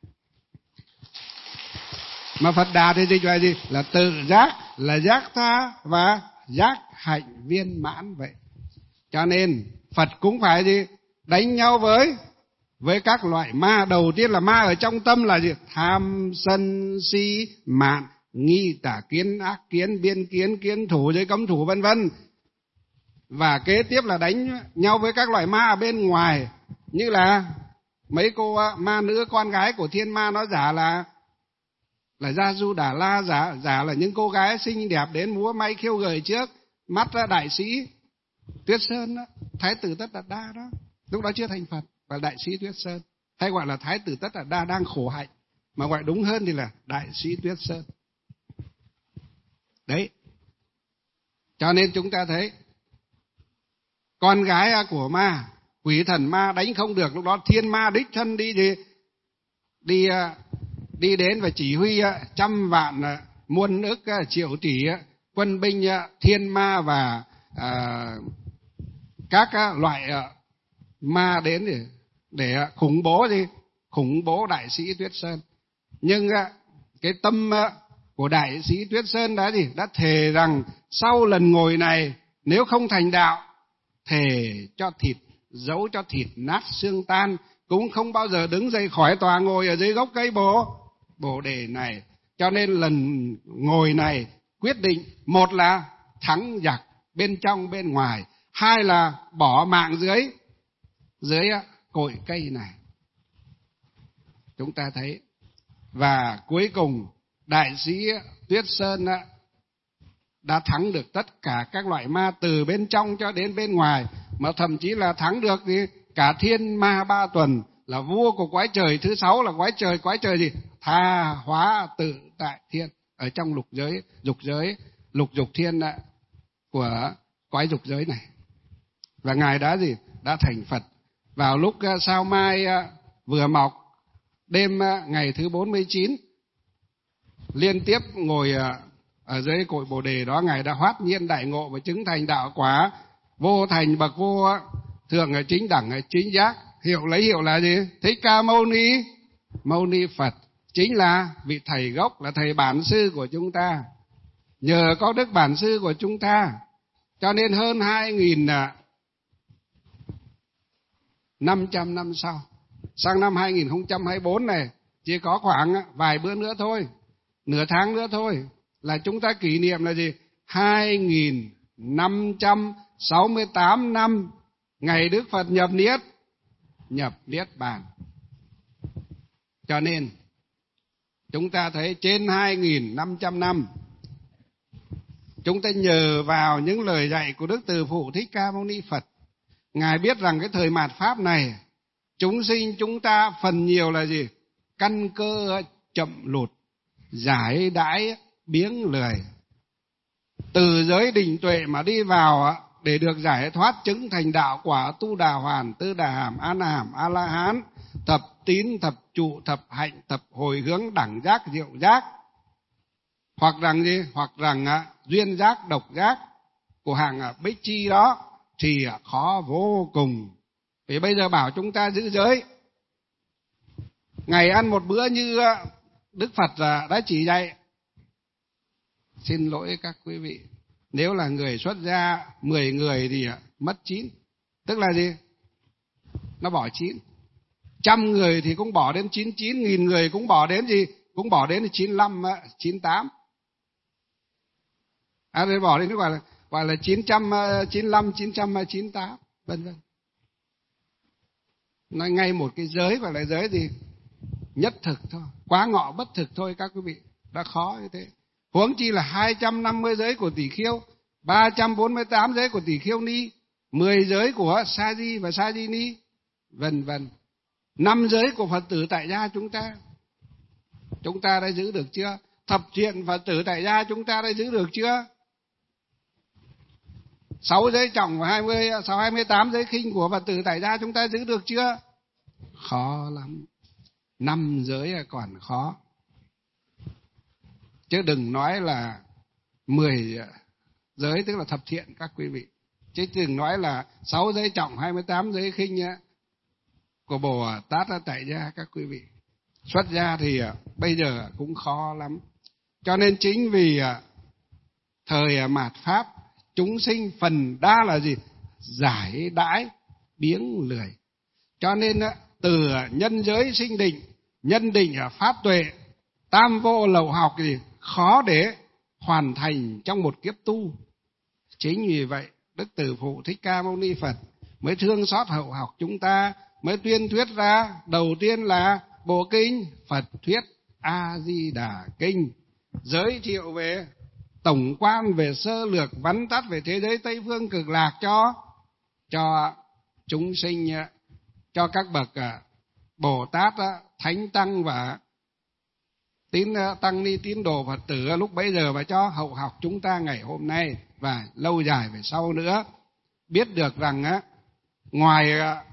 Mà Phật Đà thì dịch là gì là tự giác, là giác tha và giác hạnh viên mãn vậy. Cho nên Phật cũng phải gì đánh nhau với với các loại ma. Đầu tiên là ma ở trong tâm là gì tham sân si mạn, nghi tà kiến, ác kiến, biên kiến, kiến thủ, giới cấm thủ, vân vân. Và kế tiếp là đánh nhau với các loại ma ở bên ngoài, như là mấy cô ma nữ con gái của thiên ma nó giả là là Gia Du Đà La, giả giả là những cô gái xinh đẹp đến múa may khiêu gợi trước mắt đại sĩ Tuyết Sơn đó, Thái tử Tất Đạt Đa đó, lúc đó chưa thành Phật, và đại sĩ Tuyết Sơn, hay gọi là Thái tử Tất Đạt Đa đang khổ hạnh, mà gọi đúng hơn thì là đại sĩ Tuyết Sơn. Đấy, cho nên chúng ta thấy con gái của ma, quỷ thần ma đánh không được, lúc đó thiên ma đích thân đi đi đi đi đến và chỉ huy trăm vạn, muôn ức, triệu tỷ quân binh thiên ma và à, các loại ma đến để để khủng bố gì khủng bố đại sĩ Tuyết Sơn. Nhưng cái tâm của đại sĩ Tuyết Sơn đã gì đã thề rằng sau lần ngồi này nếu không thành đạo, thề cho thịt giấu cho thịt nát xương tan, cũng không bao giờ đứng dậy khỏi tòa ngồi ở dưới gốc cây bồ bồ đề này. Cho nên lần ngồi này quyết định, một là thắng giặc bên trong bên ngoài, hai là bỏ mạng dưới dưới cội cây này. Chúng ta thấy, và cuối cùng đại sĩ Tuyết Sơn đã thắng được tất cả các loại ma từ bên trong cho đến bên ngoài, mà thậm chí là thắng được thì cả thiên ma ba tuần, là vua của quái trời thứ sáu, là quái trời quái trời gì tha hóa tự tại thiên, ở trong lục giới dục giới lục dục thiên của quái dục giới này. Và ngài đã gì đã thành Phật vào lúc sao mai vừa mọc, đêm ngày thứ bốn mươi chín, liên tiếp ngồi ở dưới cội Bồ Đề đó, ngài đã hoát nhiên đại ngộ và chứng thành đạo quả vô thành bậc vô thượng chính đẳng chính giác. Hiệu lấy hiệu là gì? Thích Ca Mâu Ni Mâu Ni Phật, chính là vị thầy gốc, là thầy bản sư của chúng ta. Nhờ có đức bản sư của chúng ta, cho nên hơn hai nghìn năm trăm năm sau, sang năm hai nghìn không trăm hai mươi tư này, chỉ có khoảng vài bữa nữa thôi, nửa tháng nữa thôi, là chúng ta kỷ niệm là gì? hai nghìn năm trăm sáu mươi tám năm ngày Đức Phật nhập niết nhập niết bàn. Cho nên chúng ta thấy trên hai nghìn năm trăm năm, chúng ta nhờ vào những lời dạy của Đức Từ Phụ Thích Ca Mâu Ni Phật. Ngài biết rằng cái thời mạt Pháp này, chúng sinh chúng ta phần nhiều là gì? Căn cơ chậm lụt, giải đãi biếng lười. Từ giới định tuệ mà đi vào để được giải thoát chứng thành đạo quả tu đà hoàn, tư đà hàm, a na hàm, a la hán, thập tín, thập trụ, thập hạnh, thập hồi hướng, đẳng giác, diệu giác. Hoặc rằng gì? Hoặc rằng à, duyên giác, độc giác của hàng à, bích chi đó thì à, khó vô cùng. Vì bây giờ bảo chúng ta giữ giới, ngày ăn một bữa như à, Đức Phật à, đã chỉ dạy. Xin lỗi các quý vị, nếu là người xuất gia mười người thì à, mất chín. Tức là gì? Nó bỏ chín. Trăm người thì cũng bỏ đến chín mươi chín, nghìn người cũng bỏ đến gì? Cũng bỏ đến chín mươi lăm, chín mươi tám. À, để bỏ đến gọi là gọi là chín trăm chín mươi lăm, chín trăm chín mươi tám, vân vân. Nói ngay một cái giới gọi là giới gì? Nhất thực thôi, quá ngọ bất thực thôi các quý vị, đã khó như thế. Huống chi là hai trăm năm mươi giới của tỷ khiêu, ba trăm bốn mươi tám giới của tỷ khiêu ni, mười giới của sa di và sa di ni, vân vân. Năm giới của Phật tử tại gia chúng ta, chúng ta đã giữ được chưa? Thập thiện Phật tử tại gia chúng ta đã giữ được chưa? Sáu giới trọng và hai mươi, sáu hai mươi tám giới khinh của Phật tử tại gia chúng ta giữ được chưa? Khó lắm. Năm giới còn khó, chứ đừng nói là mười giới tức là thập thiện các quý vị. Chứ đừng nói là sáu giới trọng, hai mươi tám giới khinh của Bồ Tát tại gia các quý vị. Xuất gia thì bây giờ cũng khó lắm. Cho nên chính vì thời mạt Pháp, chúng sinh phần đa là gì? Giải đãi biếng lười. Cho nên từ nhân giới sinh định, nhân định pháp tuệ, tam vô lậu học thì khó để hoàn thành trong một kiếp tu. Chính vì vậy Đức Từ Phụ Thích Ca Mâu Ni Phật mới thương xót hậu học chúng ta, mới tuyên thuyết ra đầu tiên là bộ kinh Phật thuyết A Di Đà Kinh, giới thiệu về tổng quan, về sơ lược vắn tắt về thế giới Tây Phương Cực Lạc cho cho chúng sinh, cho các bậc Bồ Tát, Thánh Tăng và tín tăng ni tín đồ Phật tử lúc bấy giờ, và cho hậu học chúng ta ngày hôm nay và lâu dài về sau nữa biết được rằng á, ngoài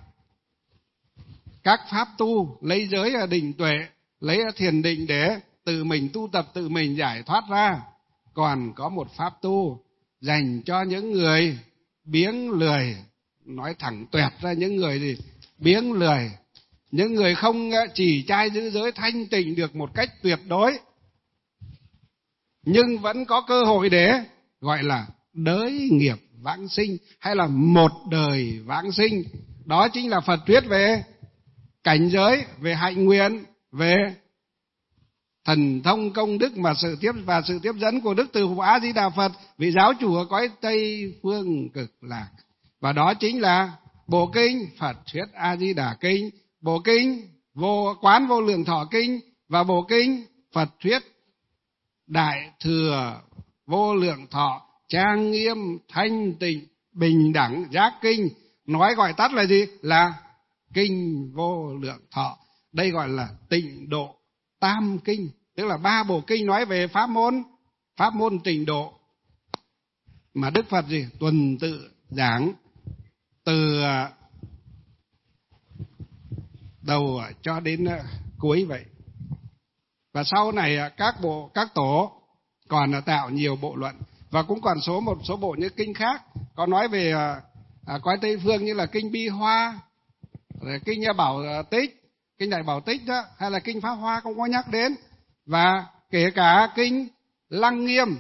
các pháp tu lấy giới định tuệ, lấy thiền định để tự mình tu tập, tự mình giải thoát ra, còn có một pháp tu dành cho những người biếng lười. Nói thẳng toẹt ra, những người gì biếng lười, những người không chỉ trai giữ giới thanh tịnh được một cách tuyệt đối, nhưng vẫn có cơ hội để gọi là đới nghiệp vãng sinh, hay là một đời vãng sinh. Đó chính là Phật thuyết về cảnh giới, về hạnh nguyện, về thần thông công đức mà sự tiếp và sự tiếp dẫn của Đức Từ Phụ A Di Đà Phật, vị giáo chủ ở cõi Tây Phương Cực Lạc. Và đó chính là bộ kinh Phật thuyết A Di Đà Kinh, bộ kinh vô Quán Vô Lượng Thọ Kinh và bộ kinh Phật thuyết Đại Thừa Vô Lượng Thọ Trang Nghiêm Thanh Tịnh Bình Đẳng Giác Kinh. Nói gọi tắt là gì? Là Kinh Vô Lượng Thọ. Đây gọi là Tịnh Độ Tam Kinh, tức là ba bộ kinh nói về pháp môn pháp môn tịnh độ mà Đức Phật gì tuần tự giảng từ đầu cho đến cuối vậy. Và sau này các bộ các tổ còn tạo nhiều bộ luận, và cũng còn số một số bộ như kinh khác có nói về à, cõi Tây Phương, như là kinh Bi Hoa, kinh Bảo Tích, kinh Đại Bảo Tích đó, hay là kinh Pháp Hoa cũng có nhắc đến, và kể cả kinh Lăng Nghiêm.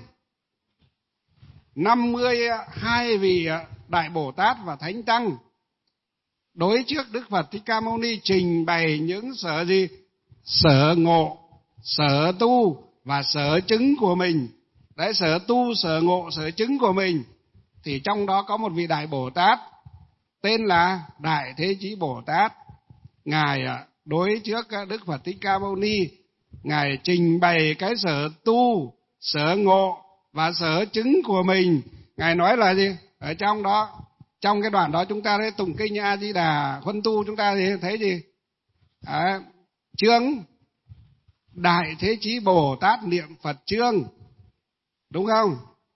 năm mươi hai vị Đại Bồ Tát và Thánh Tăng đối trước Đức Phật Thích Ca Mâu Ni trình bày những sở gì? Sở ngộ, sở tu và sở chứng của mình. Đấy, sở tu, sở ngộ, sở chứng của mình. Thì trong đó có một vị Đại Bồ Tát tên là Đại Thế Chí Bồ Tát. Ngài đối trước Đức Phật Thích Ca Mâu Ni, Ngài trình bày cái sở tu, sở ngộ và sở chứng của mình. Ngài nói là gì? Ở trong đó, trong cái đoạn đó chúng ta thấy tụng kinh A Di Đà Huân Tu, chúng ta thấy gì? À, chương Đại Thế Chí Bồ Tát niệm Phật chương, đúng không?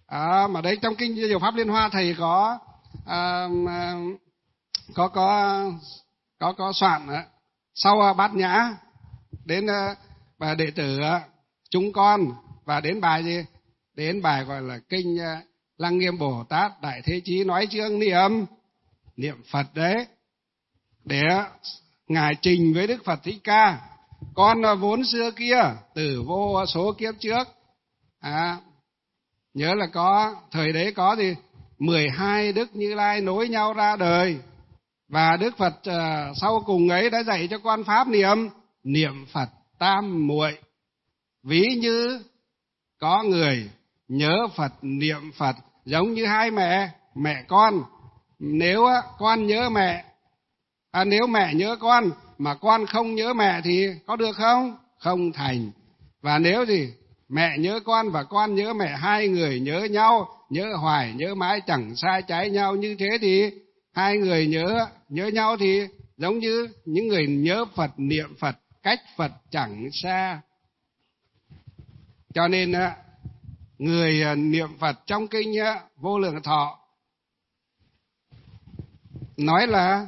À, mà đấy trong kinh Diệu Pháp Liên Hoa thầy có à, có có có có soạn đó. Sau Bát Nhã đến và đệ tử chúng con, và đến bài gì? Đến bài gọi là kinh Lăng Nghiêm Bồ Tát Đại Thế Chí nói chương niệm niệm Phật đấy, để ngài trình với Đức Phật Thích Ca. Con vốn xưa kia từ vô số kiếp trước, à, nhớ là có thời đấy có gì mười hai Đức Như Lai nối nhau ra đời, và Đức Phật uh, sau cùng ấy đã dạy cho con pháp niệm niệm Phật tam muội. Ví như có người nhớ Phật niệm Phật giống như hai mẹ mẹ con. Nếu uh, con nhớ mẹ, à, nếu mẹ nhớ con mà con không nhớ mẹ thì có được không? Không thành. Và nếu gì mẹ nhớ con và con nhớ mẹ, hai người nhớ nhau, nhớ hoài nhớ mãi chẳng sai trái nhau, như thế thì hai người nhớ nhớ nhau thì giống như những người nhớ Phật niệm Phật, cách Phật chẳng xa. Cho nên người niệm Phật trong kinh Vô Lượng Thọ nói là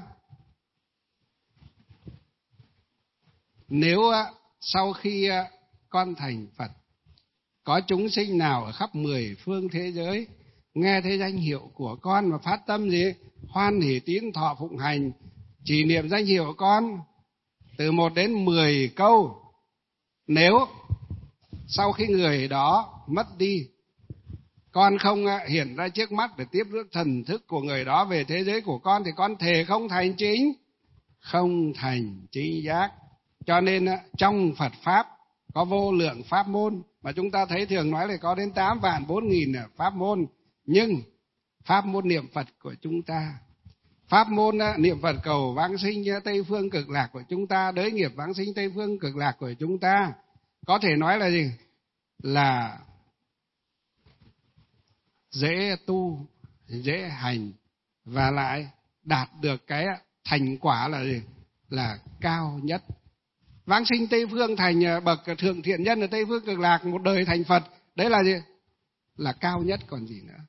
nếu sau khi con thành Phật, có chúng sinh nào ở khắp mười phương thế giới nghe thấy danh hiệu của con mà phát tâm gì hoan hỷ tín thọ phụng hành, chỉ niệm danh hiệu của con từ một đến mười câu, nếu sau khi người đó mất đi, con không hiện ra trước mắt để tiếp rước thần thức của người đó về thế giới của con, thì con thề không thành chính, không thành chính giác. Cho nên trong Phật Pháp có vô lượng pháp môn, mà chúng ta thấy thường nói là có đến tám vạn bốn nghìn pháp môn. Nhưng pháp môn niệm Phật của chúng ta, pháp môn niệm Phật cầu vãng sinh Tây Phương Cực Lạc của chúng ta, đới nghiệp vãng sinh Tây Phương Cực Lạc của chúng ta, có thể nói là gì? Là dễ tu, dễ hành, và lại đạt được cái thành quả là gì? Là cao nhất. Vãng sinh Tây Phương thành bậc thượng thiện nhân ở Tây Phương Cực Lạc, một đời thành Phật, đấy là gì? Là cao nhất còn gì nữa.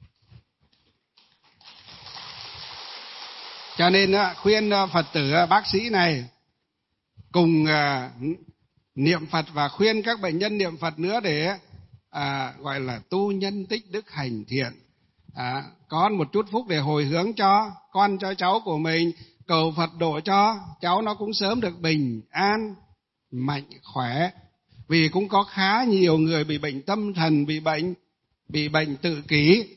Cho nên khuyên Phật tử bác sĩ này cùng niệm Phật, và khuyên các bệnh nhân niệm Phật nữa, để à, gọi là tu nhân tích đức hành thiện, à, có một chút phúc để hồi hướng cho con cho cháu của mình, cầu Phật độ cho cháu nó cũng sớm được bình an, mạnh khỏe. Vì cũng có khá nhiều người bị bệnh tâm thần, bị bệnh bị bệnh tự kỷ.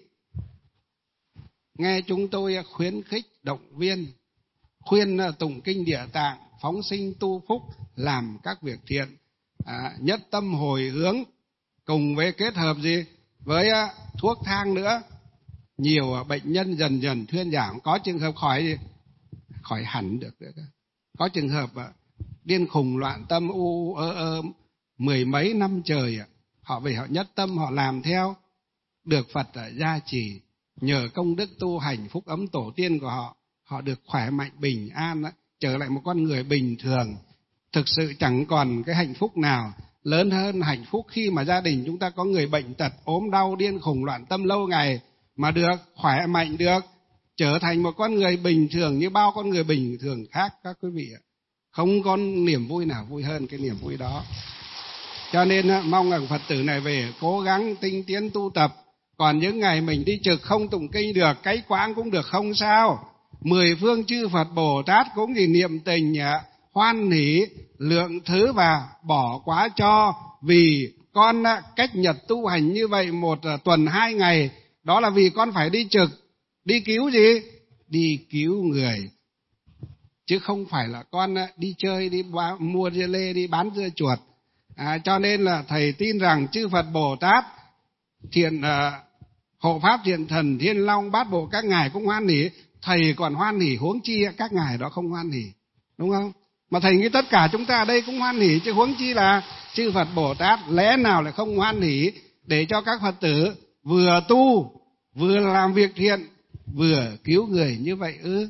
Nghe chúng tôi khuyến khích, động viên, khuyên tụng kinh Địa Tạng, phóng sinh tu phúc, làm các việc thiện, à, nhất tâm hồi hướng, cùng với kết hợp gì với thuốc thang nữa, nhiều bệnh nhân dần dần thuyên giảm. Có trường hợp khỏi gì? Khỏi hẳn được nữa. Có trường hợp điên khùng loạn tâm u ơ ơ mười mấy năm trời, họ về họ nhất tâm, họ làm theo, được Phật gia trì, nhờ công đức tu hành phúc ấm tổ tiên của họ, họ được khỏe mạnh bình an, trở lại một con người bình thường. Thực sự chẳng còn cái hạnh phúc nào lớn hơn hạnh phúc khi mà gia đình chúng ta có người bệnh tật, ốm đau, điên khùng loạn tâm lâu ngày mà được khỏe mạnh, được trở thành một con người bình thường như bao con người bình thường khác. Các quý vị ạ, không có niềm vui nào vui hơn cái niềm vui đó. Cho nên mong rằng Phật tử này về cố gắng tinh tiến tu tập. Còn những ngày mình đi trực không tụng kinh được, cái quãng cũng được không sao. Mười phương chư Phật Bồ Tát cũng thì niệm tình hoan hỷ lượng thứ và bỏ quá cho. Vì con cách nhật tu hành như vậy một tuần hai ngày, đó là vì con phải đi trực, đi cứu gì? Đi cứu người. Chứ không phải là con đi chơi, đi mua dưa lê, đi bán dưa chuột. À, cho nên là thầy tin rằng chư Phật Bồ Tát, thiện uh, hộ pháp thiện thần, thiên long bát bộ các ngài cũng hoan hỷ. Thầy còn hoan hỷ, huống chi các ngài đó không hoan hỷ, đúng không? Mà thầy nghĩ tất cả chúng ta ở đây cũng hoan hỷ, chứ huống chi là chư Phật Bồ Tát, lẽ nào lại không hoan hỷ để cho các Phật tử vừa tu, vừa làm việc thiện, vừa cứu người như vậy ư?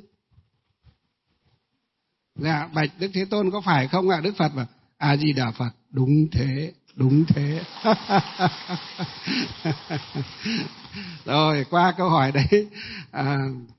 Dạ, bạch Đức Thế Tôn có phải không ạ? Đức Phật bảo A Di Đà Phật, đúng thế. Đúng thế. Rồi, qua câu hỏi đấy. À,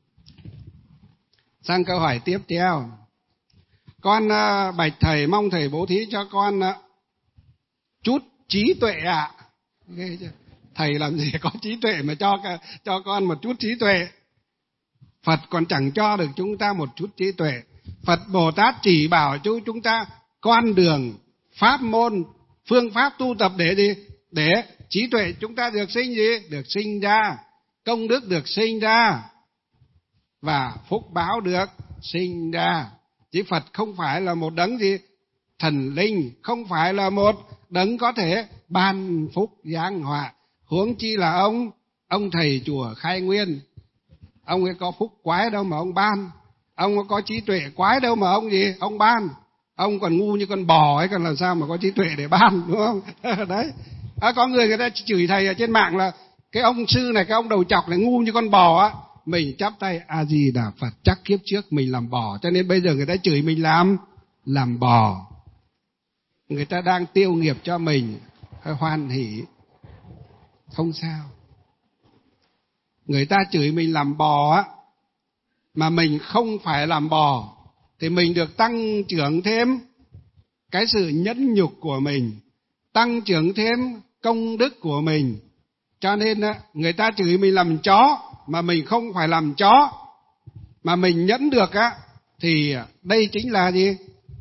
sang câu hỏi tiếp theo. Con uh, bạch thầy, mong thầy bố thí cho con uh, chút trí tuệ ạ. À. Thầy làm gì có trí tuệ mà cho cho con một chút trí tuệ. Phật còn chẳng cho được chúng ta một chút trí tuệ. Phật Bồ Tát chỉ bảo cho chúng ta con đường, pháp môn, phương pháp tu tập để gì? Để trí tuệ chúng ta được sinh gì? Được sinh ra, công đức được sinh ra, và phúc báo được sinh ra. Chứ Phật không phải là một đấng gì? Thần linh, không phải là một đấng có thể ban phúc giáng họa. Huống chi là ông, ông thầy chùa Khai Nguyên. Ông ấy có phúc quái đâu mà ông ban. Ông có trí tuệ quái đâu mà ông gì? Ông ban. Ông còn ngu như con bò ấy, còn làm sao mà có trí tuệ để ban, đúng không? Đấy. À, có người người ta chửi thầy ở trên mạng là cái ông sư này, cái ông đầu chọc này ngu như con bò á. Mình chắp tay A Di Đà Phật, chắc kiếp trước mình làm bò, cho nên bây giờ người ta chửi mình làm làm bò. Người ta đang tiêu nghiệp cho mình, hoan hỉ, không sao. Người ta chửi mình làm bò á, mà mình không phải làm bò, thì mình được tăng trưởng thêm cái sự nhẫn nhục của mình, tăng trưởng thêm công đức của mình. Cho nên á, người ta chửi mình làm chó, mà mình không phải làm chó, mà mình nhẫn được á, thì đây chính là gì?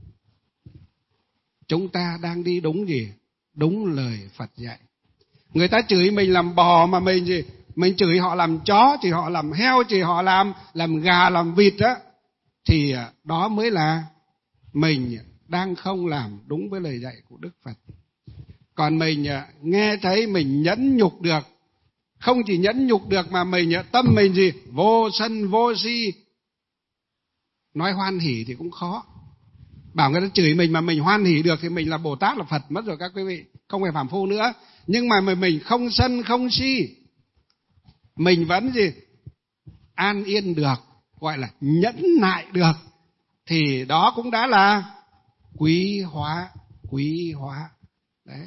Chúng ta đang đi đúng gì? Đúng lời Phật dạy. Người ta chửi mình làm bò, mà mình gì? Mình chửi họ làm chó, chỉ họ làm heo, chỉ họ làm làm gà, làm vịt á, thì đó mới là mình đang không làm đúng với lời dạy của Đức Phật. Còn mình nghe thấy mình nhẫn nhục được, không chỉ nhẫn nhục được mà mình tâm mình gì? Vô sân vô si. Nói hoan hỉ thì cũng khó. Bảo người ta chửi mình mà mình hoan hỉ được thì mình là Bồ Tát, là Phật mất rồi các quý vị, không phải phàm phu nữa. Nhưng mà mình không sân không si, mình vẫn gì? An yên được, gọi là nhẫn nại được, thì đó cũng đã là quý hóa, quý hóa. Đấy.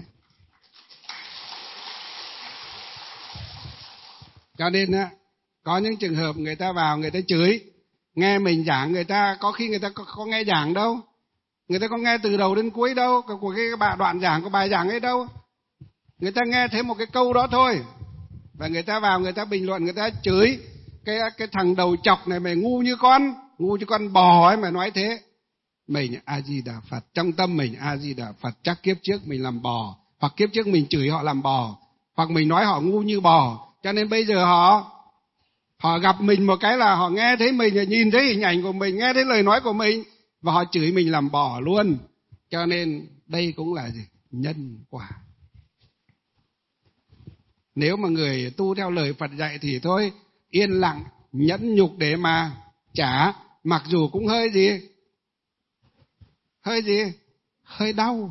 Cho nên á, có những trường hợp người ta vào người ta chửi, nghe mình giảng, người ta có khi người ta có, có nghe giảng đâu, người ta có nghe từ đầu đến cuối đâu, của cái bài đoạn giảng, của bài giảng ấy đâu. Người ta nghe thấy một cái câu đó thôi, và người ta vào người ta bình luận, người ta chửi cái cái thằng đầu chọc này, mày ngu như con, ngu như con bò ấy, mày nói thế. Mình A Di Đà Phật, trong tâm mình A Di Đà Phật, chắc kiếp trước mình làm bò, hoặc kiếp trước mình chửi họ làm bò, hoặc mình nói họ ngu như bò, cho nên bây giờ họ họ gặp mình một cái là họ nghe thấy mình, nhìn thấy hình ảnh của mình, nghe thấy lời nói của mình, và họ chửi mình làm bò luôn. Cho nên đây cũng là gì? Nhân quả. Nếu mà người tu theo lời Phật dạy thì thôi, yên lặng, nhẫn nhục để mà trả, mặc dù cũng hơi gì? Hơi gì? Hơi đau.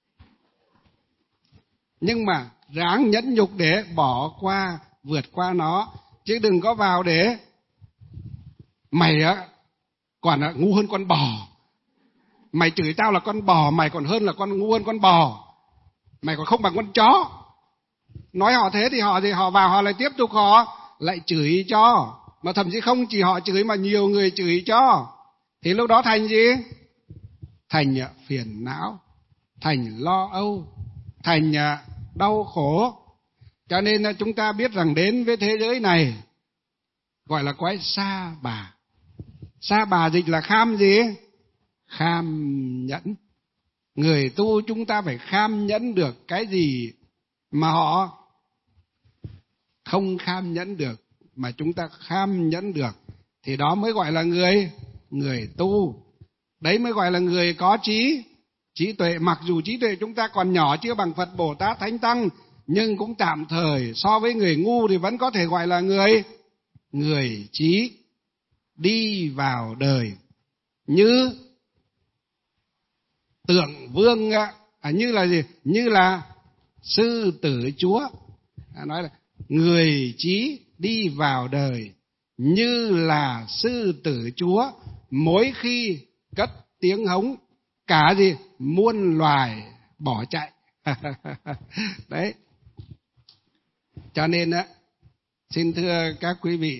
Nhưng mà ráng nhẫn nhục để bỏ qua, vượt qua nó, chứ đừng có vào để mày á còn á, ngu hơn con bò. Mày chửi tao là con bò, mày còn hơn là con ngu hơn con bò. Mày còn không bằng con chó. Nói họ thế thì họ thì họ vào họ lại tiếp tục họ lại chửi cho. Mà thậm chí không chỉ họ chửi mà nhiều người chửi cho. Thì lúc đó thành gì? Thành phiền não, thành lo âu, thành đau khổ. Cho nên chúng ta biết rằng đến với thế giới này gọi là quái sa bà. Sa bà dịch là kham gì? Kham nhẫn. Người tu chúng ta phải kham nhẫn được cái gì mà họ không kham nhẫn được, mà chúng ta kham nhẫn được, thì đó mới gọi là người người tu. Đấy mới gọi là người có trí trí tuệ. Mặc dù trí tuệ chúng ta còn nhỏ, chưa bằng Phật, Bồ Tát, Thánh Tăng, nhưng cũng tạm thời, so với người ngu thì vẫn có thể gọi là người người trí. Đi vào đời như tượng vương, à, như là gì? Như là sư tử chúa. À, nói là người trí đi vào đời như là sư tử chúa, mỗi khi cất tiếng hống cả gì muôn loài bỏ chạy. Đấy. Cho nên á, xin thưa các quý vị,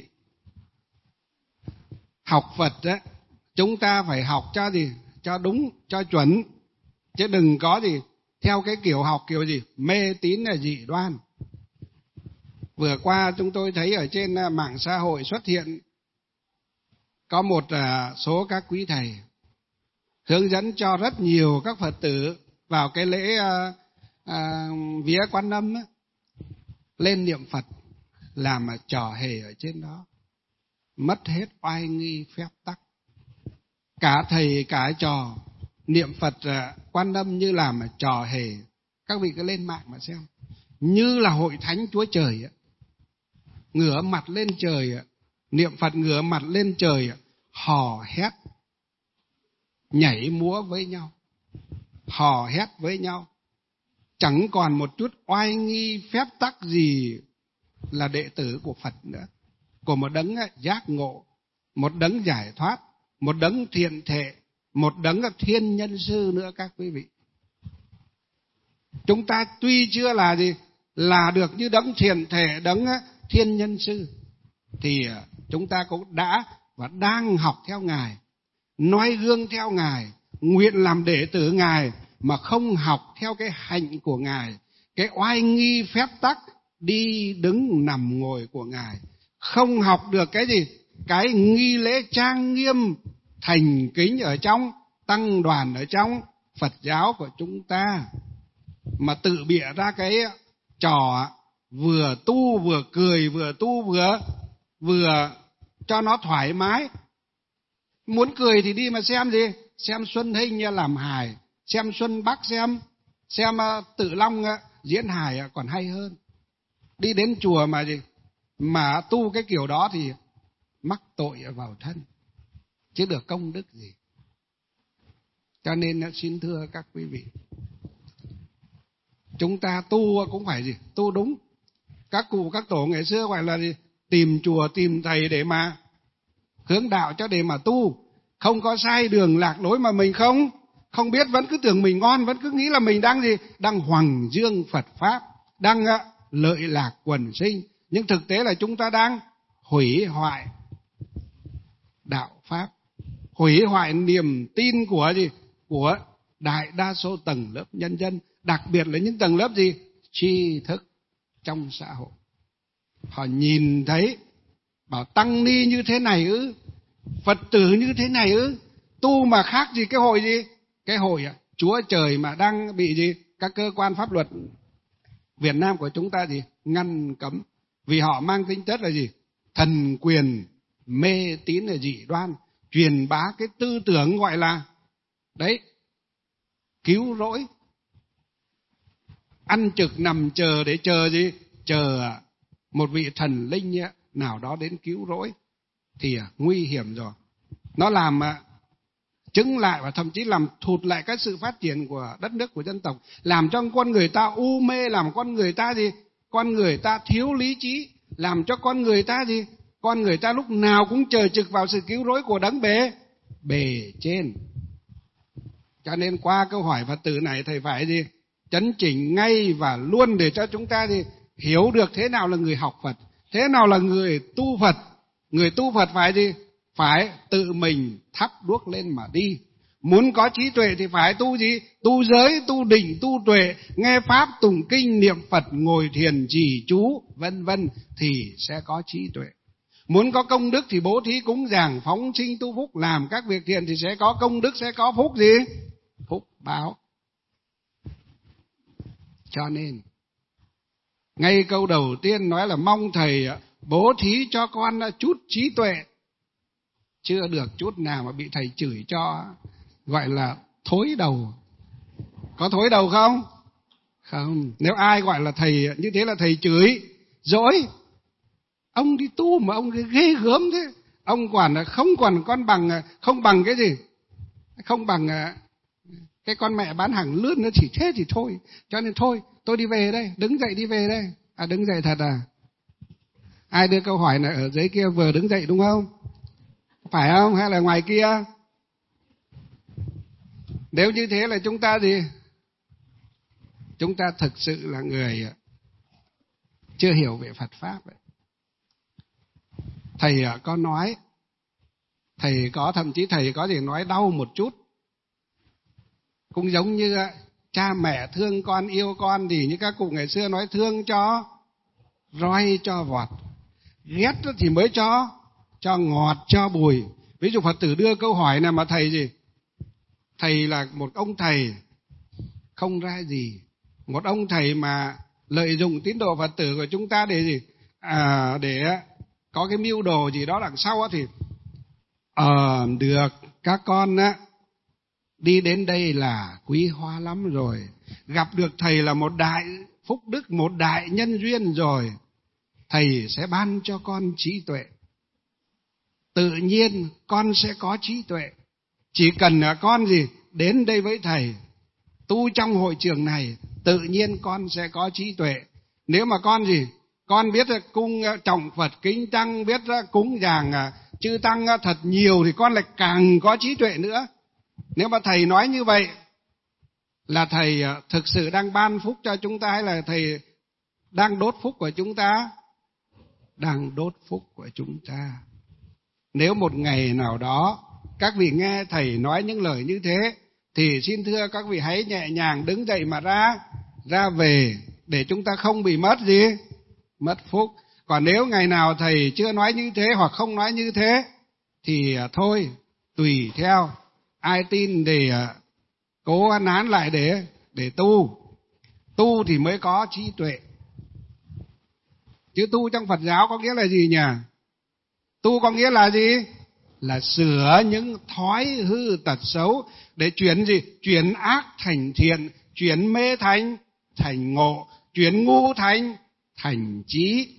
học Phật á, chúng ta phải học cho gì? Cho đúng, cho chuẩn. Chứ đừng có gì theo cái kiểu học kiểu gì mê tín là dị đoan. Vừa qua chúng tôi thấy ở trên mạng xã hội xuất hiện có một số các quý thầy hướng dẫn cho rất nhiều các Phật tử vào cái lễ à, à, vía Quan Âm á, lên niệm Phật làm mà trò hề ở trên đó, mất hết oai nghi phép tắc. Cả thầy cả trò niệm Phật à, Quan Âm như làm mà trò hề. Các vị cứ lên mạng mà xem, như là hội thánh Chúa Trời á, ngửa mặt lên trời á, niệm Phật ngửa mặt lên trời á, hò hét nhảy múa với nhau, hò hét với nhau, chẳng còn một chút oai nghi phép tắc gì là đệ tử của Phật nữa, của một đấng giác ngộ, một đấng giải thoát, một đấng thiện thể, một đấng thiên nhân sư nữa các quý vị. Chúng ta tuy chưa là gì, là được như đấng thiện thể, đấng thiên nhân sư, thì chúng ta cũng đã và đang học theo Ngài, noi gương theo Ngài, nguyện làm đệ tử Ngài, mà không học theo cái hạnh của Ngài, cái oai nghi phép tắc đi đứng nằm ngồi của Ngài, không học được cái gì, cái nghi lễ trang nghiêm thành kính ở trong tăng đoàn, ở trong Phật giáo của chúng ta, mà tự bịa ra cái trò vừa tu vừa cười, vừa tu vừa vừa cho nó thoải mái. Muốn cười thì đi mà xem gì, xem Xuân Hinh làm hài, xem Xuân Bắc, xem xem Tự Long diễn hài còn hay hơn. Đi đến chùa mà gì mà tu cái kiểu đó thì mắc tội vào thân, chứ được công đức gì. Cho nên xin thưa các quý vị, chúng ta tu cũng phải gì, tu đúng. Các cụ các tổ ngày xưa gọi là gì, tìm chùa tìm thầy để mà hướng đạo, cho để mà tu, không có sai đường lạc lối mà mình không không biết, vẫn cứ tưởng mình ngon, vẫn cứ nghĩ là mình đang gì, đang hoằng dương Phật pháp, đang uh, lợi lạc quần sinh, nhưng thực tế là chúng ta đang hủy hoại đạo pháp, hủy hoại niềm tin của gì, của đại đa số tầng lớp nhân dân, đặc biệt là những tầng lớp gì, tri thức trong xã hội. Họ nhìn thấy bảo tăng ni như thế này ư, Phật tử như thế này ư, tu mà khác gì cái hội gì, cái hội à, Chúa Trời mà đang bị gì, các cơ quan pháp luật Việt Nam của chúng ta gì ngăn cấm, vì họ mang tính chất là gì, thần quyền, mê tín là dị đoan, truyền bá cái tư tưởng gọi là đấy cứu rỗi, ăn trực nằm chờ để chờ gì, chờ một vị thần linh nào đó đến cứu rỗi, thì nguy hiểm rồi. Nó làm chứng lại và thậm chí làm thụt lại cái sự phát triển của đất nước, của dân tộc, làm cho con người ta u mê, làm con người ta gì, con người ta thiếu lý trí, làm cho con người ta gì, con người ta lúc nào cũng chờ trực vào sự cứu rỗi của đấng bề bề trên. Cho nên qua câu hỏi Phật tử này, thầy phải gì, chấn chỉnh ngay và luôn để cho chúng ta gì hiểu được thế nào là người học Phật, thế nào là người tu Phật. Người tu Phật phải gì, phải tự mình thắp đuốc lên mà đi. Muốn có trí tuệ thì phải tu gì, tu giới, tu định, tu tuệ, nghe pháp, tụng kinh, niệm Phật, ngồi thiền, trì chú, vân vân, thì sẽ có trí tuệ. Muốn có công đức thì bố thí cúng dường, phóng sinh tu phúc, làm các việc thiện thì sẽ có công đức, sẽ có phúc gì, phúc báo. Cho nên ngay câu đầu tiên nói là mong thầy bố thí cho con chút trí tuệ. Chưa được chút nào mà bị thầy chửi cho gọi là thối đầu. Có thối đầu không? Không. Nếu ai gọi là thầy như thế là thầy chửi, dỗi. Ông đi tu mà ông ghê gớm thế. Ông quản là không còn con bằng, không bằng cái gì, không bằng cái con mẹ bán hàng lươn, nó chỉ thế thì thôi. Cho nên thôi, tôi đi về đây, đứng dậy đi về đây. À, đứng dậy thật à? Ai đưa câu hỏi này ở dưới kia vừa đứng dậy đúng không? Phải không? Hay là ngoài kia? Nếu như thế là chúng ta gì? chúng ta thực sự là người chưa hiểu về Phật Pháp ấy. Thầy có nói, thầy có thậm chí thầy có thể nói đau một chút. Cũng giống như cha mẹ thương con, yêu con thì như các cụ ngày xưa nói thương cho roi cho vọt, ghét thì mới cho cho ngọt cho bùi. Ví dụ Phật tử đưa câu hỏi này mà thầy gì? Thầy là một ông thầy không ra gì, một ông thầy mà lợi dụng tín đồ Phật tử của chúng ta để gì? À, để có cái mưu đồ gì đó đằng sau thì ờ được, các con á đi đến đây là quý hóa lắm rồi. Gặp được thầy là một đại phúc đức, một đại nhân duyên rồi. Thầy sẽ ban cho con trí tuệ. Tự nhiên con sẽ có trí tuệ. Chỉ cần con gì đến đây với thầy, tu trong hội trường này, tự nhiên con sẽ có trí tuệ. Nếu mà con gì, con biết cung trọng Phật kính tăng, biết cúng dường chư tăng thật nhiều thì con lại càng có trí tuệ nữa. Nếu mà thầy nói như vậy là thầy thực sự đang ban phúc cho chúng ta hay là thầy đang đốt phúc của chúng ta? Đang đốt phúc của chúng ta. Nếu một ngày nào đó các vị nghe thầy nói những lời như thế thì xin thưa các vị hãy nhẹ nhàng đứng dậy mà ra ra về để chúng ta không bị mất gì? Mất phúc. Còn nếu ngày nào thầy chưa nói như thế hoặc không nói như thế thì thôi, tùy theo. Ai tin thì cố ăn nán lại để để tu. Tu thì mới có trí tuệ. Chứ tu trong Phật giáo có nghĩa là gì nhỉ? Tu có nghĩa là gì? Là sửa những thói hư tật xấu để chuyển gì? Chuyển ác thành thiện, chuyển mê thành thành ngộ, chuyển ngu thành thành trí.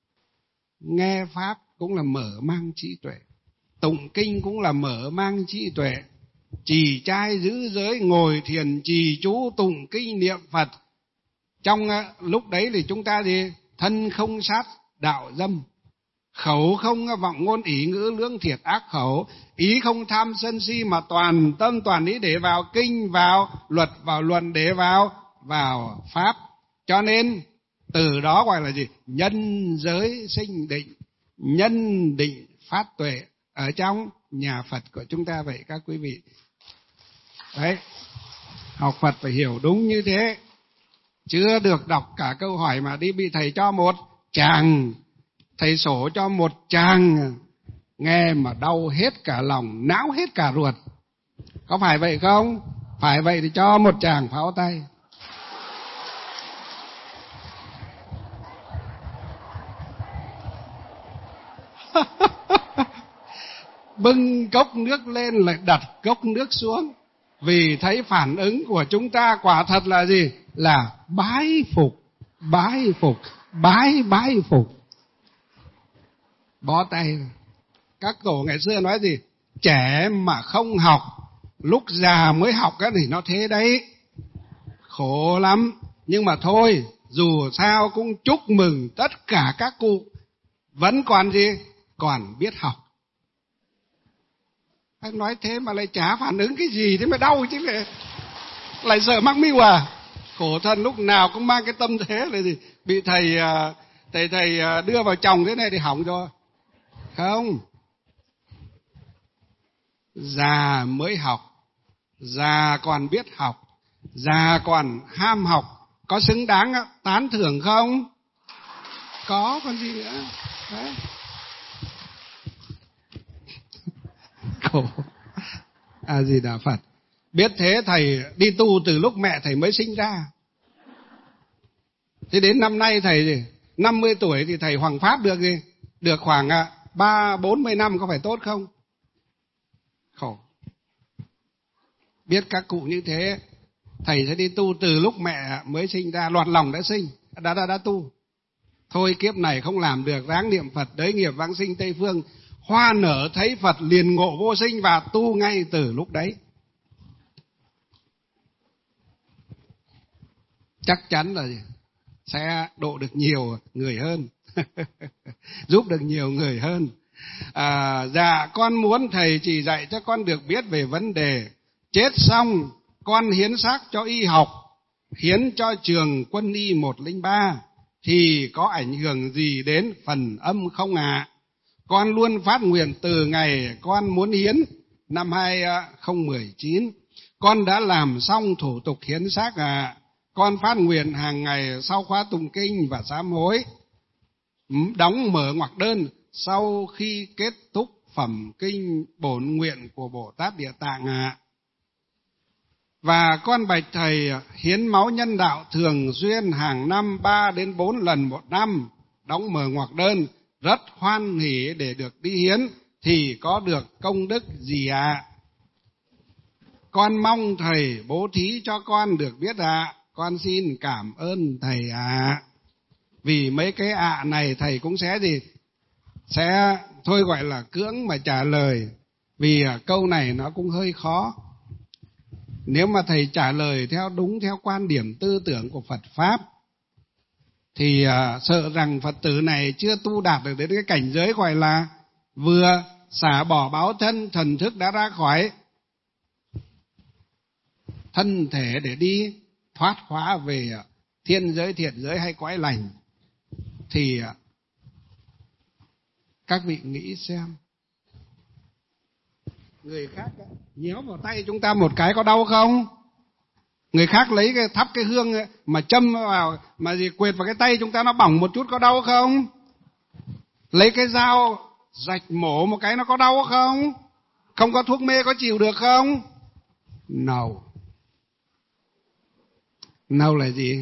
Nghe pháp cũng là mở mang trí tuệ, tụng kinh cũng là mở mang trí tuệ. Trì trai giữ giới, ngồi thiền trì chú tụng kinh niệm Phật. Trong lúc đấy thì chúng ta gì? Thân không sát đạo dâm, khẩu không vọng ngôn ý ngữ lưỡng thiệt ác khẩu, ý không tham sân si mà toàn tâm toàn ý để vào kinh, vào luật, vào luận, để vào vào pháp. Cho nên từ đó gọi là gì? Nhân giới sinh định, nhân định phát tuệ ở trong nhà Phật của chúng ta vậy các quý vị. Đấy, học Phật phải hiểu đúng như thế. Chưa được đọc cả câu hỏi mà đi bị thầy cho một tràng, thầy sổ cho một tràng, nghe mà đau hết cả lòng, não hết cả ruột. Có phải vậy không? Phải vậy thì cho một tràng pháo tay. Bưng cốc nước lên lại đặt cốc nước xuống. Vì thấy phản ứng của chúng ta quả thật là gì? Là bái phục, bái phục, bái bái phục. Bó tay. Các tổ ngày xưa nói gì? Trẻ mà không học, lúc già mới học cái thì nó thế đấy. Khổ lắm. Nhưng mà thôi, dù sao cũng chúc mừng tất cả các cụ vẫn còn gì? Còn biết học. Anh nói thế mà lại chả phản ứng cái gì, thế mà đau chứ lại, lại sợ mắc mưu à? Khổ thân lúc nào cũng mang cái tâm thế là gì? Bị thầy thầy thầy đưa vào chồng thế này thì hỏng rồi. Không. Già mới học, già còn biết học, già còn ham học, có xứng đáng tán thưởng không? Có, còn gì nữa. Đấy. Khổ. À gì Đà Phật. Biết thế thầy đi tu từ lúc mẹ thầy mới sinh ra. Thế đến năm nay thầy gì? năm mươi tuổi thì thầy hoằng pháp được gì? Được khoảng ba bốn mươi năm, có phải tốt không? Khổ. Biết các cụ như thế, thầy sẽ đi tu từ lúc mẹ mới sinh ra, loạt lòng đã sinh, đã đã đã tu. Thôi kiếp này không làm được, ráng niệm Phật đới nghiệp vãng sinh Tây phương, hoa nở thấy Phật liền ngộ vô sinh và tu ngay từ lúc đấy. Chắc chắn là sẽ độ được nhiều người hơn. Giúp được nhiều người hơn. À, dạ con muốn thầy chỉ dạy cho con được biết về vấn đề chết xong con hiến xác cho y học hiến cho trường quân y một không ba thì có ảnh hưởng gì đến phần âm không ạ? À? Con luôn phát nguyện từ ngày con muốn hiến năm hai không một chín. Con đã làm xong thủ tục hiến xác ạ. À. Con phát nguyện hàng ngày sau khóa tụng kinh và sám hối, đóng mở ngoặc đơn sau khi kết thúc phẩm kinh bổn nguyện của Bồ Tát Địa Tạng ạ. À. Và con bạch thầy hiến máu nhân đạo thường xuyên hàng năm ba đến bốn lần một năm, đóng mở ngoặc đơn, rất hoan hỉ để được đi hiến thì có được công đức gì ạ? À? Con mong thầy bố thí cho con được biết ạ. À. Con xin cảm ơn thầy ạ. À. Vì mấy cái ạ à này thầy cũng sẽ gì? Sẽ thôi gọi là cưỡng mà trả lời. Vì câu này nó cũng hơi khó. Nếu mà thầy trả lời theo đúng theo quan điểm tư tưởng của Phật Pháp thì uh, sợ rằng Phật tử này chưa tu đạt được đến cái cảnh giới gọi là vừa xả bỏ báo thân, thần thức đã ra khỏi thân thể để đi thoát hóa về thiên giới, thiện giới hay cõi lành. Thì uh, các vị nghĩ xem, người khác nhéo vào tay chúng ta một cái có đau không? Người khác lấy cái thắp cái hương mà châm vào, mà gì quệt vào cái tay chúng ta nó bỏng một chút có đau không? Lấy cái dao rạch mổ một cái nó có đau không? Không có thuốc mê có chịu được không? No. No là gì?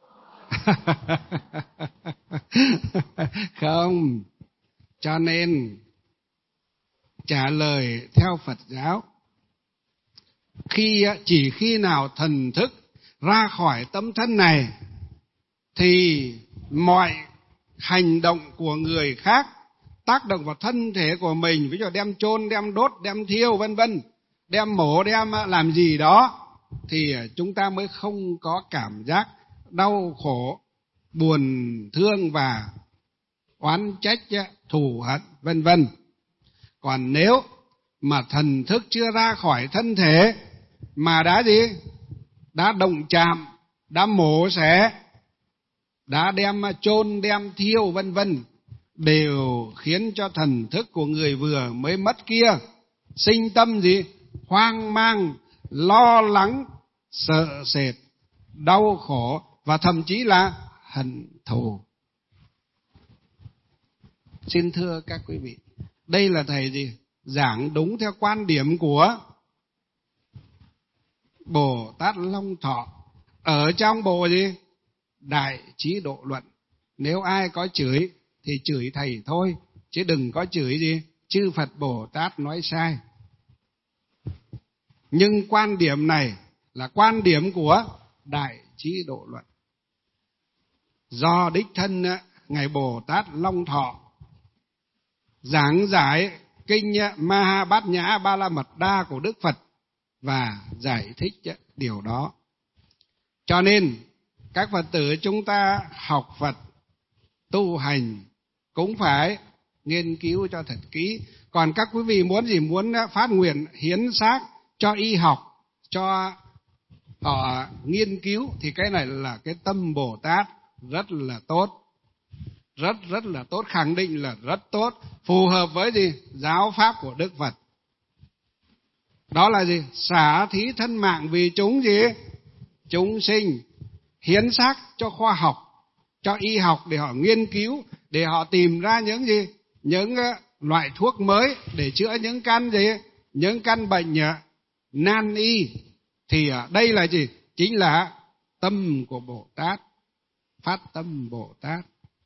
Không. Cho nên trả lời theo Phật giáo, khi chỉ khi nào thần thức ra khỏi tấm thân này thì mọi hành động của người khác tác động vào thân thể của mình, ví dụ đem chôn, đem đốt, đem thiêu vân vân, đem mổ, đem làm gì đó, thì chúng ta mới không có cảm giác đau khổ, buồn thương và oán trách, thù hận vân vân. Còn nếu mà thần thức chưa ra khỏi thân thể mà đã gì? Đã động chạm, đã mổ xẻ, đã đem chôn, đem thiêu vân vân, đều khiến cho thần thức của người vừa mới mất kia sinh tâm gì? Hoang mang, lo lắng, sợ sệt, đau khổ và thậm chí là hận thù. Xin thưa các quý vị, đây là thầy gì? Giảng đúng theo quan điểm của Bồ Tát Long Thọ ở trong bộ gì? Đại Trí Độ Luận. Nếu ai có chửi thì chửi thầy thôi, chứ đừng có chửi gì chư Phật Bồ Tát nói sai. Nhưng quan điểm này là quan điểm của Đại Trí Độ Luận, do đích thân ngài Bồ Tát Long Thọ giảng giải kinh Ma Bát Nhã Ba La Mật Đa của Đức Phật và giải thích điều đó. Cho nên các Phật tử chúng ta học Phật, tu hành cũng phải nghiên cứu cho thật kỹ. Còn các quý vị muốn gì? Muốn phát nguyện hiến xác cho y học, cho họ nghiên cứu, thì cái này là cái tâm Bồ Tát rất là tốt. Rất rất là tốt, khẳng định là rất tốt, phù hợp với gì? Giáo pháp của Đức Phật. Đó là gì? Xả thí thân mạng vì chúng gì? Chúng sinh. Hiến xác cho khoa học, cho y học để họ nghiên cứu, để họ tìm ra những gì? Những loại thuốc mới để chữa những căn gì? Những căn bệnh nan y. Thì đây là gì? Chính là tâm của Bồ Tát, phát tâm Bồ Tát.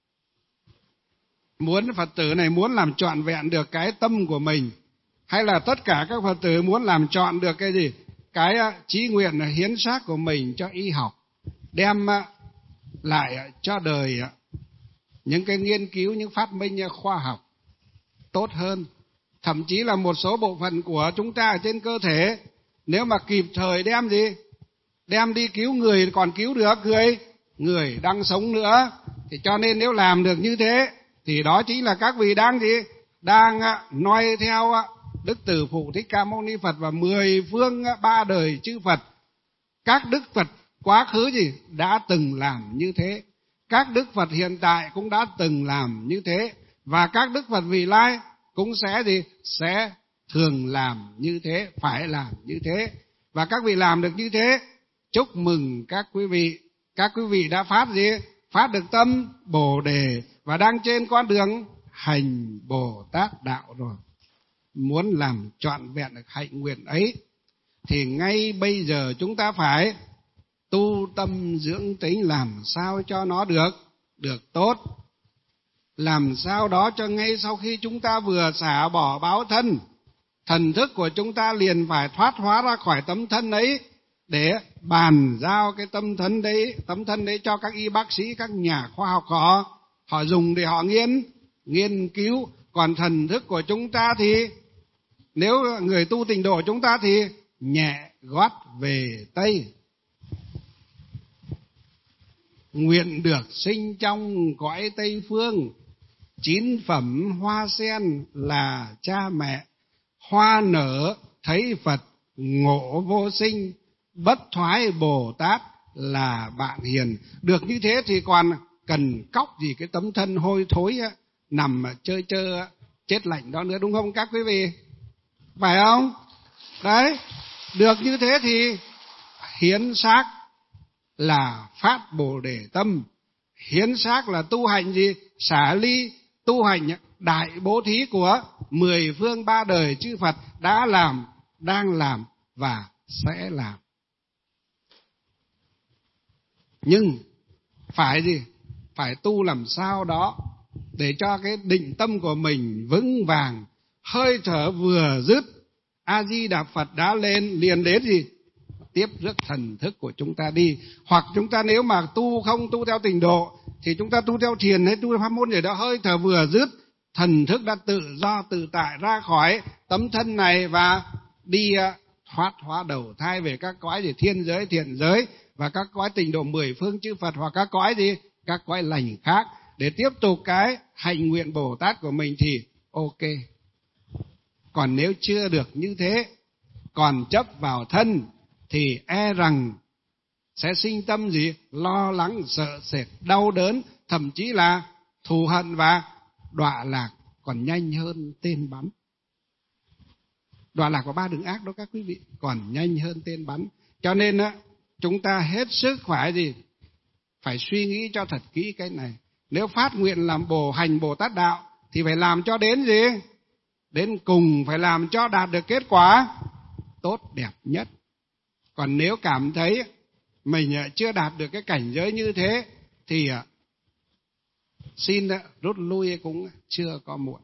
Muốn Phật tử này muốn làm trọn vẹn được cái tâm của mình, hay là tất cả các Phật tử muốn làm trọn được cái gì? Cái chí nguyện là hiến xác của mình cho y học, đem lại cho đời những cái nghiên cứu, những phát minh khoa học tốt hơn. Thậm chí là một số bộ phận của chúng ta ở trên cơ thể, nếu mà kịp thời đem gì? Đem đi cứu người còn cứu được người, người đang sống nữa. Thì cho nên nếu làm được như thế thì đó chính là các vị đang gì? Đang noi theo Đức Từ Phụ Thích Ca Mâu Ni Phật và mười phương ba đời chư Phật. Các Đức Phật quá khứ gì đã từng làm như thế, các đức Phật hiện tại cũng đã từng làm như thế, và các đức Phật vị lai cũng sẽ gì sẽ thường làm như thế, phải làm như thế. Và các vị làm được như thế, chúc mừng các quý vị. Các quý vị đã phát gì? Phát được tâm Bồ Đề và đang trên con đường hành Bồ Tát đạo rồi. Muốn làm trọn vẹn được hạnh nguyện ấy thì ngay bây giờ chúng ta phải tu tâm dưỡng tính làm sao cho nó được được tốt. Làm sao đó cho ngay sau khi chúng ta vừa xả bỏ báo thân, thần thức của chúng ta liền phải thoát hóa ra khỏi tấm thân ấy để bàn giao cái tâm thân đấy, tấm thân đấy cho các y bác sĩ, các nhà khoa học họ họ dùng để họ nghiên nghiên cứu. Còn thần thức của chúng ta thì nếu người tu tịnh độ chúng ta thì nhẹ gót về Tây. Nguyện được sinh trong cõi Tây phương, chín phẩm hoa sen là cha mẹ, hoa nở thấy Phật ngộ vô sinh, bất thoái Bồ Tát là bạn hiền. Được như thế thì còn cần cóc gì cái tấm thân hôi thối á, nằm chơi chơi chết lạnh đó nữa, đúng không các quý vị? Phải không? Đấy, được như thế thì hiến xác là phát Bồ Đề tâm, hiến xác là tu hành gì? Xả ly, tu hành đại bố thí của mười phương ba đời chư Phật đã làm, đang làm và sẽ làm. Nhưng phải gì? Phải tu làm sao đó để cho cái định tâm của mình vững vàng, hơi thở vừa dứt, A Di Đà Phật đã lên liền đến gì? Tiếp rước thần thức của chúng ta đi. Hoặc chúng ta nếu mà tu không tu theo tịnh độ thì chúng ta tu theo thiền hay tu theo pháp môn gì đó, hơi thở vừa dứt, thần thức đã tự do tự tại ra khỏi tấm thân này và đi thoát hóa đầu thai về các cõi gì? Thiên giới, thiện giới và các cõi tịnh độ mười phương chư Phật, hoặc các cõi gì? Các cõi lành khác để tiếp tục cái hạnh nguyện Bồ Tát của mình thì ok. Còn nếu chưa được như thế, còn chấp vào thân thì e rằng sẽ sinh tâm gì? Lo lắng, sợ sệt, đau đớn, thậm chí là thù hận và đọa lạc còn nhanh hơn tên bắn. Đọa lạc có ba đường ác đó các quý vị, còn nhanh hơn tên bắn. Cho nên á, chúng ta hết sức phải gì? Phải suy nghĩ cho thật kỹ cái này. Nếu phát nguyện làm bồ hành Bồ Tát đạo thì phải làm cho đến gì? Đến cùng, phải làm cho đạt được kết quả tốt đẹp nhất. Còn nếu cảm thấy mình chưa đạt được cái cảnh giới như thế thì xin rút lui cũng chưa có muộn.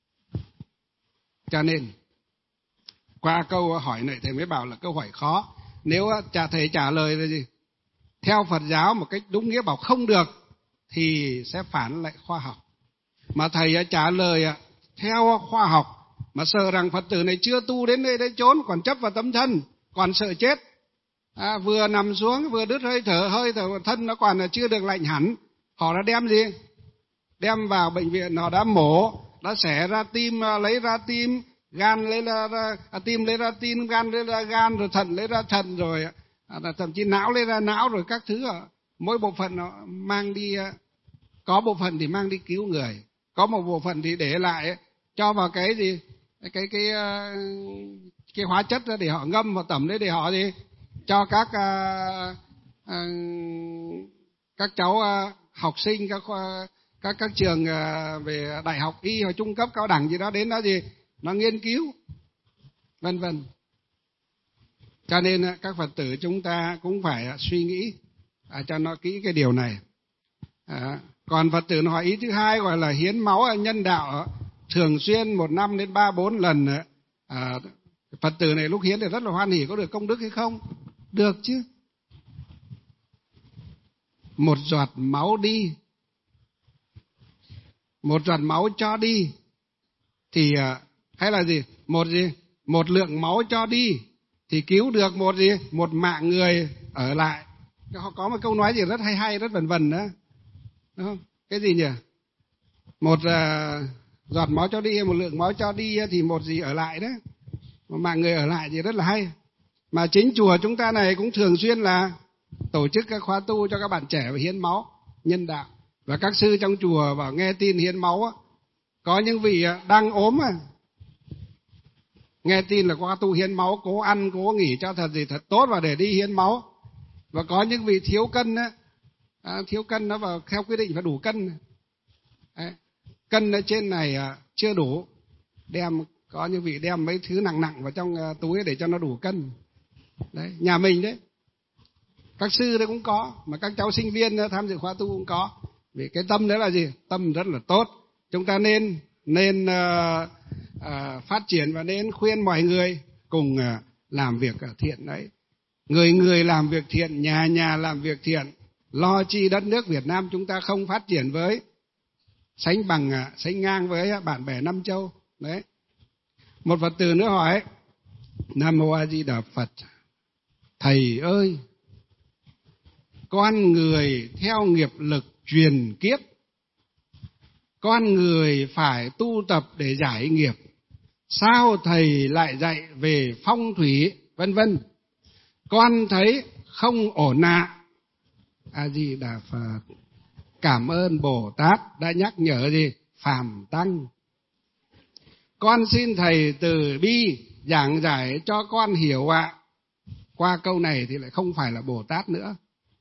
Cho nên qua câu hỏi này thầy mới bảo là câu hỏi khó. Nếu trả thầy trả lời là gì? Theo Phật giáo một cách đúng nghĩa bảo không được thì sẽ phản lại khoa học. Mà thầy trả lời theo khoa học mà sợ rằng Phật tử này chưa tu đến nơi đấy chốn, còn chấp vào tấm thân, còn sợ chết. À, vừa nằm xuống vừa đứt hơi thở, hơi thở thân nó còn là chưa được lạnh hẳn, họ đã đem gì? Đem vào bệnh viện, họ đã mổ, đã xẻ ra tim, lấy ra tim, gan lấy ra, ra à, tim lấy ra tim, gan lấy ra gan, rồi thận lấy ra thận, rồi à, thậm chí não lấy ra não, rồi các thứ. Mỗi bộ phận nó mang đi, có bộ phận thì mang đi cứu người, có một bộ phận thì để lại cho vào cái gì? Cái cái cái, cái hóa chất để họ ngâm vào tẩm đấy, để họ gì? Cho các uh, uh, các cháu uh, học sinh, các các các trường uh, về đại học y hoặc trung cấp cao đẳng gì đó đến đó gì nó nghiên cứu vân vân. Cho nên uh, các Phật tử chúng ta cũng phải uh, suy nghĩ uh, cho nó kỹ cái điều này. Uh, còn Phật tử hỏi ý thứ hai gọi là hiến máu nhân đạo, uh, thường xuyên một năm đến ba bốn lần. Uh, Phật tử này lúc hiến thì rất là hoan hỉ, có được công đức hay không? Được chứ. Một giọt máu đi, một giọt máu cho đi thì hay là gì? Một gì? Một lượng máu cho đi thì cứu được một gì? Một mạng người ở lại. Họ có một câu nói gì rất hay hay, rất vần vần đó. Đúng không? Cái gì nhỉ? Một uh, giọt máu cho đi, một lượng máu cho đi thì một gì ở lại đó. Một mạng người ở lại thì rất là hay. Mà chính chùa chúng ta này cũng thường xuyên là tổ chức các khóa tu cho các bạn trẻ và hiến máu nhân đạo. Và các sư trong chùa bảo nghe tin hiến máu á, có những vị đang ốm à, nghe tin là khóa tu hiến máu, cố ăn cố nghỉ cho thật gì thật tốt và để đi hiến máu. Và có những vị thiếu cân á, à, thiếu cân nó vào theo quy định phải đủ cân. Đấy. Cân ở trên này à, chưa đủ, đem có những vị đem mấy thứ nặng nặng vào trong uh, túi để cho nó đủ cân. Đấy, nhà mình đấy, các sư đấy cũng có, mà các cháu sinh viên uh, tham dự khóa tu cũng có. Vì cái tâm đấy là gì? Tâm rất là tốt. Chúng ta nên nên uh, uh, phát triển và nên khuyên mọi người cùng uh, làm việc uh, thiện đấy. Người người làm việc thiện, nhà nhà làm việc thiện, lo chi đất nước Việt Nam chúng ta không phát triển với sánh bằng uh, sánh ngang với uh, bạn bè năm châu. Đấy. Một Phật tử nữa hỏi: Nam Mô A Di Đà Phật, thầy ơi, con người theo nghiệp lực truyền kiếp, con người phải tu tập để giải nghiệp, sao thầy lại dạy về phong thủy vân vân, con thấy không ổn ạ. A Di Đà Phật. Cảm ơn Bồ Tát đã nhắc nhở gì? Phàm tăng. Con xin thầy từ bi giảng giải cho con hiểu ạ. Qua câu này thì lại không phải là Bồ Tát nữa.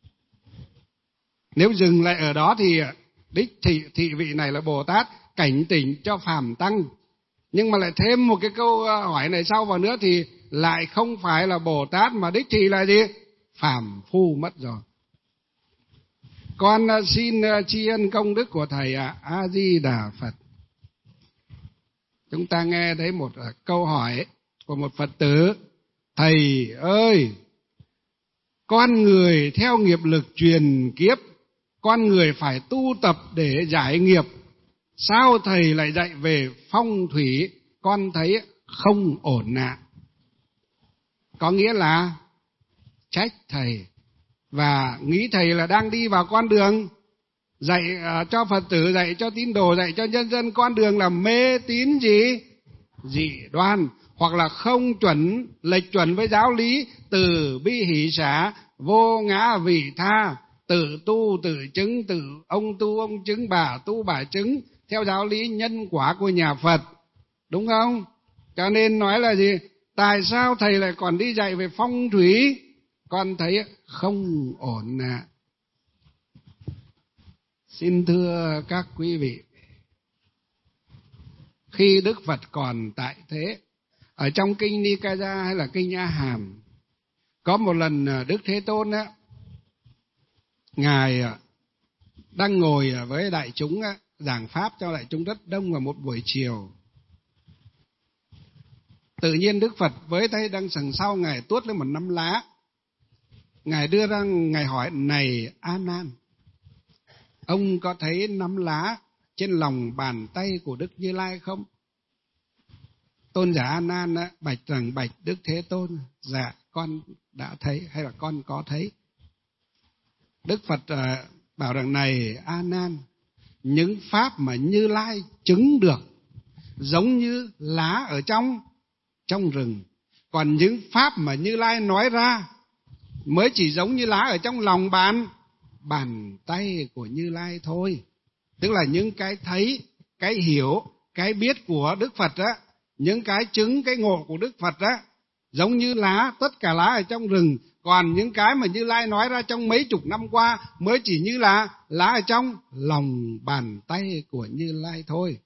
Nếu dừng lại ở đó thì đích thị, thị vị này là Bồ Tát cảnh tỉnh cho phàm tăng. Nhưng mà lại thêm một cái câu hỏi này sau vào nữa thì lại không phải là Bồ Tát mà đích thị là gì? Phàm phu mất rồi. Con xin tri ân công đức của thầy ạ. A Di Đà Phật. Chúng ta nghe thấy một câu hỏi của một Phật tử: thầy ơi, con người theo nghiệp lực truyền kiếp, con người phải tu tập để giải nghiệp, sao thầy lại dạy về phong thủy, con thấy không ổn ạ. Có nghĩa là trách thầy và nghĩ thầy là đang đi vào con đường dạy uh, cho Phật tử, dạy cho tín đồ, dạy cho nhân dân con đường là mê tín gì? Dị đoan, hoặc là không chuẩn, lệch chuẩn với giáo lý từ bi hỷ xả, vô ngã vị tha, tự tu tự chứng, tự ông tu ông chứng, bà tu bà chứng, theo giáo lý nhân quả của nhà Phật. Đúng không? Cho nên nói là gì? Tại sao thầy lại còn đi dạy về phong thủy? Con thấy không ổn ạ. À. Xin thưa các quý vị, khi Đức Phật còn tại thế, ở trong kinh Nikaya hay là kinh A Hàm, có một lần Đức Thế Tôn á, Ngài đang ngồi với đại chúng giảng pháp cho đại chúng rất đông vào một buổi chiều. Tự nhiên Đức Phật với tay đang sừng sau Ngài tuốt lên một nắm lá. Ngài đưa ra, Ngài hỏi: này A Nan, ông có thấy nắm lá trên lòng bàn tay của Đức Như Lai không? Tôn giả A Nan bạch rằng: bạch Đức Thế Tôn, dạ con đã thấy, hay là con có thấy. Đức Phật bảo rằng: này A Nan, những pháp mà Như Lai chứng được giống như lá ở trong trong rừng, còn những pháp mà Như Lai nói ra mới chỉ giống như lá ở trong lòng bàn bàn tay của Như Lai thôi. Tức là những cái thấy, cái hiểu, cái biết của Đức Phật á, những cái chứng, cái ngộ của Đức Phật á, giống như lá, tất cả lá ở trong rừng. Còn những cái mà Như Lai nói ra trong mấy chục năm qua mới chỉ như là lá ở trong lòng bàn tay của Như Lai thôi.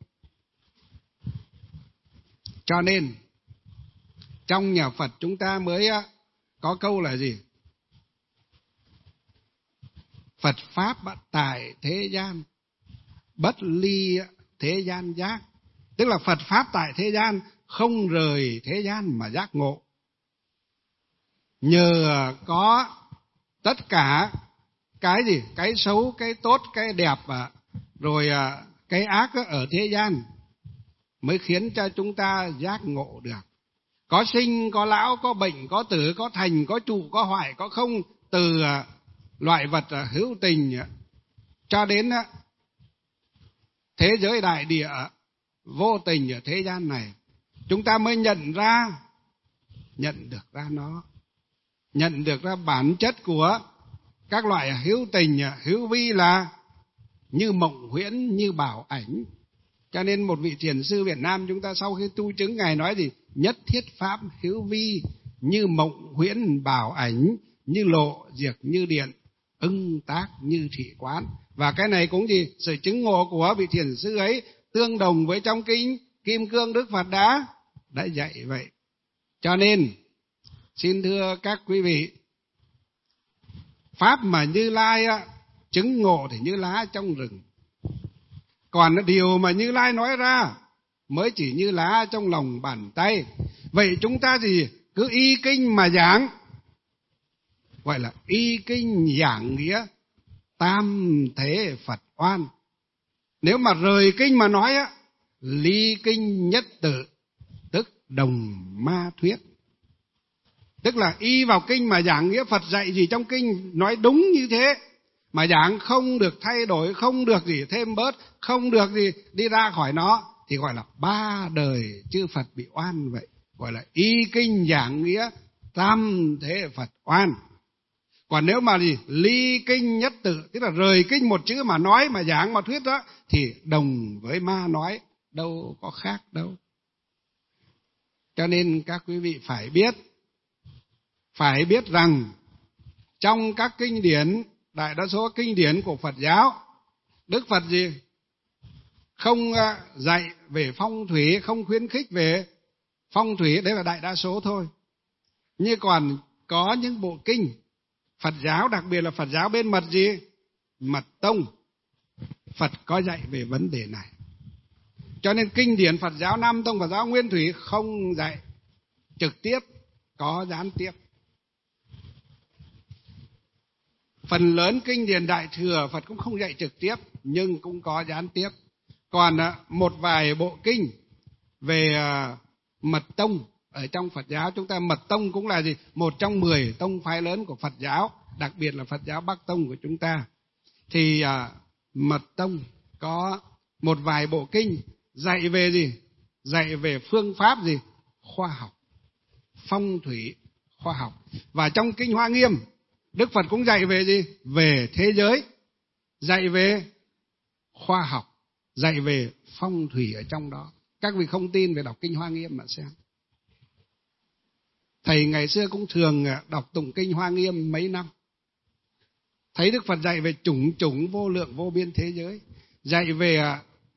Cho nên trong nhà Phật chúng ta mới có câu là gì? Phật Pháp tại thế gian, bất ly thế gian giác. Tức là Phật Pháp tại thế gian, không rời thế gian mà giác ngộ. Nhờ có tất cả cái gì? Cái xấu, cái tốt, cái đẹp, rồi cái ác ở thế gian mới khiến cho chúng ta giác ngộ được. Có sinh, có lão, có bệnh, có tử, có thành, có trụ, có hoại, có không, từ loại vật hữu tình cho đến thế giới đại địa vô tình ở thế gian này, chúng ta mới nhận ra, nhận được ra nó, nhận được ra bản chất của các loại hữu tình, hữu vi là như mộng huyễn, như bảo ảnh. Cho nên một vị thiền sư Việt Nam chúng ta sau khi tu chứng, Ngài nói gì? Nhất thiết pháp hữu vi, như mộng huyễn bảo ảnh, như lộ diệt như điện, ưng tác như thị quán. Và cái này cũng gì? Sự chứng ngộ của vị thiền sư ấy tương đồng với trong kinh Kim Cương Đức Phật đã đã dạy vậy. Cho nên xin thưa các quý vị, pháp mà Như Lai á, chứng ngộ thì như lá trong rừng. Còn điều mà Như Lai nói ra mới chỉ như lá trong lòng bàn tay. Vậy chúng ta gì? Cứ y kinh mà giảng, gọi là y kinh giảng nghĩa tam thế Phật oan. Nếu mà rời kinh mà nói á, ly kinh nhất tự, tức đồng ma thuyết. Tức là y vào kinh mà giảng nghĩa Phật dạy gì trong kinh nói đúng như thế, mà giảng không được thay đổi, không được gì thêm bớt, không được gì đi ra khỏi nó, thì gọi là ba đời chư Phật bị oan vậy. Gọi là y kinh giảng nghĩa tam thế Phật oan. Còn nếu mà gì ly kinh nhất tự, tức là rời kinh một chữ mà nói, mà giảng mà thuyết đó, thì đồng với ma nói, đâu có khác đâu. Cho nên các quý vị phải biết, phải biết rằng trong các kinh điển, đại đa số kinh điển của Phật giáo, Đức Phật gì không dạy về phong thủy, không khuyến khích về phong thủy, đấy là đại đa số thôi. Nhưng còn có những bộ kinh Phật giáo, đặc biệt là Phật giáo bên mật gì? Mật tông, Phật có dạy về vấn đề này. Cho nên kinh điển Phật giáo Nam Tông, Phật giáo Nguyên Thủy không dạy trực tiếp, có gián tiếp. Phần lớn kinh điển Đại Thừa Phật cũng không dạy trực tiếp, nhưng cũng có gián tiếp. Còn một vài bộ kinh về mật tông ở trong Phật giáo, chúng ta mật tông cũng là gì? Một trong mười tông phái lớn của Phật giáo, đặc biệt là Phật giáo Bắc Tông của chúng ta. Thì mật tông có một vài bộ kinh dạy về gì? Dạy về phương pháp gì? Khoa học, phong thủy, khoa học. Và trong kinh Hoa Nghiêm, Đức Phật cũng dạy về gì? Về thế giới, dạy về khoa học, dạy về phong thủy ở trong đó. Các vị không tin về đọc kinh Hoa Nghiêm mà xem. Thầy ngày xưa cũng thường đọc tụng kinh Hoa Nghiêm mấy năm. Thấy Đức Phật dạy về chủng chủng vô lượng vô biên thế giới, dạy về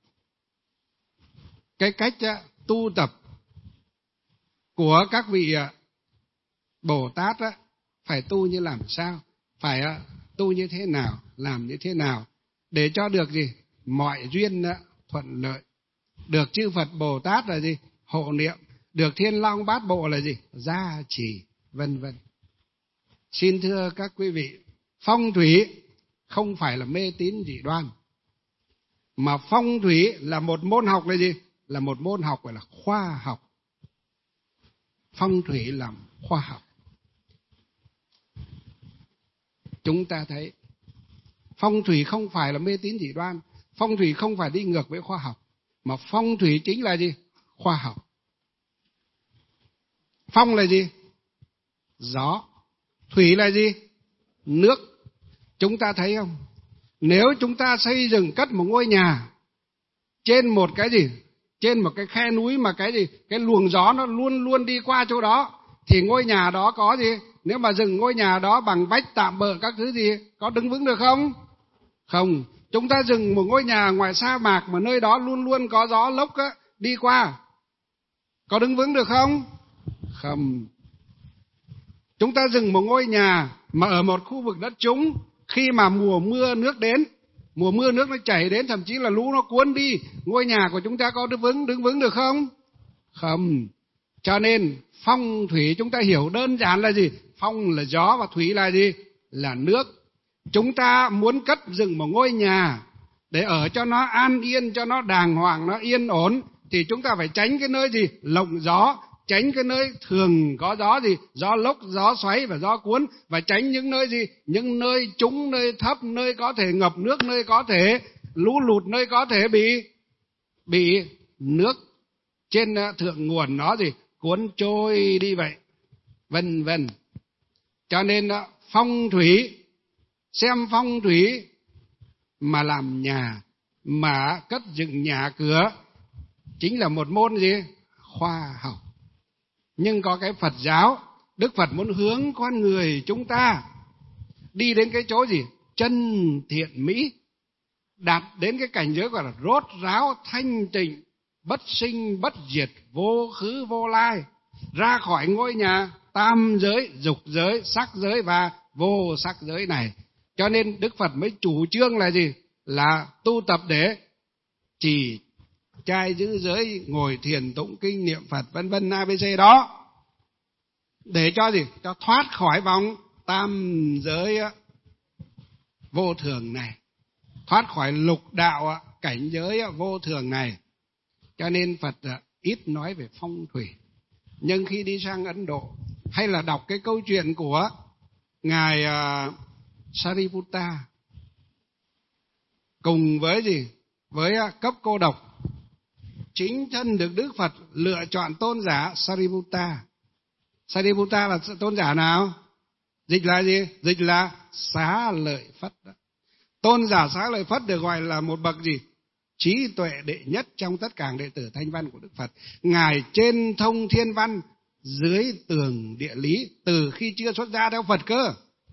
cái cách tu tập của các vị Bồ Tát á, phải tu như làm sao, phải tu như thế nào, làm như thế nào để cho được gì? Mọi duyên thuận lợi, được chư Phật Bồ Tát là gì? Hộ niệm, được Thiên Long Bát Bộ là gì? Gia trì, vân vân. Xin thưa các quý vị, phong thủy không phải là mê tín dị đoan, mà phong thủy là một môn học là gì? Là một môn học gọi là khoa học. Phong thủy là khoa học. Chúng ta thấy phong thủy không phải là mê tín dị đoan, phong thủy không phải đi ngược với khoa học, mà phong thủy chính là gì? Khoa học. Phong là gì? Gió. Thủy là gì? Nước. Chúng ta thấy không? Nếu chúng ta xây dựng cất một ngôi nhà trên một cái gì? Trên một cái khe núi mà cái gì? Cái luồng gió nó luôn luôn đi qua chỗ đó, thì ngôi nhà đó có gì? Nếu mà dựng ngôi nhà đó bằng vách tạm bợ các thứ gì, có đứng vững được không? Không. Chúng ta dựng một ngôi nhà ngoài sa mạc mà nơi đó luôn luôn có gió lốc á, đi qua, có đứng vững được không? Không. Chúng ta dựng một ngôi nhà mà ở một khu vực đất trũng, khi mà mùa mưa nước đến, mùa mưa nước nó chảy đến, thậm chí là lũ nó cuốn đi, ngôi nhà của chúng ta có đứng vững, đứng vững được không? Không. Cho nên phong thủy chúng ta hiểu đơn giản là gì? Phong là gió và thủy là gì? Là nước. Chúng ta muốn cất dựng một ngôi nhà để ở cho nó an yên, cho nó đàng hoàng, nó yên ổn, thì chúng ta phải tránh cái nơi gì? Lộng gió, tránh cái nơi thường có gió gì? Gió lốc, gió xoáy và gió cuốn, và tránh những nơi gì? Những nơi trũng, nơi thấp, nơi có thể ngập nước, nơi có thể lũ lụt, nơi có thể bị bị nước trên thượng nguồn nó gì? Cuốn trôi đi vậy, vân vân. Cho nên phong thủy xem phong thủy mà làm nhà, mà cất dựng nhà cửa, chính là một môn gì? Khoa học. Nhưng có cái Phật giáo, Đức Phật muốn hướng con người chúng ta đi đến cái chỗ gì? Chân thiện mỹ, đạt đến cái cảnh giới gọi là rốt ráo thanh tịnh, bất sinh bất diệt, vô khứ vô lai, ra khỏi ngôi nhà tam giới, dục giới, sắc giới và vô sắc giới này. Cho nên Đức Phật mới chủ trương là gì? Là tu tập để chỉ trai giữ giới, ngồi thiền tụng kinh niệm Phật vân vân a bê xê đó, để cho gì? Cho thoát khỏi vòng tam giới vô thường này, thoát khỏi lục đạo cảnh giới vô thường này. Cho nên Phật ít nói về phong thủy. Nhưng khi đi sang Ấn Độ, hay là đọc cái câu chuyện của ngài uh, Sariputta cùng với gì? Với uh, cấp cô độc, chính thân được Đức Phật lựa chọn tôn giả Sariputta. Sariputta là tôn giả nào? Dịch là gì? Dịch là Xá Lợi Phất đó. Tôn giả Xá Lợi Phất được gọi là một bậc gì? Trí tuệ đệ nhất trong tất cả đệ tử thanh văn của Đức Phật. Ngài trên thông thiên văn, dưới tường địa lý, từ khi chưa xuất gia theo Phật cơ.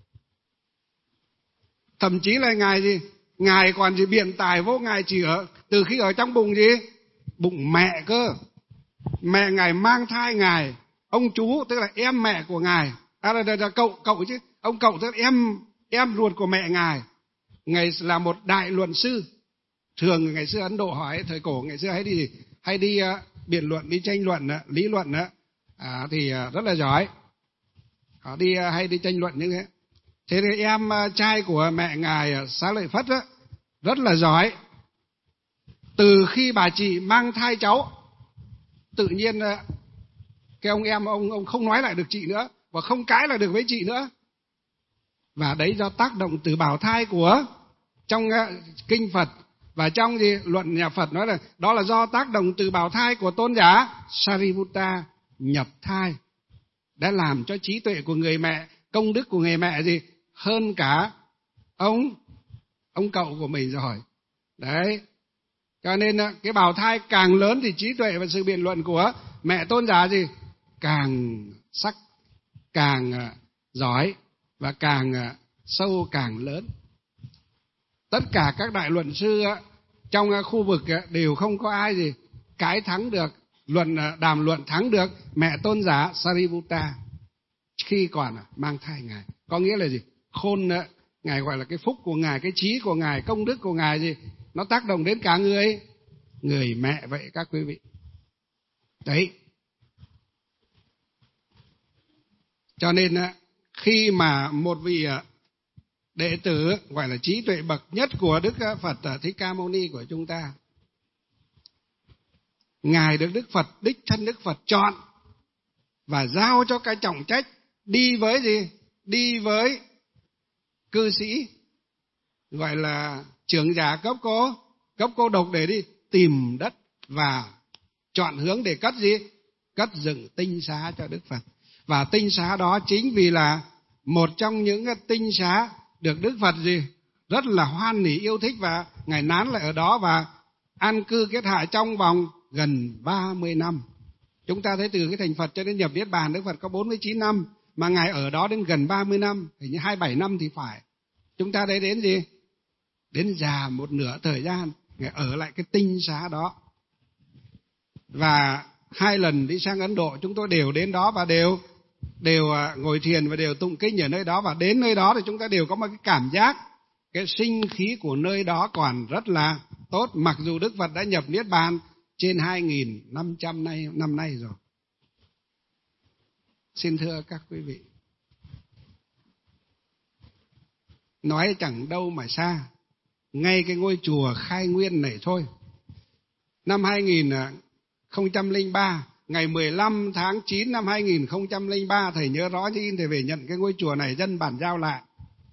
Thậm chí là ngài gì? Ngài còn gì biện tài vô, ngài chỉ ở từ khi ở trong bụng gì? Bụng mẹ cơ. Mẹ ngài mang thai ngài, ông chú tức là em mẹ của ngài, à là, là, là cậu cậu chứ, ông cậu tức là em em ruột của mẹ ngài. Ngài là một đại luận sư. Thường ngày xưa Ấn Độ hỏi, thời cổ ngày xưa hay đi hay đi uh, biện luận, đi tranh luận, uh, lý luận uh, à, thì uh, rất là giỏi. Họ đi uh, hay đi tranh luận như thế. Thế thì em uh, trai của mẹ ngài uh, Xá Lợi Phất uh, rất là giỏi. Từ khi bà chị mang thai cháu, tự nhiên uh, cái ông em ông ông không nói lại được chị nữa, và không cãi lại được với chị nữa. Và đấy do tác động từ bào thai của trong uh, kinh Phật. Và trong gì luận nhà Phật nói là đó là do tác động từ bào thai của tôn giả Sariputta nhập thai, đã làm cho trí tuệ của người mẹ, công đức của người mẹ gì hơn cả ông ông cậu của mình rồi. Đấy. Cho nên cái bào thai càng lớn thì trí tuệ và sự biện luận của mẹ tôn giả gì càng sắc, càng giỏi và càng sâu, càng lớn. Tất cả các đại luận sư trong khu vực đều không có ai gì cãi thắng được, luận đàm luận thắng được mẹ tôn giả Sariputta khi còn mang thai ngài. Có nghĩa là gì? Khôn ngài gọi là cái phúc của ngài, cái trí của ngài, công đức của ngài gì nó tác động đến cả người người mẹ vậy các quý vị. Đấy. Cho nên khi mà một vị đệ tử gọi là trí tuệ bậc nhất của Đức Phật Thích Ca Mâu Ni của chúng ta, ngài được Đức Phật, đích thân Đức Phật chọn và giao cho cái trọng trách đi với gì? Đi với cư sĩ, gọi là trưởng giả cấp cô, cấp cô độc, để đi tìm đất và chọn hướng để cất gì? Cất dựng tinh xá cho Đức Phật. Và tinh xá đó chính vì là một trong những tinh xá được Đức Phật gì rất là hoan hỉ yêu thích, và ngài nán lại ở đó và an cư kết hạ trong vòng gần ba mươi năm. Chúng ta thấy từ cái thành Phật cho đến nhập Niết Bàn, Đức Phật có bốn mươi chín năm, mà ngài ở đó đến gần ba mươi năm, hình như hai mươi bảy năm thì phải. Chúng ta thấy đến gì? Đến già một nửa thời gian ngài ở lại cái tinh xá đó. Và hai lần đi sang Ấn Độ chúng tôi đều đến đó và đều đều ngồi thiền và đều tụng kinh ở nơi đó. Và đến nơi đó thì chúng ta đều có một cái cảm giác cái sinh khí của nơi đó còn rất là tốt, mặc dù Đức Phật đã nhập Niết Bàn trên hai nghìn năm trăm nay, năm nay rồi. Xin thưa các quý vị, nói chẳng đâu mà xa, ngay cái ngôi chùa Khai Nguyên này thôi, năm hai nghìn không trăm lẻ ba, ngày mười lăm tháng chín năm hai nghìn không trăm lẻ ba, thầy nhớ rõ như in, thầy về nhận cái ngôi chùa này, dân bản giao lại.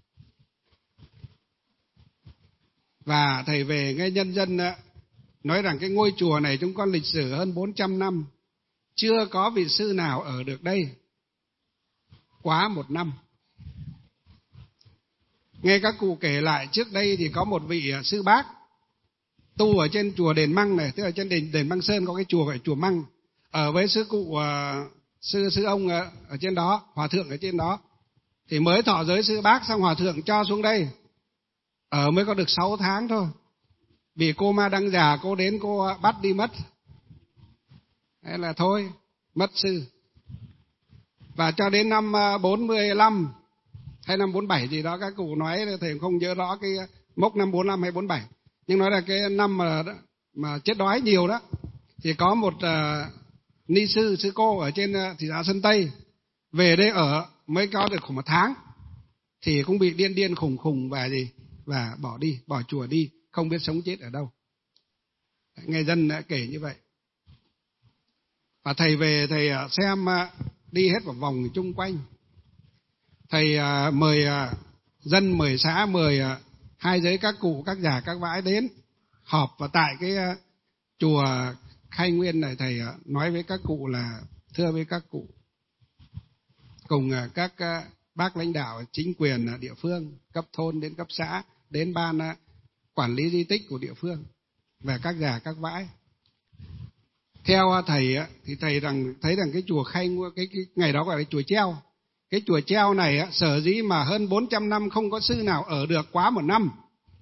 Và thầy về nghe nhân dân nói rằng cái ngôi chùa này chúng con lịch sử hơn bốn trăm năm, chưa có vị sư nào ở được đây quá một năm. Nghe các cụ kể lại trước đây thì có một vị sư bác tu ở trên chùa Đền Măng này, tức là trên đền đền Măng Sơn có cái chùa gọi chùa Măng, ở với sư cụ uh, sư sư ông uh, ở trên đó, hòa thượng ở trên đó. Thì mới thọ giới sư bác xong hòa thượng cho xuống đây, ở mới có được sáu tháng thôi. Vì cô ma đăng già cô đến cô bắt đi mất. Thế là thôi, mất sư. Và cho đến năm bốn mươi lăm hay năm bốn mươi bảy gì đó, các cụ nói, thầy không nhớ rõ cái mốc năm bốn mươi lăm hay bốn mươi bảy. Nhưng nói là cái năm mà mà chết đói nhiều đó, thì có một uh, ni sư, sư cô ở trên uh, thị xã Sơn Tây, về đây ở mới có được khoảng một tháng. Thì cũng bị điên điên khùng khùng và gì, và bỏ đi, bỏ chùa đi, không biết sống chết ở đâu. Nghe dân đã kể như vậy. Và thầy về thầy xem đi hết một vòng chung quanh. Thầy mời dân, mời xã, mời hai giới các cụ, các già, các vãi đến họp. Và tại cái chùa Khai Nguyên này, thầy nói với các cụ là thưa với các cụ, cùng các bác lãnh đạo chính quyền địa phương, cấp thôn đến cấp xã, đến ban quản lý di tích của địa phương và các già các vãi. Theo thầy thì thầy rằng thấy rằng cái chùa Khai cái, cái ngày đó gọi là chùa treo. Cái chùa treo này sở dĩ mà hơn bốn trăm năm không có sư nào ở được quá một năm,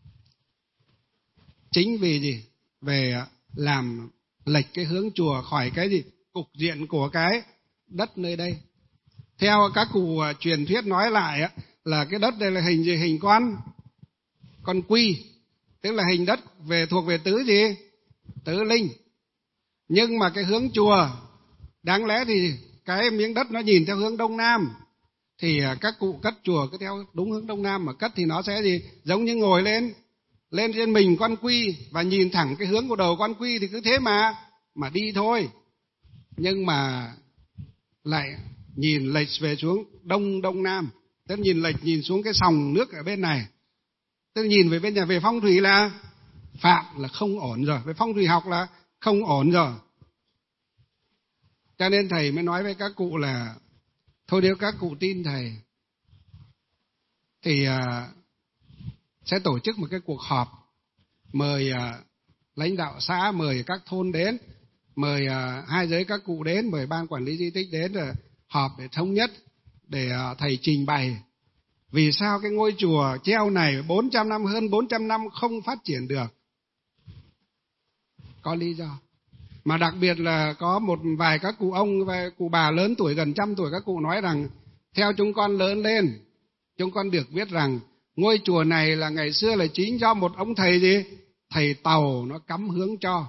chính vì gì? Về làm lệch cái hướng chùa khỏi cái gì? Cục diện của cái đất nơi đây. Theo các cụ truyền thuyết nói lại là cái đất đây là hình gì? Hình con con quy, tức là hình đất về thuộc về tứ gì? Tứ linh. Nhưng mà cái hướng chùa, đáng lẽ thì cái miếng đất nó nhìn theo hướng đông nam, thì các cụ cất chùa cứ theo đúng hướng đông nam mà cất thì nó sẽ gì? Giống như ngồi lên lên trên mình con quy và nhìn thẳng cái hướng của đầu con quy thì cứ thế mà mà đi thôi. Nhưng mà lại nhìn lệch về xuống đông đông nam, tức nhìn lệch nhìn xuống cái sòng nước ở bên này, tức nhìn về bên nhà, về phong thủy là phạm, là không ổn rồi, về phong thủy học là không ổn rồi. Cho nên thầy mới nói với các cụ là thôi nếu các cụ tin thầy thì uh, sẽ tổ chức một cái cuộc họp, mời uh, lãnh đạo xã, mời các thôn đến, mời uh, hai giới các cụ đến, mời ban quản lý di tích đến, rồi họp để thống nhất, để uh, thầy trình bày vì sao cái ngôi chùa treo này bốn trăm năm, hơn bốn trăm năm không phát triển được. Có lý do. Mà đặc biệt là có một vài các cụ ông và cụ bà lớn tuổi, gần trăm tuổi, các cụ nói rằng theo chúng con lớn lên, chúng con được biết rằng ngôi chùa này là ngày xưa là chính do một ông thầy gì? Thầy Tàu nó cắm hướng cho.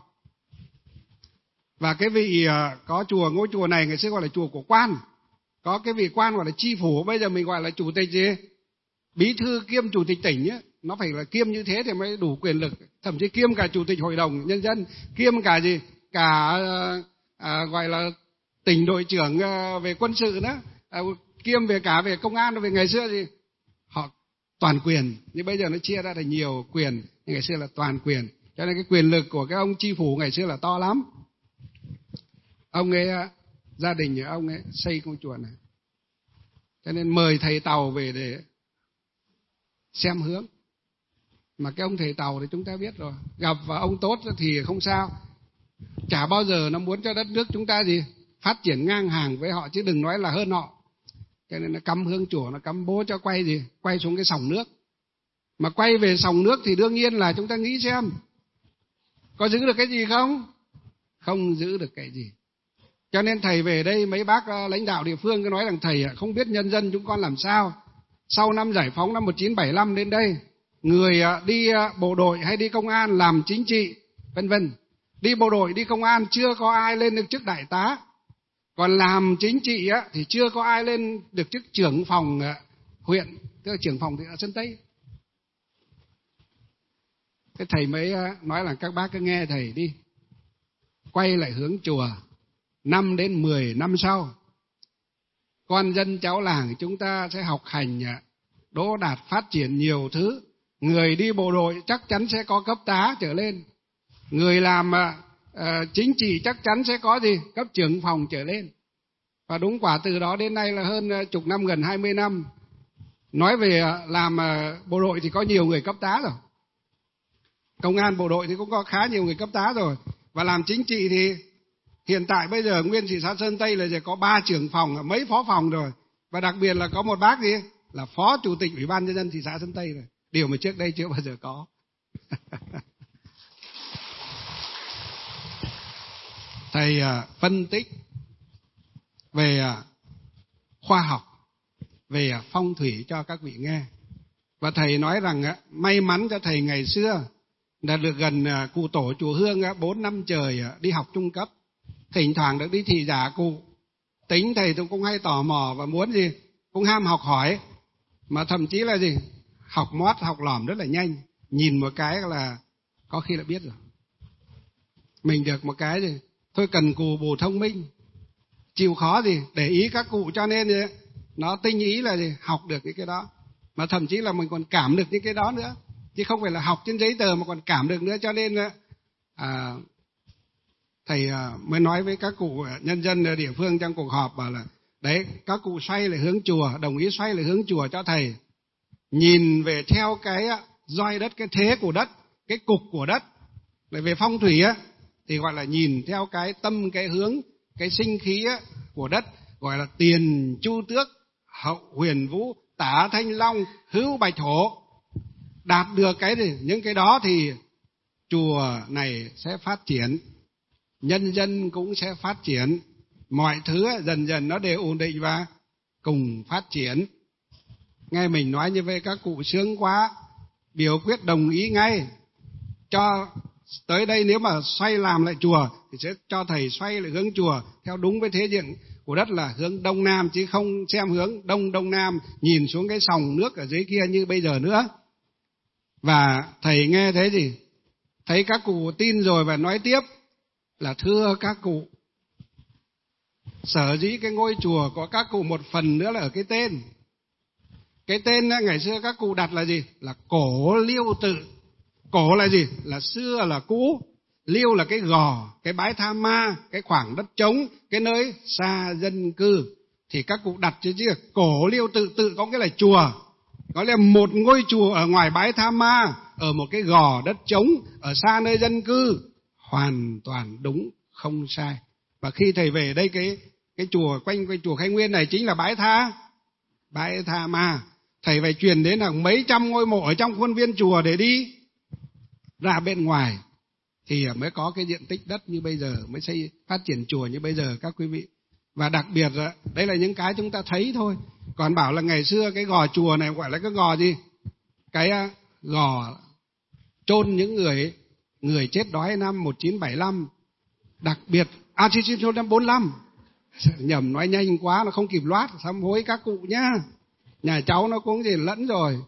Và cái vị có chùa, ngôi chùa này ngày xưa gọi là chùa của quan. Có cái vị quan gọi là chi phủ, bây giờ mình gọi là chủ tịch gì? Bí thư kiêm chủ tịch tỉnh ấy. Nó phải là kiêm như thế thì mới đủ quyền lực. Thậm chí kiêm cả chủ tịch hội đồng nhân dân, kiêm cả gì? Cả à, gọi là tỉnh đội trưởng à, về quân sự đó, à, kiêm về cả về công an. Về ngày xưa thì họ toàn quyền, nhưng bây giờ nó chia ra thành nhiều quyền, nhưng ngày xưa là toàn quyền. Cho nên cái quyền lực của cái ông chi phủ ngày xưa là to lắm. Ông ấy, gia đình nhà ông ấy xây ngôi chùa này, cho nên mời thầy Tàu về để xem hướng. Mà cái ông thầy Tàu thì chúng ta biết rồi, gặp và ông tốt thì không sao, chả bao giờ nó muốn cho đất nước chúng ta gì phát triển ngang hàng với họ, chứ đừng nói là hơn họ. Cho nên nó cắm hướng chùa, nó cắm bố cho quay gì, quay xuống cái sòng nước. Mà quay về sòng nước thì đương nhiên là chúng ta nghĩ xem có giữ được cái gì không? Không giữ được cái gì. Cho nên thầy về đây, mấy bác lãnh đạo địa phương cứ nói rằng thầy không biết nhân dân chúng con làm sao. Sau năm giải phóng năm một nghìn chín trăm bảy mươi lăm đến đây, người đi bộ đội hay đi công an làm chính trị vân vân, đi bộ đội đi công an chưa có ai lên được chức đại tá, còn làm chính trị á, thì chưa có ai lên được chức trưởng phòng huyện, tức là trưởng phòng thị xã Sơn Tây. Thế thầy mới nói là các bác cứ nghe thầy đi, quay lại hướng chùa, năm đến mười năm sau con dân cháu làng chúng ta sẽ học hành đỗ đạt, phát triển nhiều thứ. Người đi bộ đội chắc chắn sẽ có cấp tá trở lên, người làm uh, chính trị chắc chắn sẽ có gì cấp trưởng phòng trở lên. Và đúng quả từ đó đến nay là hơn chục năm, gần hai mươi năm, Nói về làm bộ đội thì có nhiều người cấp tá rồi. Công an bộ đội thì cũng có khá nhiều người cấp tá rồi. Và làm chính trị thì hiện tại bây giờ nguyên thị xã Sơn Tây là chỉ có ba trưởng phòng, mấy phó phòng rồi. Và đặc biệt là có một bác gì là phó chủ tịch Ủy ban nhân dân thị xã Sơn Tây rồi. Điều mà trước đây chưa bao giờ có. Thầy phân tích về khoa học, về phong thủy cho các vị nghe. Và thầy nói rằng may mắn cho thầy ngày xưa đã được gần cụ tổ chùa Hương bốn năm trời đi học trung cấp. Thỉnh thoảng được đi thị giả cụ. Tính thầy tôi cũng hay tò mò và muốn gì cũng ham học hỏi. Mà thậm chí là gì học mót, học lỏm rất là nhanh. Nhìn một cái là có khi là biết rồi. Mình được một cái gì thôi cần cù bù thông minh, chịu khó gì để ý các cụ, cho nên gì, nó tinh ý là gì học được những cái đó. Mà thậm chí là mình còn cảm được những cái đó nữa, chứ không phải là học trên giấy tờ mà còn cảm được nữa. Cho nên à, thầy à, mới nói với các cụ nhân dân địa phương trong cuộc họp bảo là đấy, các cụ xoay lại hướng chùa, đồng ý xoay lại hướng chùa cho thầy. Nhìn về theo cái roi đất, cái thế của đất, cái cục của đất. Lại về phong thủy á thì gọi là nhìn theo cái tâm, cái hướng, cái sinh khí á, của đất, gọi là tiền chu tước, hậu huyền vũ, tả thanh long, hữu bạch hổ. Đạt được cái gì những cái đó thì chùa này sẽ phát triển, nhân dân cũng sẽ phát triển, mọi thứ dần dần nó đều ổn định và cùng phát triển. Nghe mình nói như vậy các cụ sướng quá, biểu quyết đồng ý ngay. Cho tới đây nếu mà xoay làm lại chùa thì sẽ cho thầy xoay lại hướng chùa theo đúng với thế diện của đất là hướng đông nam, chứ không xem hướng đông đông nam nhìn xuống cái sòng nước ở dưới kia như bây giờ nữa. Và thầy nghe thế gì thấy các cụ tin rồi và nói tiếp là thưa các cụ, sở dĩ cái ngôi chùa của các cụ một phần nữa là ở cái tên. Cái tên ngày xưa các cụ đặt là gì? Là Cổ Liêu Tự. Cổ là gì? Là xưa, là cũ. Liêu là cái gò, cái bãi tha ma, cái khoảng đất trống, cái nơi xa dân cư. Thì các cụ đặt chứ chứ Cổ Liêu Tự, tự có nghĩa là chùa. Có lẽ một ngôi chùa ở ngoài bãi tha ma, ở một cái gò đất trống, ở xa nơi dân cư. Hoàn toàn đúng, không sai. Và khi thầy về đây cái cái chùa quanh quanh chùa Khai Nguyên này chính là bãi tha, bãi tha ma. Thầy phải truyền đến hàng mấy trăm ngôi mộ ở trong khuôn viên chùa để đi ra bên ngoài thì mới có cái diện tích đất như bây giờ, mới xây phát triển chùa như bây giờ các quý vị. Và đặc biệt đây là những cái chúng ta thấy thôi. Còn bảo là ngày xưa cái gò chùa này gọi là cái gò gì? Cái gò chôn những người người chết đói năm một nghìn chín trăm bảy mươi lăm. Đặc biệt à chín trăm bốn mươi lăm. Nhầm nói nhanh quá nó không kịp loát, sám hối các cụ nhá. Nhà cháu nó cũng gì lẫn rồi.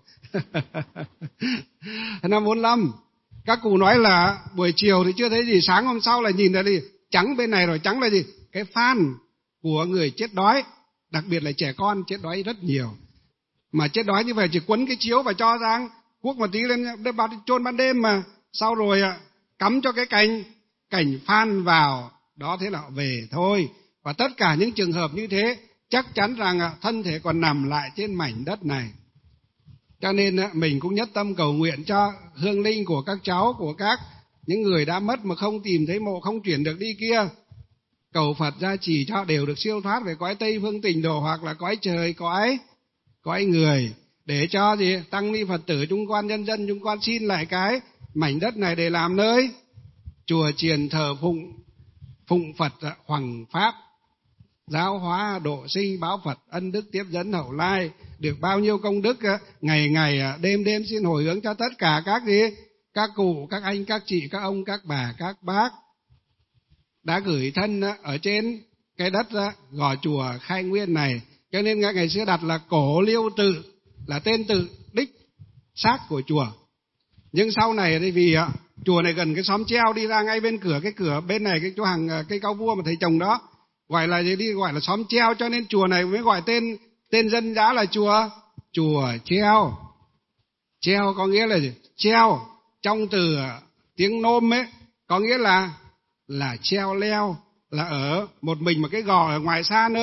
Năm bốn mươi lăm. Các cụ nói là buổi chiều thì chưa thấy gì, sáng hôm sau là nhìn ra đi trắng bên này rồi. Trắng là gì? Cái phan của người chết đói, đặc biệt là trẻ con chết đói rất nhiều. Mà chết đói như vậy chỉ quấn cái chiếu và cho ra cuốc một tí lên chôn ban đêm, mà sau rồi cắm cho cái cành cành phan vào đó, thế là về thôi. Và tất cả những trường hợp như thế chắc chắn rằng thân thể còn nằm lại trên mảnh đất này. Cho nên mình cũng nhất tâm cầu nguyện cho hương linh của các cháu, của các những người đã mất mà không tìm thấy mộ, không chuyển được đi kia. Cầu Phật gia trì cho đều được siêu thoát về cõi Tây Phương Tịnh Độ, hoặc là cõi trời, cõi cõi người. Để cho gì tăng ni Phật tử chúng con nhân dân chúng con xin lại cái mảnh đất này để làm nơi chùa chiền thờ phụng phụng Phật hoằng pháp, giáo hóa độ sinh, báo Phật ân đức tiếp dẫn hậu lai. Được bao nhiêu công đức, ngày ngày đêm đêm xin hồi hướng cho tất cả các gì các cụ, các anh, các chị, các ông, các bà, các bác đã gửi thân ở trên cái đất gò chùa Khai Nguyên này. Cho nên ngày xưa đặt là Cổ Liêu Tự, là tên tự đích xác của chùa. Nhưng sau này thì vì chùa này gần cái xóm treo, đi ra ngay bên cửa, cái cửa bên này cái chỗ hàng cây cao vua mà thầy trồng đó, gọi là gì đi gọi là xóm treo, cho nên chùa này mới gọi tên tên dân dã là chùa chùa treo. Treo có nghĩa là gì? Treo trong từ tiếng Nôm ấy có nghĩa là là treo leo, là ở một mình một cái gò ở ngoài xa nơi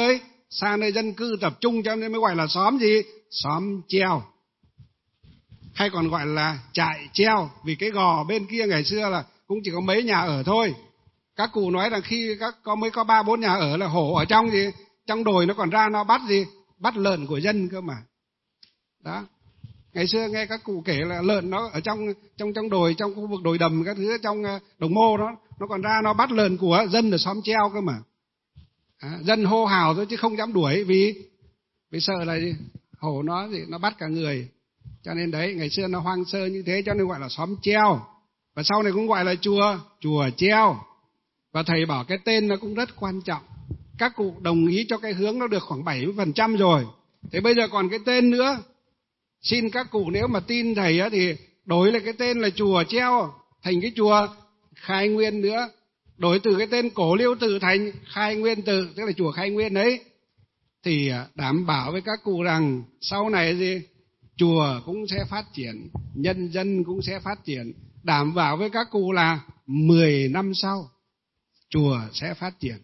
xa nơi dân cư tập trung, cho nên mới gọi là xóm gì? Xóm treo. Hay còn gọi là trại treo, vì cái gò bên kia ngày xưa là cũng chỉ có mấy nhà ở thôi. Các cụ nói rằng khi các có mới có ba bốn nhà ở là hổ ở trong gì? Trong đồi nó còn ra nó bắt gì? Bắt lợn của dân cơ mà. Đó. Ngày xưa nghe các cụ kể là lợn nó ở trong trong trong đồi, trong khu vực đồi đầm các thứ, trong đồng mô đó, nó còn ra nó bắt lợn của dân ở xóm treo cơ mà. À, dân hô hào thôi chứ không dám đuổi, vì vì sợ là gì? Hổ nó gì? Nó bắt cả người. Cho nên đấy, ngày xưa nó hoang sơ như thế cho nên gọi là xóm treo. Và sau này cũng gọi là chùa, chùa treo. Và thầy bảo cái tên nó cũng rất quan trọng. Các cụ đồng ý cho cái hướng nó được khoảng bảy mươi phần trăm rồi. Thế bây giờ còn cái tên nữa. Xin các cụ nếu mà tin thầy á, thì đổi lại cái tên là chùa treo thành cái chùa Khai Nguyên nữa. Đổi từ cái tên Cổ Liêu Tự thành Khai Nguyên Tự, tức là chùa Khai Nguyên đấy. Thì đảm bảo với các cụ rằng sau này gì? Chùa cũng sẽ phát triển, nhân dân cũng sẽ phát triển. Đảm bảo với các cụ là mười năm sau chùa sẽ phát triển.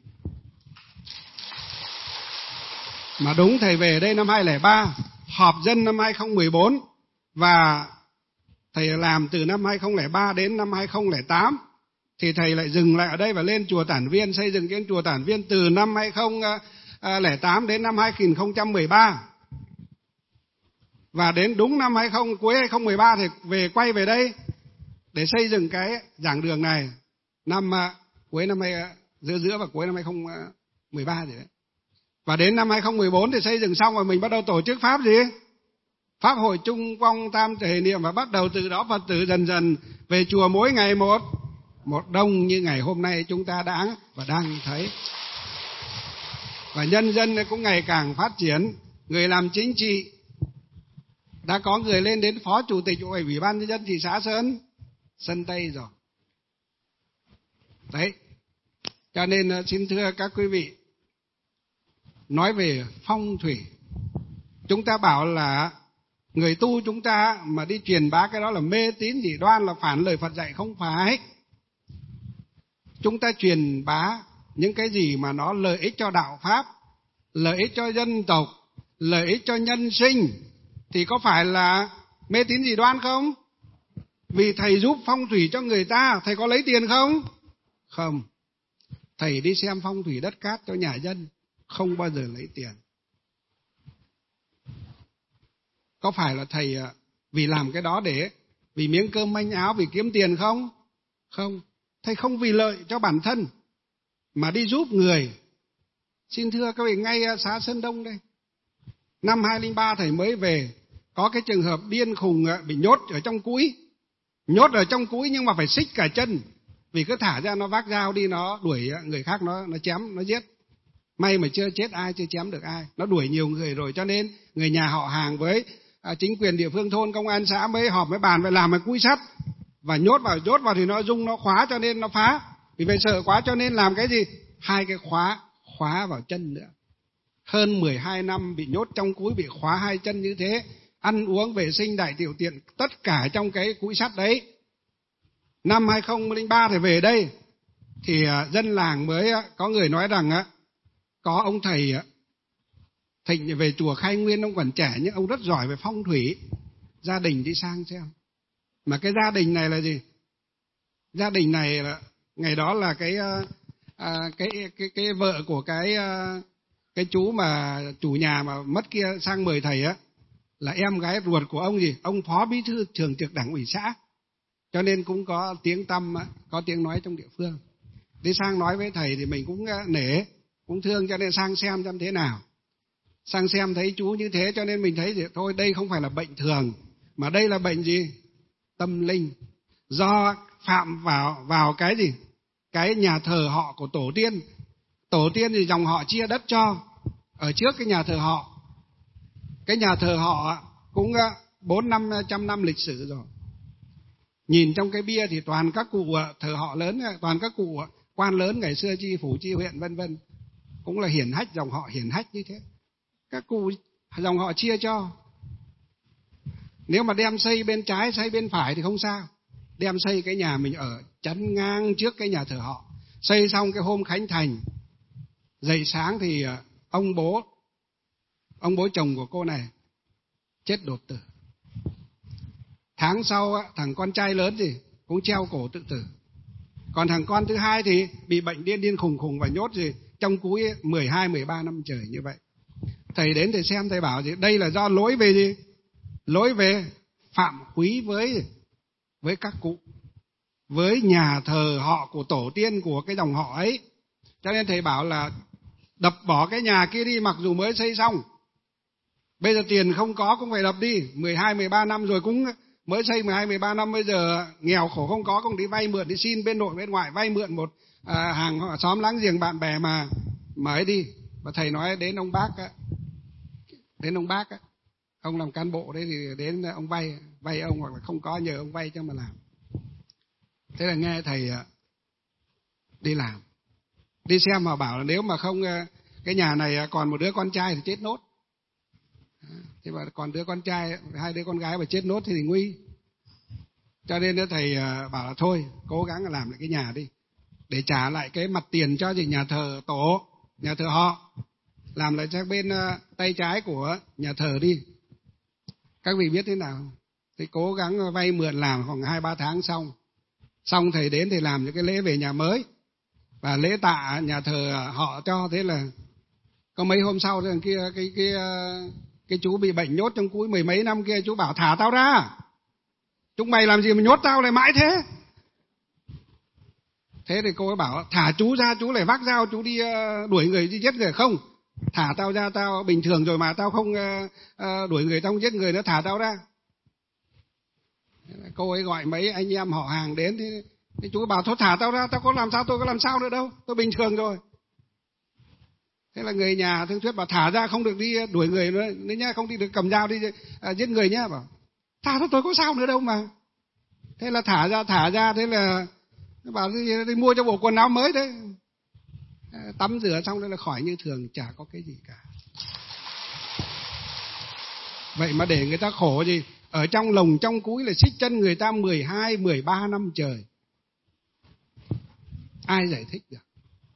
Mà đúng, thầy về đây năm hai không không ba, họp dân năm hai không một bốn, và thầy làm từ năm hai không không ba đến năm hai không không tám, thì thầy lại dừng lại ở đây và lên chùa Tản Viên, xây dựng cái chùa Tản Viên từ năm hai không không tám đến năm hai không một ba. Và đến đúng năm hai không, cuối hai không một ba thì về quay về đây để xây dựng cái giảng đường này. Năm cuối năm hai, giữa giữa và cuối năm hai không một ba gì đấy. Và đến năm hai không một bốn thì xây dựng xong rồi mình bắt đầu tổ chức pháp gì? Pháp hội Trung Phong Tam Thể Niệm, và bắt đầu từ đó Phật tử dần dần về chùa mỗi ngày một một đông như ngày hôm nay chúng ta đã và đang thấy. Và nhân dân cũng ngày càng phát triển, người làm chính trị đã có người lên đến phó chủ tịch Ủy ban nhân dân thị xã Sơn Sơn Tây rồi. Đấy. Cho nên xin thưa các quý vị, nói về phong thủy, chúng ta bảo là người tu chúng ta mà đi truyền bá cái đó là mê tín dị đoan, là phản lời Phật dạy. Không phải. Chúng ta truyền bá những cái gì mà nó lợi ích cho đạo pháp, lợi ích cho dân tộc, lợi ích cho nhân sinh, thì có phải là mê tín dị đoan không? Vì thầy giúp phong thủy cho người ta, thầy có lấy tiền không? Không. Thầy đi xem phong thủy đất cát cho nhà dân, không bao giờ lấy tiền. Có phải là thầy vì làm cái đó để vì miếng cơm manh áo, vì kiếm tiền không? Không. Thầy không vì lợi cho bản thân mà đi giúp người. Xin thưa các vị, ngay xã Sơn Đông đây, năm hai không không ba thầy mới về, có cái trường hợp điên khùng bị nhốt ở trong cũi. Nhốt ở trong cũi nhưng mà phải xích cả chân, vì cứ thả ra nó vác dao đi, nó đuổi người khác, nó nó chém, nó giết. May mà chưa chết ai, chưa chém được ai. Nó đuổi nhiều người rồi, cho nên người nhà họ hàng với à, chính quyền địa phương thôn, công an xã mới họp mới bàn phải làm cái cũi sắt và nhốt vào. Nhốt vào thì nó rung, nó khóa, cho nên nó phá. Vì vậy sợ quá cho nên làm cái gì? Hai cái khóa, khóa vào chân nữa. Hơn mười hai năm bị nhốt trong cũi, bị khóa hai chân như thế. Ăn uống, vệ sinh, đại tiểu tiện, tất cả trong cái cũi sắt đấy. Năm hai không không ba thì về đây, thì dân làng mới có người nói rằng có ông thầy Thịnh về chùa Khai Nguyên, ông còn trẻ nhưng ông rất giỏi về phong thủy. Gia đình đi sang xem. Mà cái gia đình này là gì? Gia đình này là ngày đó là cái à, cái cái cái vợ của cái cái chú mà chủ nhà mà mất kia sang mời thầy á, là em gái ruột của ông gì? Ông phó bí thư thường trực đảng ủy xã. Cho nên cũng có tiếng tăm, có tiếng nói trong địa phương. Đi sang nói với thầy thì mình cũng nể, cũng thương, cho nên sang xem xem thế nào. Sang xem thấy chú như thế, cho nên mình thấy thì thôi, đây không phải là bệnh thường, mà đây là bệnh gì? Tâm linh. Do phạm vào vào cái gì? Cái nhà thờ họ của tổ tiên. Tổ tiên thì dòng họ chia đất cho ở trước cái nhà thờ họ. Cái nhà thờ họ cũng bốn năm trăm năm lịch sử rồi. Nhìn trong cái bia thì toàn các cụ thờ họ lớn, toàn các cụ quan lớn ngày xưa, chi phủ, chi huyện vân vân, cũng là hiển hách, dòng họ hiển hách như thế. Các cụ dòng họ chia cho. Nếu mà đem xây bên trái, xây bên phải thì không sao. Đem xây cái nhà mình ở chắn ngang trước cái nhà thờ họ. Xây xong cái hôm khánh thành, dậy sáng thì ông bố ông bố chồng của cô này chết đột tử. Tháng sau thằng con trai lớn gì cũng treo cổ tự tử. Còn thằng con thứ hai thì bị bệnh điên điên khùng khùng và nhốt gì trong cúi mười hai mười ba năm trời như vậy. Thầy đến thầy xem, thầy bảo gì đây là do lỗi về gì? Lỗi về phạm quý với với các cụ, với nhà thờ họ của tổ tiên của cái dòng họ ấy. Cho nên thầy bảo là đập bỏ cái nhà kia đi, mặc dù mới xây xong. Bây giờ tiền không có cũng phải đập đi, mười hai mười ba năm rồi cũng mới xây mười hai mười ba năm, bây giờ nghèo khổ không có cũng đi vay mượn, đi xin bên nội bên ngoại vay mượn một à, hàng xóm láng giềng bạn bè mà mà ấy đi. Và thầy nói đến ông bác á, đến ông bác á, ông làm cán bộ đấy thì đến ông vay, vay ông hoặc là không có nhờ ông vay cho mà làm. Thế là nghe thầy đi làm, đi xem mà bảo là nếu mà không cái nhà này còn một đứa con trai thì chết nốt. Thế mà còn đứa con trai, hai đứa con gái mà chết nốt thì, thì nguy. Cho nên thầy bảo là thôi, cố gắng làm lại cái nhà đi, để trả lại cái mặt tiền cho gì nhà thờ tổ, nhà thờ họ, làm lại sang bên tay trái của nhà thờ đi. Các vị biết thế nào? Thì cố gắng vay mượn làm khoảng hai ba tháng xong. Xong thầy đến thầy làm những cái lễ về nhà mới và lễ tạ nhà thờ họ cho. Thế là có mấy hôm sau thằng kia cái cái cái chú bị bệnh nhốt trong cúi mười mấy năm kia, chú bảo thả tao ra. Chúng mày làm gì mà nhốt tao lại mãi thế? Thế thì cô ấy bảo thả chú ra, chú lại vác dao chú đi đuổi người, đi giết người. Không, thả tao ra, tao bình thường rồi mà, tao không đuổi người, tao không giết người nữa, thả tao ra. Cô ấy gọi mấy anh em họ hàng đến, thì, thì chú bảo thôi thả tao ra, tao có làm sao, tôi có làm sao nữa đâu, tôi bình thường rồi. Thế là người nhà thương thuyết bảo thả ra, không được đi đuổi người nữa, nữa nhá, không đi được cầm dao đi à, giết người nhá. Bảo thả ra, tôi có sao nữa đâu mà. Thế là thả ra, thả ra, thế là bảo đi, đi mua cho bộ quần áo mới đấy, à, tắm rửa xong đây là khỏi như thường, chả có cái gì cả. Vậy mà để người ta khổ gì, ở trong lồng trong cúi là xích chân người ta mười hai mười ba năm trời. Ai giải thích được?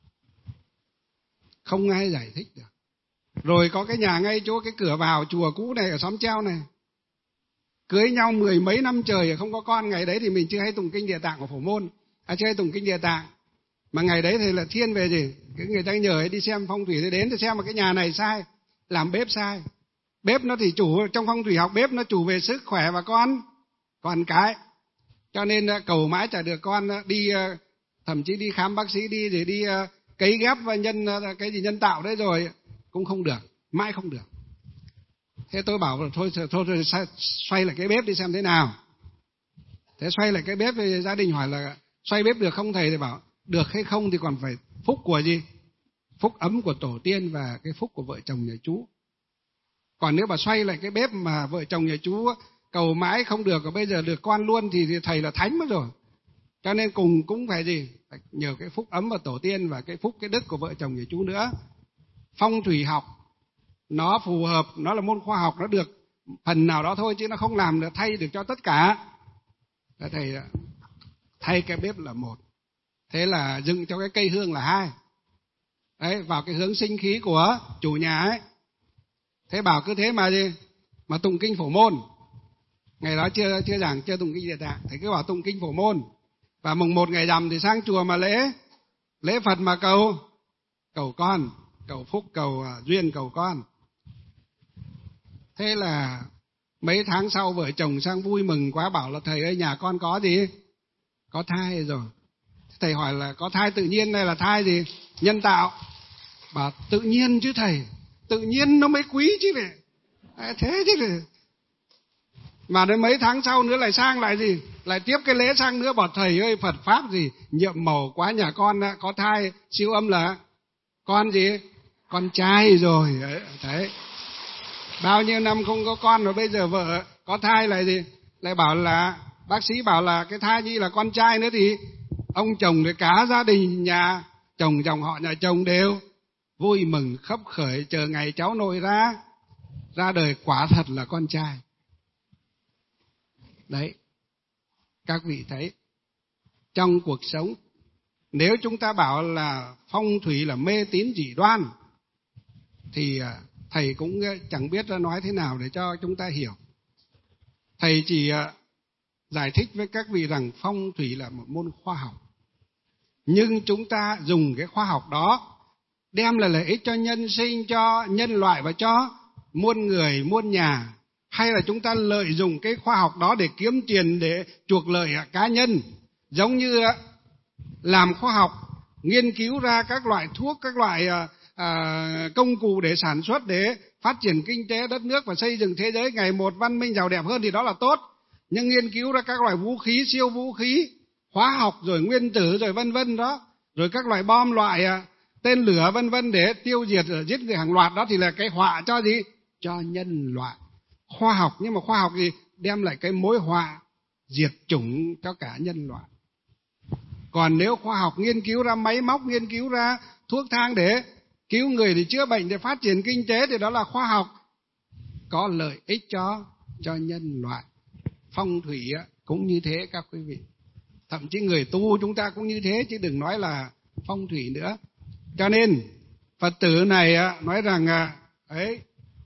Không ai giải thích được. Rồi có cái nhà ngay chỗ cái cửa vào chùa cũ này ở xóm Treo này, cưới nhau mười mấy năm trời không có con. Ngày đấy thì mình chưa hay tụng kinh Địa Tạng của Phổ Môn, à chưa hay tụng kinh Địa Tạng. Mà ngày đấy thì là thiên về gì, cái người ta nhờ ấy đi xem phong thủy, thì đến thì xem mà cái nhà này sai, làm bếp sai. Bếp nó thì chủ, trong phong thủy học bếp nó chủ về sức khỏe và con con cái. Cho nên cầu mãi chả được con, đi thậm chí đi khám bác sĩ, đi rồi đi cấy ghép và nhân cái gì nhân tạo đấy rồi cũng không được, mãi không được. Thế tôi bảo thôi thôi, thôi xoay lại cái bếp đi xem thế nào. Thế xoay lại cái bếp thì gia đình hỏi là xoay bếp được không thầy? Thì bảo được hay không thì còn phải phúc của gì? Phúc ấm của tổ tiên và cái phúc của vợ chồng nhà chú. Còn nếu mà xoay lại cái bếp mà vợ chồng nhà chú cầu mãi không được, và bây giờ được con luôn thì, thì thầy là thánh mất rồi. Cho nên cùng cũng phải gì? Phải nhờ cái phúc ấm của tổ tiên và cái phúc cái đức của vợ chồng nhà chú nữa. Phong thủy học nó phù hợp, nó là môn khoa học, nó được phần nào đó thôi chứ nó không làm được thay được cho tất cả. Thầy thay cái bếp là một, thế là dựng cho cái cây hương là hai. Đấy, vào cái hướng sinh khí của chủ nhà ấy. Thế bảo cứ thế mà gì? Mà tụng kinh Phổ Môn. Ngày đó chưa chưa giảng chưa tụng kinh Địa Tạng, thầy cứ bảo tụng kinh Phổ Môn. Và mùng một ngày rằm thì sang chùa mà lễ lễ Phật mà cầu cầu con, cầu phúc, cầu duyên, cầu con. Thế là mấy tháng sau vợ chồng sang vui mừng quá, bảo là thầy ơi nhà con có gì? Có thai rồi. Thầy hỏi là có thai tự nhiên hay là thai gì? Nhân tạo. Bảo tự nhiên chứ thầy, tự nhiên nó mới quý chứ này. À, thế chứ này. Mà đến mấy tháng sau nữa lại sang lại gì? Lại tiếp cái lễ sang nữa, bảo thầy ơi Phật Pháp gì? Nhiệm màu quá, nhà con có thai siêu âm là con gì? Con trai rồi. Đấy. Bao nhiêu năm không có con rồi bây giờ vợ có thai lại gì? Lại bảo là, bác sĩ bảo là cái thai nhi là con trai nữa, thì ông chồng với cả gia đình nhà chồng dòng họ nhà chồng đều vui mừng khấp khởi chờ ngày cháu nội ra ra đời, quả thật là con trai. Đấy, các vị thấy trong cuộc sống, nếu chúng ta bảo là phong thủy là mê tín dị đoan thì thầy cũng chẳng biết nói thế nào để cho chúng ta hiểu. Thầy chỉ giải thích với các vị rằng phong thủy là một môn khoa học. Nhưng chúng ta dùng cái khoa học đó đem lại lợi ích cho nhân sinh, cho nhân loại và cho muôn người, muôn nhà. Hay là chúng ta lợi dụng cái khoa học đó để kiếm tiền, để chuộc lợi cá nhân. Giống như làm khoa học, nghiên cứu ra các loại thuốc, các loại à, công cụ để sản xuất, để phát triển kinh tế đất nước và xây dựng thế giới ngày một văn minh giàu đẹp hơn thì đó là tốt. Nhưng nghiên cứu ra các loại vũ khí, siêu vũ khí, hóa học rồi nguyên tử rồi vân vân đó, rồi các loại bom loại à, tên lửa vân vân để tiêu diệt, giết người hàng loạt, đó thì là cái họa cho gì? Cho nhân loại. Khoa học, nhưng mà khoa học gì? Đem lại cái mối họa diệt chủng cho cả nhân loại. Còn nếu khoa học nghiên cứu ra máy móc, nghiên cứu ra thuốc thang để cứu người, để chữa bệnh, để phát triển kinh tế, thì đó là khoa học có lợi ích cho cho nhân loại. Phong thủy cũng như thế các quý vị. Thậm chí người tu chúng ta cũng như thế, chứ đừng nói là phong thủy nữa. Cho nên Phật tử này nói rằng ấy,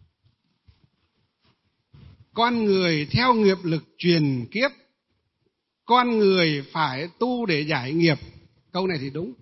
con người theo nghiệp lực truyền kiếp, con người phải tu để giải nghiệp. Câu này thì đúng.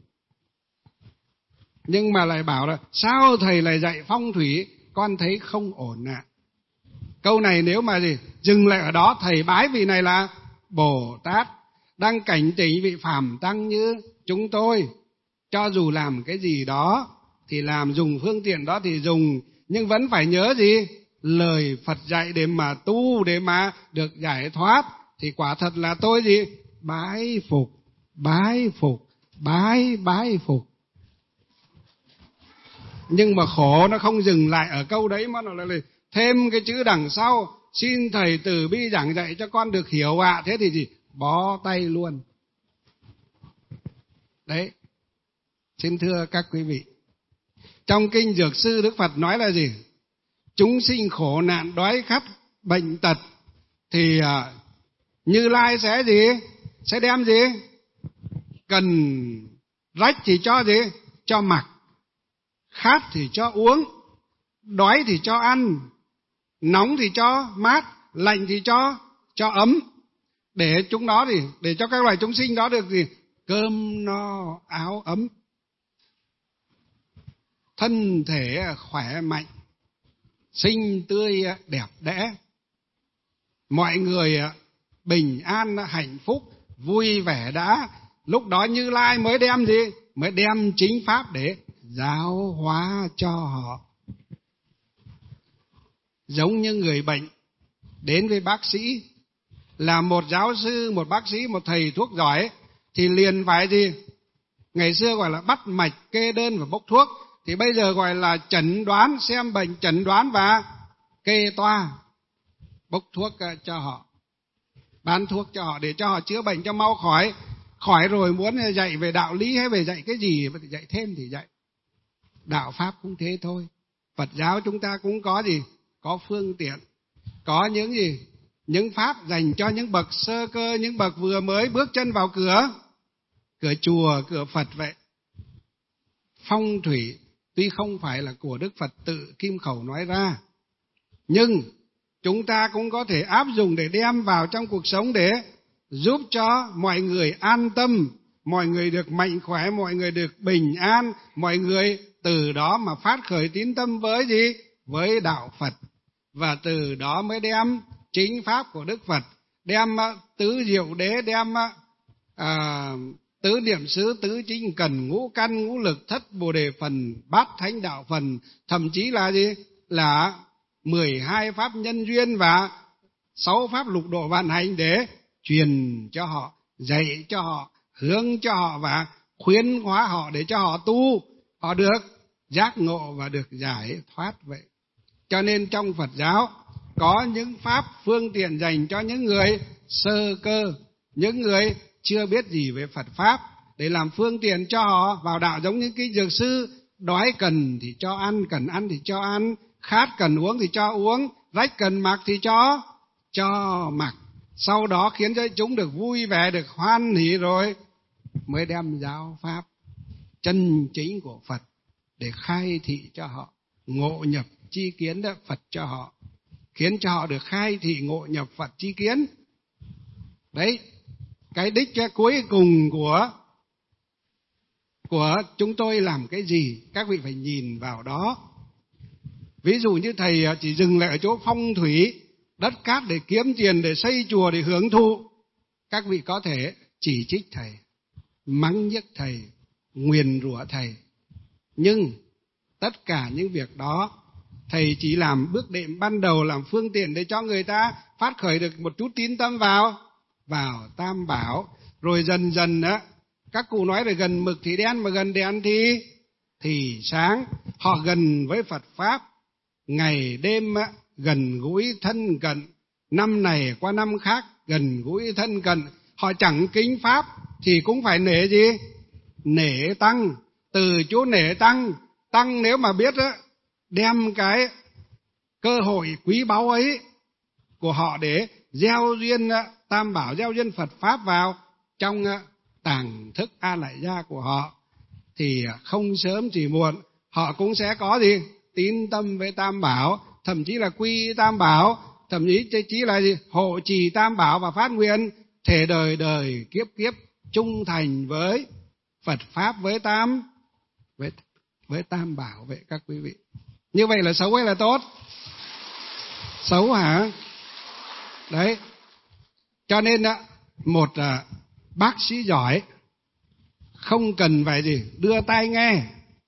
Nhưng mà lại bảo là sao thầy lại dạy phong thủy, con thấy không ổn ạ. À. Câu này nếu mà gì dừng lại ở đó, thầy bái vị này là Bồ Tát, đang cảnh tỉnh vị phàm tăng như chúng tôi. Cho dù làm cái gì đó thì làm, dùng phương tiện đó thì dùng, nhưng vẫn phải nhớ gì? Lời Phật dạy để mà tu, để mà được giải thoát. Thì quả thật là tôi gì? Bái phục, bái phục, bái bái phục. Nhưng mà khổ nó không dừng lại ở câu đấy, mà nó lại thêm cái chữ đằng sau: xin thầy từ bi giảng dạy cho con được hiểu ạ. À. Thế thì gì? Bó tay luôn. Đấy. Xin thưa các quý vị, trong kinh Dược Sư Đức Phật nói là gì? Chúng sinh khổ nạn đói khát bệnh tật thì uh, Như Lai sẽ gì? Sẽ đem gì? Cần rách thì cho gì? Cho mặc. Khát thì cho uống. Đói thì cho ăn. Nóng thì cho mát. Lạnh thì cho cho ấm. Để chúng đó thì để cho các loài chúng sinh đó được gì? Cơm no áo ấm, thân thể khỏe mạnh, xinh tươi đẹp đẽ, mọi người bình an hạnh phúc vui vẻ đã. Lúc đó Như Lai mới đem gì? Mới đem chính pháp để giáo hóa cho họ. Giống như người bệnh đến với bác sĩ, là một giáo sư, một bác sĩ, một thầy thuốc giỏi, thì liền phải gì? Ngày xưa gọi là bắt mạch, kê đơn và bốc thuốc, thì bây giờ gọi là chẩn đoán, xem bệnh, chẩn đoán và kê toa, bốc thuốc cho họ, bán thuốc cho họ để cho họ chữa bệnh cho mau khỏi. Khỏi rồi muốn dạy về đạo lý hay về dạy cái gì, dạy thêm thì dạy. Đạo Pháp cũng thế thôi. Phật giáo chúng ta cũng có gì? Có phương tiện, có những gì? Những pháp dành cho những bậc sơ cơ, những bậc vừa mới bước chân vào cửa, cửa chùa, cửa Phật vậy. Phong thủy tuy không phải là của Đức Phật tự kim khẩu nói ra, nhưng chúng ta cũng có thể áp dụng để đem vào trong cuộc sống để giúp cho mọi người an tâm, mọi người được mạnh khỏe, mọi người được bình an, mọi người từ đó mà phát khởi tín tâm với gì? Với đạo Phật. Và từ đó mới đem chính pháp của Đức Phật, đem tứ diệu đế, đem à, tứ niệm xứ, tứ chính cần, ngũ căn, ngũ lực, thất bồ đề phần, bát thánh đạo phần, thậm chí là gì? Là mười hai pháp nhân duyên và sáu pháp lục độ vạn hành để truyền cho họ, dạy cho họ, hướng cho họ và khuyến hóa họ để cho họ tu, họ được giác ngộ và được giải thoát vậy. Cho nên trong Phật giáo có những pháp phương tiện dành cho những người sơ cơ, những người chưa biết gì về Phật Pháp, để làm phương tiện cho họ vào đạo. Giống như cái dược sư, đói cần thì cho ăn, cần ăn thì cho ăn, khát cần uống thì cho uống, rách cần mặc thì cho cho mặc. Sau đó khiến cho chúng được vui vẻ, được hoan hỷ rồi mới đem giáo pháp chân chính của Phật để khai thị cho họ. ngộ nhập chi kiến đó Phật cho họ, khiến cho họ được khai thị ngộ nhập Phật chi kiến. Đấy, cái đích cuối cùng của của chúng tôi làm cái gì, các vị phải nhìn vào đó. Ví dụ như thầy chỉ dừng lại ở chỗ phong thủy, đất cát để kiếm tiền, để xây chùa, để hưởng thụ, các vị có thể chỉ trích thầy, mắng nhiếc thầy, nguyền rủa thầy. Nhưng tất cả những việc đó thầy chỉ làm bước đệm ban đầu, làm phương tiện để cho người ta phát khởi được một chút tín tâm vào vào Tam Bảo. Rồi dần dần á, các cụ nói là gần mực thì đen, mà gần đèn thì thì sáng. Họ gần với Phật Pháp, ngày đêm á, gần gũi thân cận, năm này qua năm khác gần gũi thân cận. Họ chẳng kính Pháp thì cũng phải nể gì? Nể Tăng. Từ chỗ nể Tăng, Tăng nếu mà biết á, đem cái cơ hội quý báu ấy của họ để gieo duyên Tam Bảo, gieo duyên Phật Pháp vào trong tàng thức A Lại Gia của họ, thì không sớm thì muộn họ cũng sẽ có gì? Tín tâm với Tam Bảo, thậm chí là quy Tam Bảo, thậm chí chỉ là gì? Hộ trì Tam Bảo và phát nguyện thể đời đời kiếp kiếp trung thành với Phật Pháp, với Tam với, với Tam Bảo. Vậy các quý vị, như vậy là xấu hay là tốt? Xấu hả? Đấy, cho nên một bác sĩ giỏi không cần phải gì đưa tai nghe,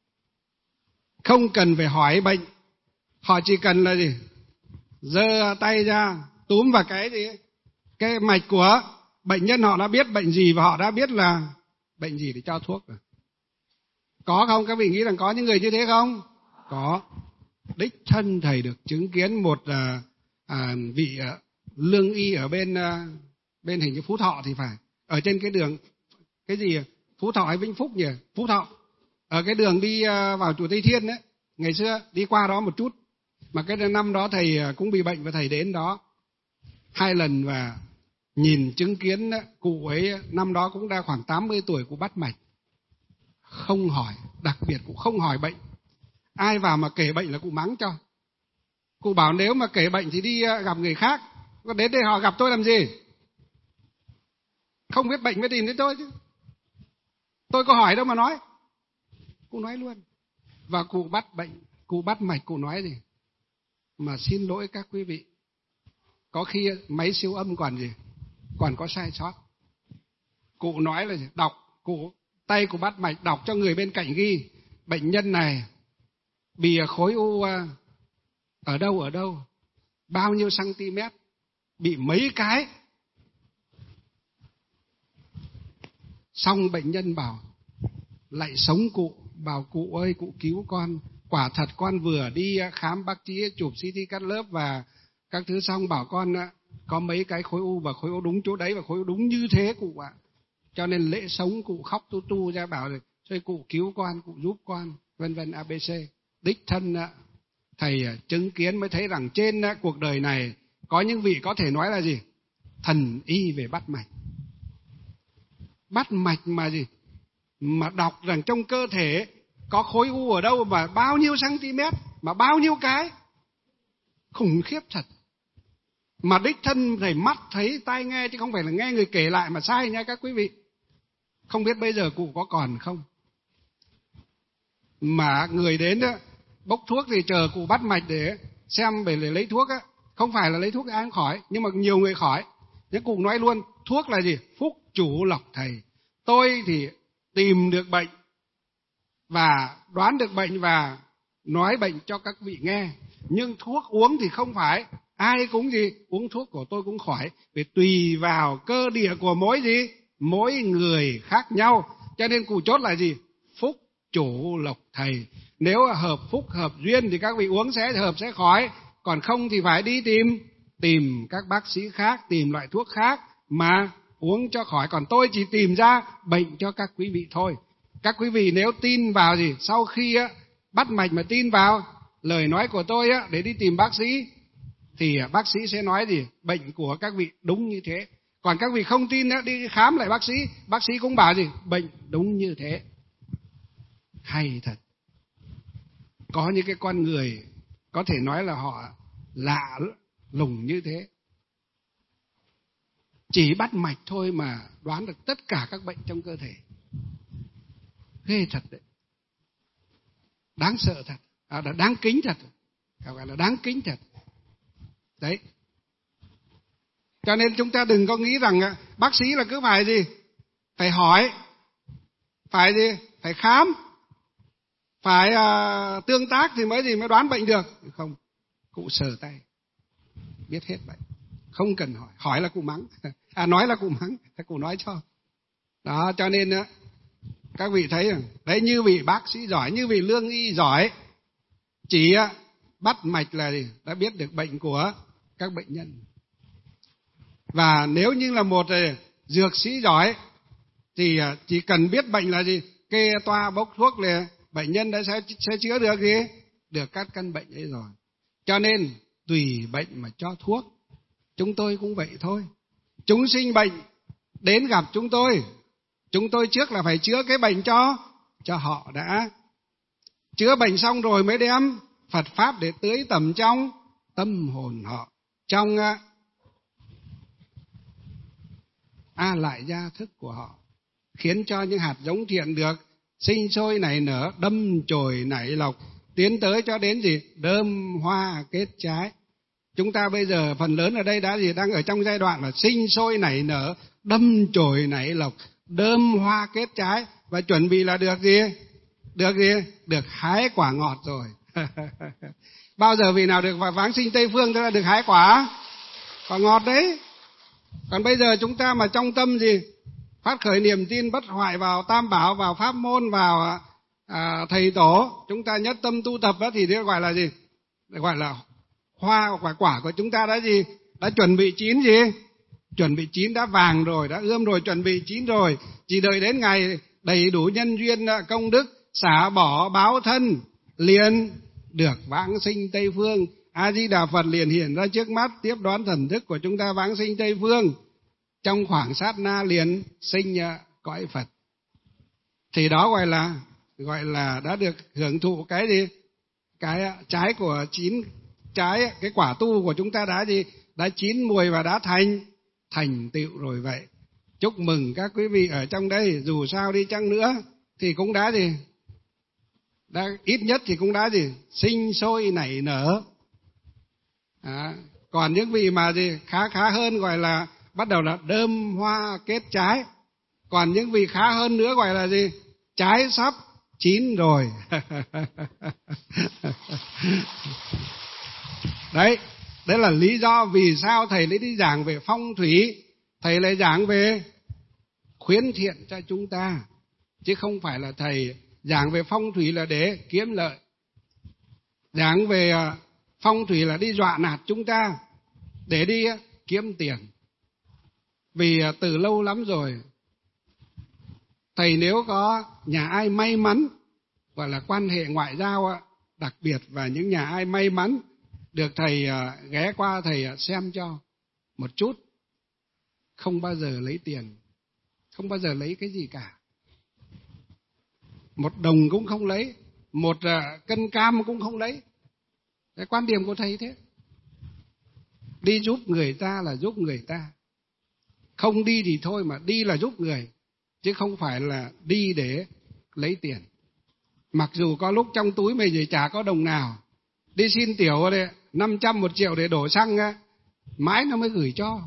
không cần phải hỏi bệnh, họ chỉ cần là gì? Giơ tay ra túm vào cái gì? Cái mạch của bệnh nhân, họ đã biết bệnh gì và họ đã biết là bệnh gì để cho thuốc rồi. Có không? Các vị nghĩ rằng có những người như thế không? Có. Đích thân thầy được chứng kiến một à, à, vị à, lương y ở bên à, bên hình như Phú Thọ thì phải, ở trên cái đường cái gì Phú Thọ hay Vĩnh Phúc nhỉ? Phú Thọ, ở cái đường đi à, vào chùa Tây Thiên đấy, ngày xưa đi qua đó một chút. Mà cái năm đó thầy cũng bị bệnh và thầy đến đó hai lần và nhìn chứng kiến cụ ấy, năm đó cũng đã khoảng tám mươi tuổi, cụ bắt mạch, không hỏi, đặc biệt cụ không hỏi bệnh. Ai vào mà kể bệnh là cụ mắng cho. Cụ bảo nếu mà kể bệnh thì đi gặp người khác, còn đến đây họ gặp tôi làm gì? Không biết bệnh mới tìm đến tôi chứ. Tôi có hỏi đâu mà nói. Cụ nói luôn. Và cụ bắt bệnh, cụ bắt mạch, cụ nói gì? Mà xin lỗi các quý vị, có khi máy siêu âm còn gì? Còn có sai sót. Cụ nói là gì? Đọc, cụ tay cụ bắt mạch đọc cho người bên cạnh ghi bệnh nhân này bị khối u ở đâu ở đâu, bao nhiêu cm, bị mấy cái. Xong bệnh nhân bảo lại sống cụ, bảo cụ ơi cụ cứu con, quả thật con vừa đi khám bác sĩ chụp xê tê cắt lớp và các thứ xong, bảo con có mấy cái khối u và khối u đúng chỗ đấy và khối u đúng như thế cụ ạ. Cho nên lễ sống cụ khóc tu tu ra bảo rồi, thôi cụ cứu con, cụ giúp con, vân vân a bê xê. Đích thân thầy chứng kiến mới thấy rằng trên cuộc đời này có những vị có thể nói là gì? Thần y về bắt mạch. Bắt mạch mà gì? Mà đọc rằng trong cơ thể có khối u ở đâu mà bao nhiêu cm, mà bao nhiêu cái. Khủng khiếp thật. Mà đích thân thầy mắt thấy, tai nghe, chứ không phải là nghe người kể lại mà sai nha các quý vị. Không biết bây giờ cụ có còn không? Mà người đến đó, bốc thuốc thì chờ cụ bắt mạch để xem để lấy thuốc á. Không phải là lấy thuốc ai cũng khỏi, nhưng mà nhiều người khỏi. Nhưng cụ nói luôn, thuốc là gì? Phúc chủ lộc thầy. Tôi thì tìm được bệnh và đoán được bệnh và nói bệnh cho các vị nghe. Nhưng thuốc uống thì không phải ai cũng gì uống thuốc của tôi cũng khỏi, vì tùy vào cơ địa của mỗi gì mỗi người khác nhau. Cho nên cụ chốt là gì? Phúc chủ lộc thầy. Nếu hợp phúc hợp duyên thì các vị uống sẽ hợp sẽ khỏi, còn không thì phải đi tìm tìm các bác sĩ khác, tìm loại thuốc khác mà uống cho khỏi. Còn tôi chỉ tìm ra bệnh cho các quý vị thôi. Các quý vị nếu tin vào gì, sau khi á, bắt mạch mà tin vào lời nói của tôi á, để đi tìm bác sĩ, thì bác sĩ sẽ nói gì? Bệnh của các vị đúng như thế. Còn các vị không tin á, đi khám lại bác sĩ, bác sĩ cũng bảo gì? Bệnh đúng như thế. Hay thật. có những cái con người có thể nói là họ lạ lùng như thế. Chỉ bắt mạch thôi mà đoán được tất cả các bệnh trong cơ thể. Ghê thật đấy. Đáng sợ thật. À, đáng kính thật. Gọi là đáng kính thật. Đấy. Cho nên chúng ta đừng có nghĩ rằng bác sĩ là cứ phải gì? Phải hỏi. Phải gì? Phải khám. Phải uh, tương tác thì mới gì mới đoán bệnh được. Không. Cụ sờ tay. Biết hết bệnh. Không cần hỏi. Hỏi là cụ mắng. À nói là cụ mắng. Thì cụ nói cho. Đó cho nên uh, các vị thấy rằng đấy, như vị bác sĩ giỏi, như vị lương y giỏi, chỉ uh, bắt mạch là gì? Đã biết được bệnh của các bệnh nhân. Và nếu như là một uh, dược sĩ giỏi thì uh, chỉ cần biết bệnh là gì, kê toa bốc thuốc là bệnh nhân đã sẽ, sẽ chữa được gì? Được các căn bệnh ấy rồi. Cho nên tùy bệnh mà cho thuốc. Chúng tôi cũng vậy thôi. Chúng sinh bệnh đến gặp chúng tôi, chúng tôi trước là phải chữa cái bệnh cho cho họ đã. Chữa bệnh xong rồi mới đem Phật Pháp để tưới tẩm trong tâm hồn họ, trong uh, a lại gia thức của họ, khiến cho những hạt giống thiện được sinh sôi nảy nở, đâm chồi nảy lộc, tiến tới cho đến gì? Đơm hoa kết trái. Chúng ta bây giờ phần lớn ở đây đã gì? Đang ở trong giai đoạn là sinh sôi nảy nở, đâm chồi nảy lộc, đơm hoa kết trái, và chuẩn bị là được gì? Được gì? Được hái quả ngọt rồi. Bao giờ vị nào được vào vãng sinh Tây Phương tức là được hái quả quả ngọt đấy. Còn bây giờ chúng ta mà trong tâm gì? Phát khởi niềm tin bất hoại vào Tam Bảo, vào Pháp môn, vào à, Thầy Tổ, chúng ta nhất tâm tu tập đó, thì đó gọi là gì? Gọi là hoa quả quả của chúng ta đã gì? Đã chuẩn bị chín gì? Chuẩn bị chín, đã vàng rồi, đã ươm rồi, chuẩn bị chín rồi. Chỉ đợi đến ngày đầy đủ nhân duyên công đức, xả bỏ báo thân, liền được vãng sinh Tây Phương. A Di Đà Phật liền hiện ra trước mắt, tiếp đón thần thức của chúng ta vãng sinh Tây Phương. Trong khoảng sát na liền sinh cõi Phật. Thì đó gọi là gọi là đã được hưởng thụ cái gì? Cái trái của chín trái, cái quả tu của chúng ta đã gì? Đã chín mùi và đã thành thành tựu rồi vậy. Chúc mừng các quý vị ở trong đây, dù sao đi chăng nữa thì cũng đã gì? Đã ít nhất thì cũng đã gì? Sinh sôi nảy nở. À, còn những vị mà gì khá khá hơn gọi là bắt đầu là đơm hoa kết trái. Còn những vị khá hơn nữa gọi là gì? Trái sắp chín rồi. Đấy, đấy là lý do vì sao thầy lấy đi giảng về phong thủy, thầy lại giảng về khuyến thiện cho chúng ta, chứ không phải là thầy giảng về phong thủy là để kiếm lợi. Giảng về phong thủy là đi dọa nạt chúng ta để đi kiếm tiền. Vì từ lâu lắm rồi, thầy nếu có nhà ai may mắn, gọi là quan hệ ngoại giao đặc biệt, và những nhà ai may mắn được thầy ghé qua thầy xem cho một chút, không bao giờ lấy tiền, không bao giờ lấy cái gì cả. Một đồng cũng không lấy, một cân cam cũng không lấy. Cái quan điểm của thầy thế. Đi giúp người ta là giúp người ta. Không đi thì thôi, mà đi là giúp người, chứ không phải là đi để lấy tiền. Mặc dù có lúc trong túi mình thì chả có đồng nào, đi xin tiểu đây, năm trăm một triệu để đổ xăng á, mãi nó mới gửi cho.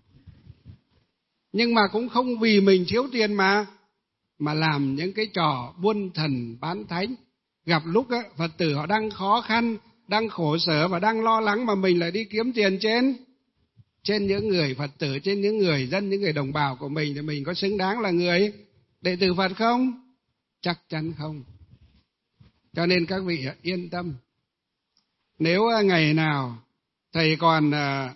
Nhưng mà cũng không vì mình thiếu tiền mà mà làm những cái trò buôn thần bán thánh. Gặp lúc á, Phật tử họ đang khó khăn, đang khổ sở và đang lo lắng, mà mình lại đi kiếm tiền trên trên những người Phật tử, trên những người dân, những người đồng bào của mình, thì mình có xứng đáng là người đệ tử Phật không? Chắc chắn không. Cho nên các vị yên tâm. Nếu ngày nào thầy còn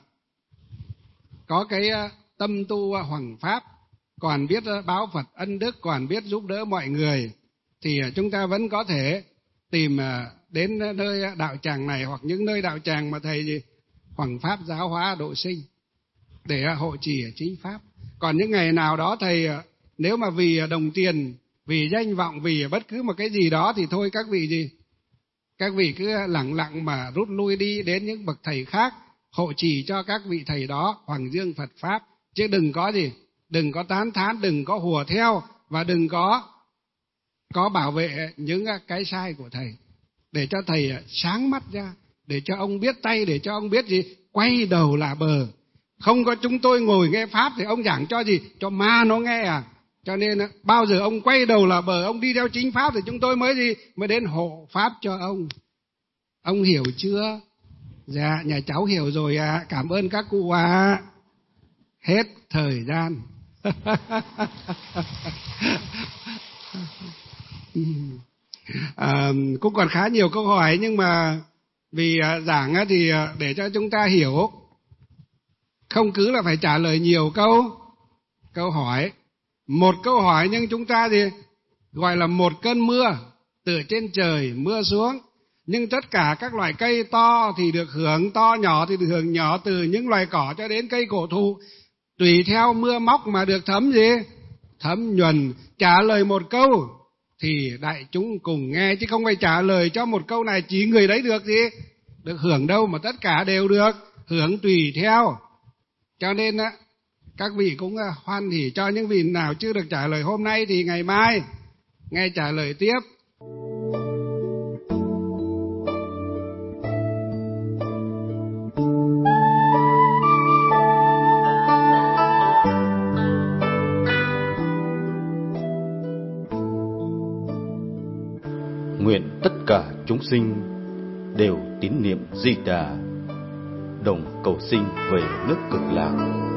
có cái tâm tu hoằng pháp, còn biết báo Phật ân đức, còn biết giúp đỡ mọi người, thì chúng ta vẫn có thể tìm đến nơi đạo tràng này, hoặc những nơi đạo tràng mà thầy gì hoằng pháp giáo hóa độ sinh, để hộ trì chính pháp. Còn những ngày nào đó thầy nếu mà vì đồng tiền, vì danh vọng, vì bất cứ một cái gì đó thì thôi các vị gì Các vị cứ lặng lặng mà rút lui đi đến những bậc thầy khác, hộ trì cho các vị thầy đó hoàng dương Phật Pháp. Chứ đừng có gì, đừng có tán thán, đừng có hùa theo, và đừng có có bảo vệ những cái sai của thầy. Để cho thầy sáng mắt ra, để cho ông biết tay, để cho ông biết gì, quay đầu là bờ. Không có chúng tôi ngồi nghe Pháp thì ông giảng cho gì, cho ma nó nghe à. Cho nên bao giờ ông quay đầu là bờ, ông đi theo chính Pháp thì chúng tôi mới gì, mới đến hộ Pháp cho ông. Ông hiểu chưa? Dạ, nhà cháu hiểu rồi ạ, à. Cảm ơn các cụ ạ. À. Hết thời gian. À, cũng còn khá nhiều câu hỏi, nhưng mà vì giảng thì để cho chúng ta hiểu, không cứ là phải trả lời nhiều câu câu hỏi. Một câu hỏi nhưng chúng ta thì gọi là một cơn mưa từ trên trời mưa xuống. Nhưng tất cả các loại cây to thì được hưởng to, nhỏ thì được hưởng nhỏ, từ những loài cỏ cho đến cây cổ thụ, tùy theo mưa móc mà được thấm gì? Thấm nhuần. Trả lời một câu thì đại chúng cùng nghe, chứ không phải trả lời cho một câu này chỉ người đấy được gì? Được hưởng đâu, mà tất cả đều được hưởng tùy theo. Cho nên á, các vị cũng hoan hỉ cho những vị nào chưa được trả lời hôm nay thì ngày mai nghe trả lời tiếp. Nguyện tất cả chúng sinh đều tín niệm Di Đà, đồng cầu sinh về nước Cực Lạc.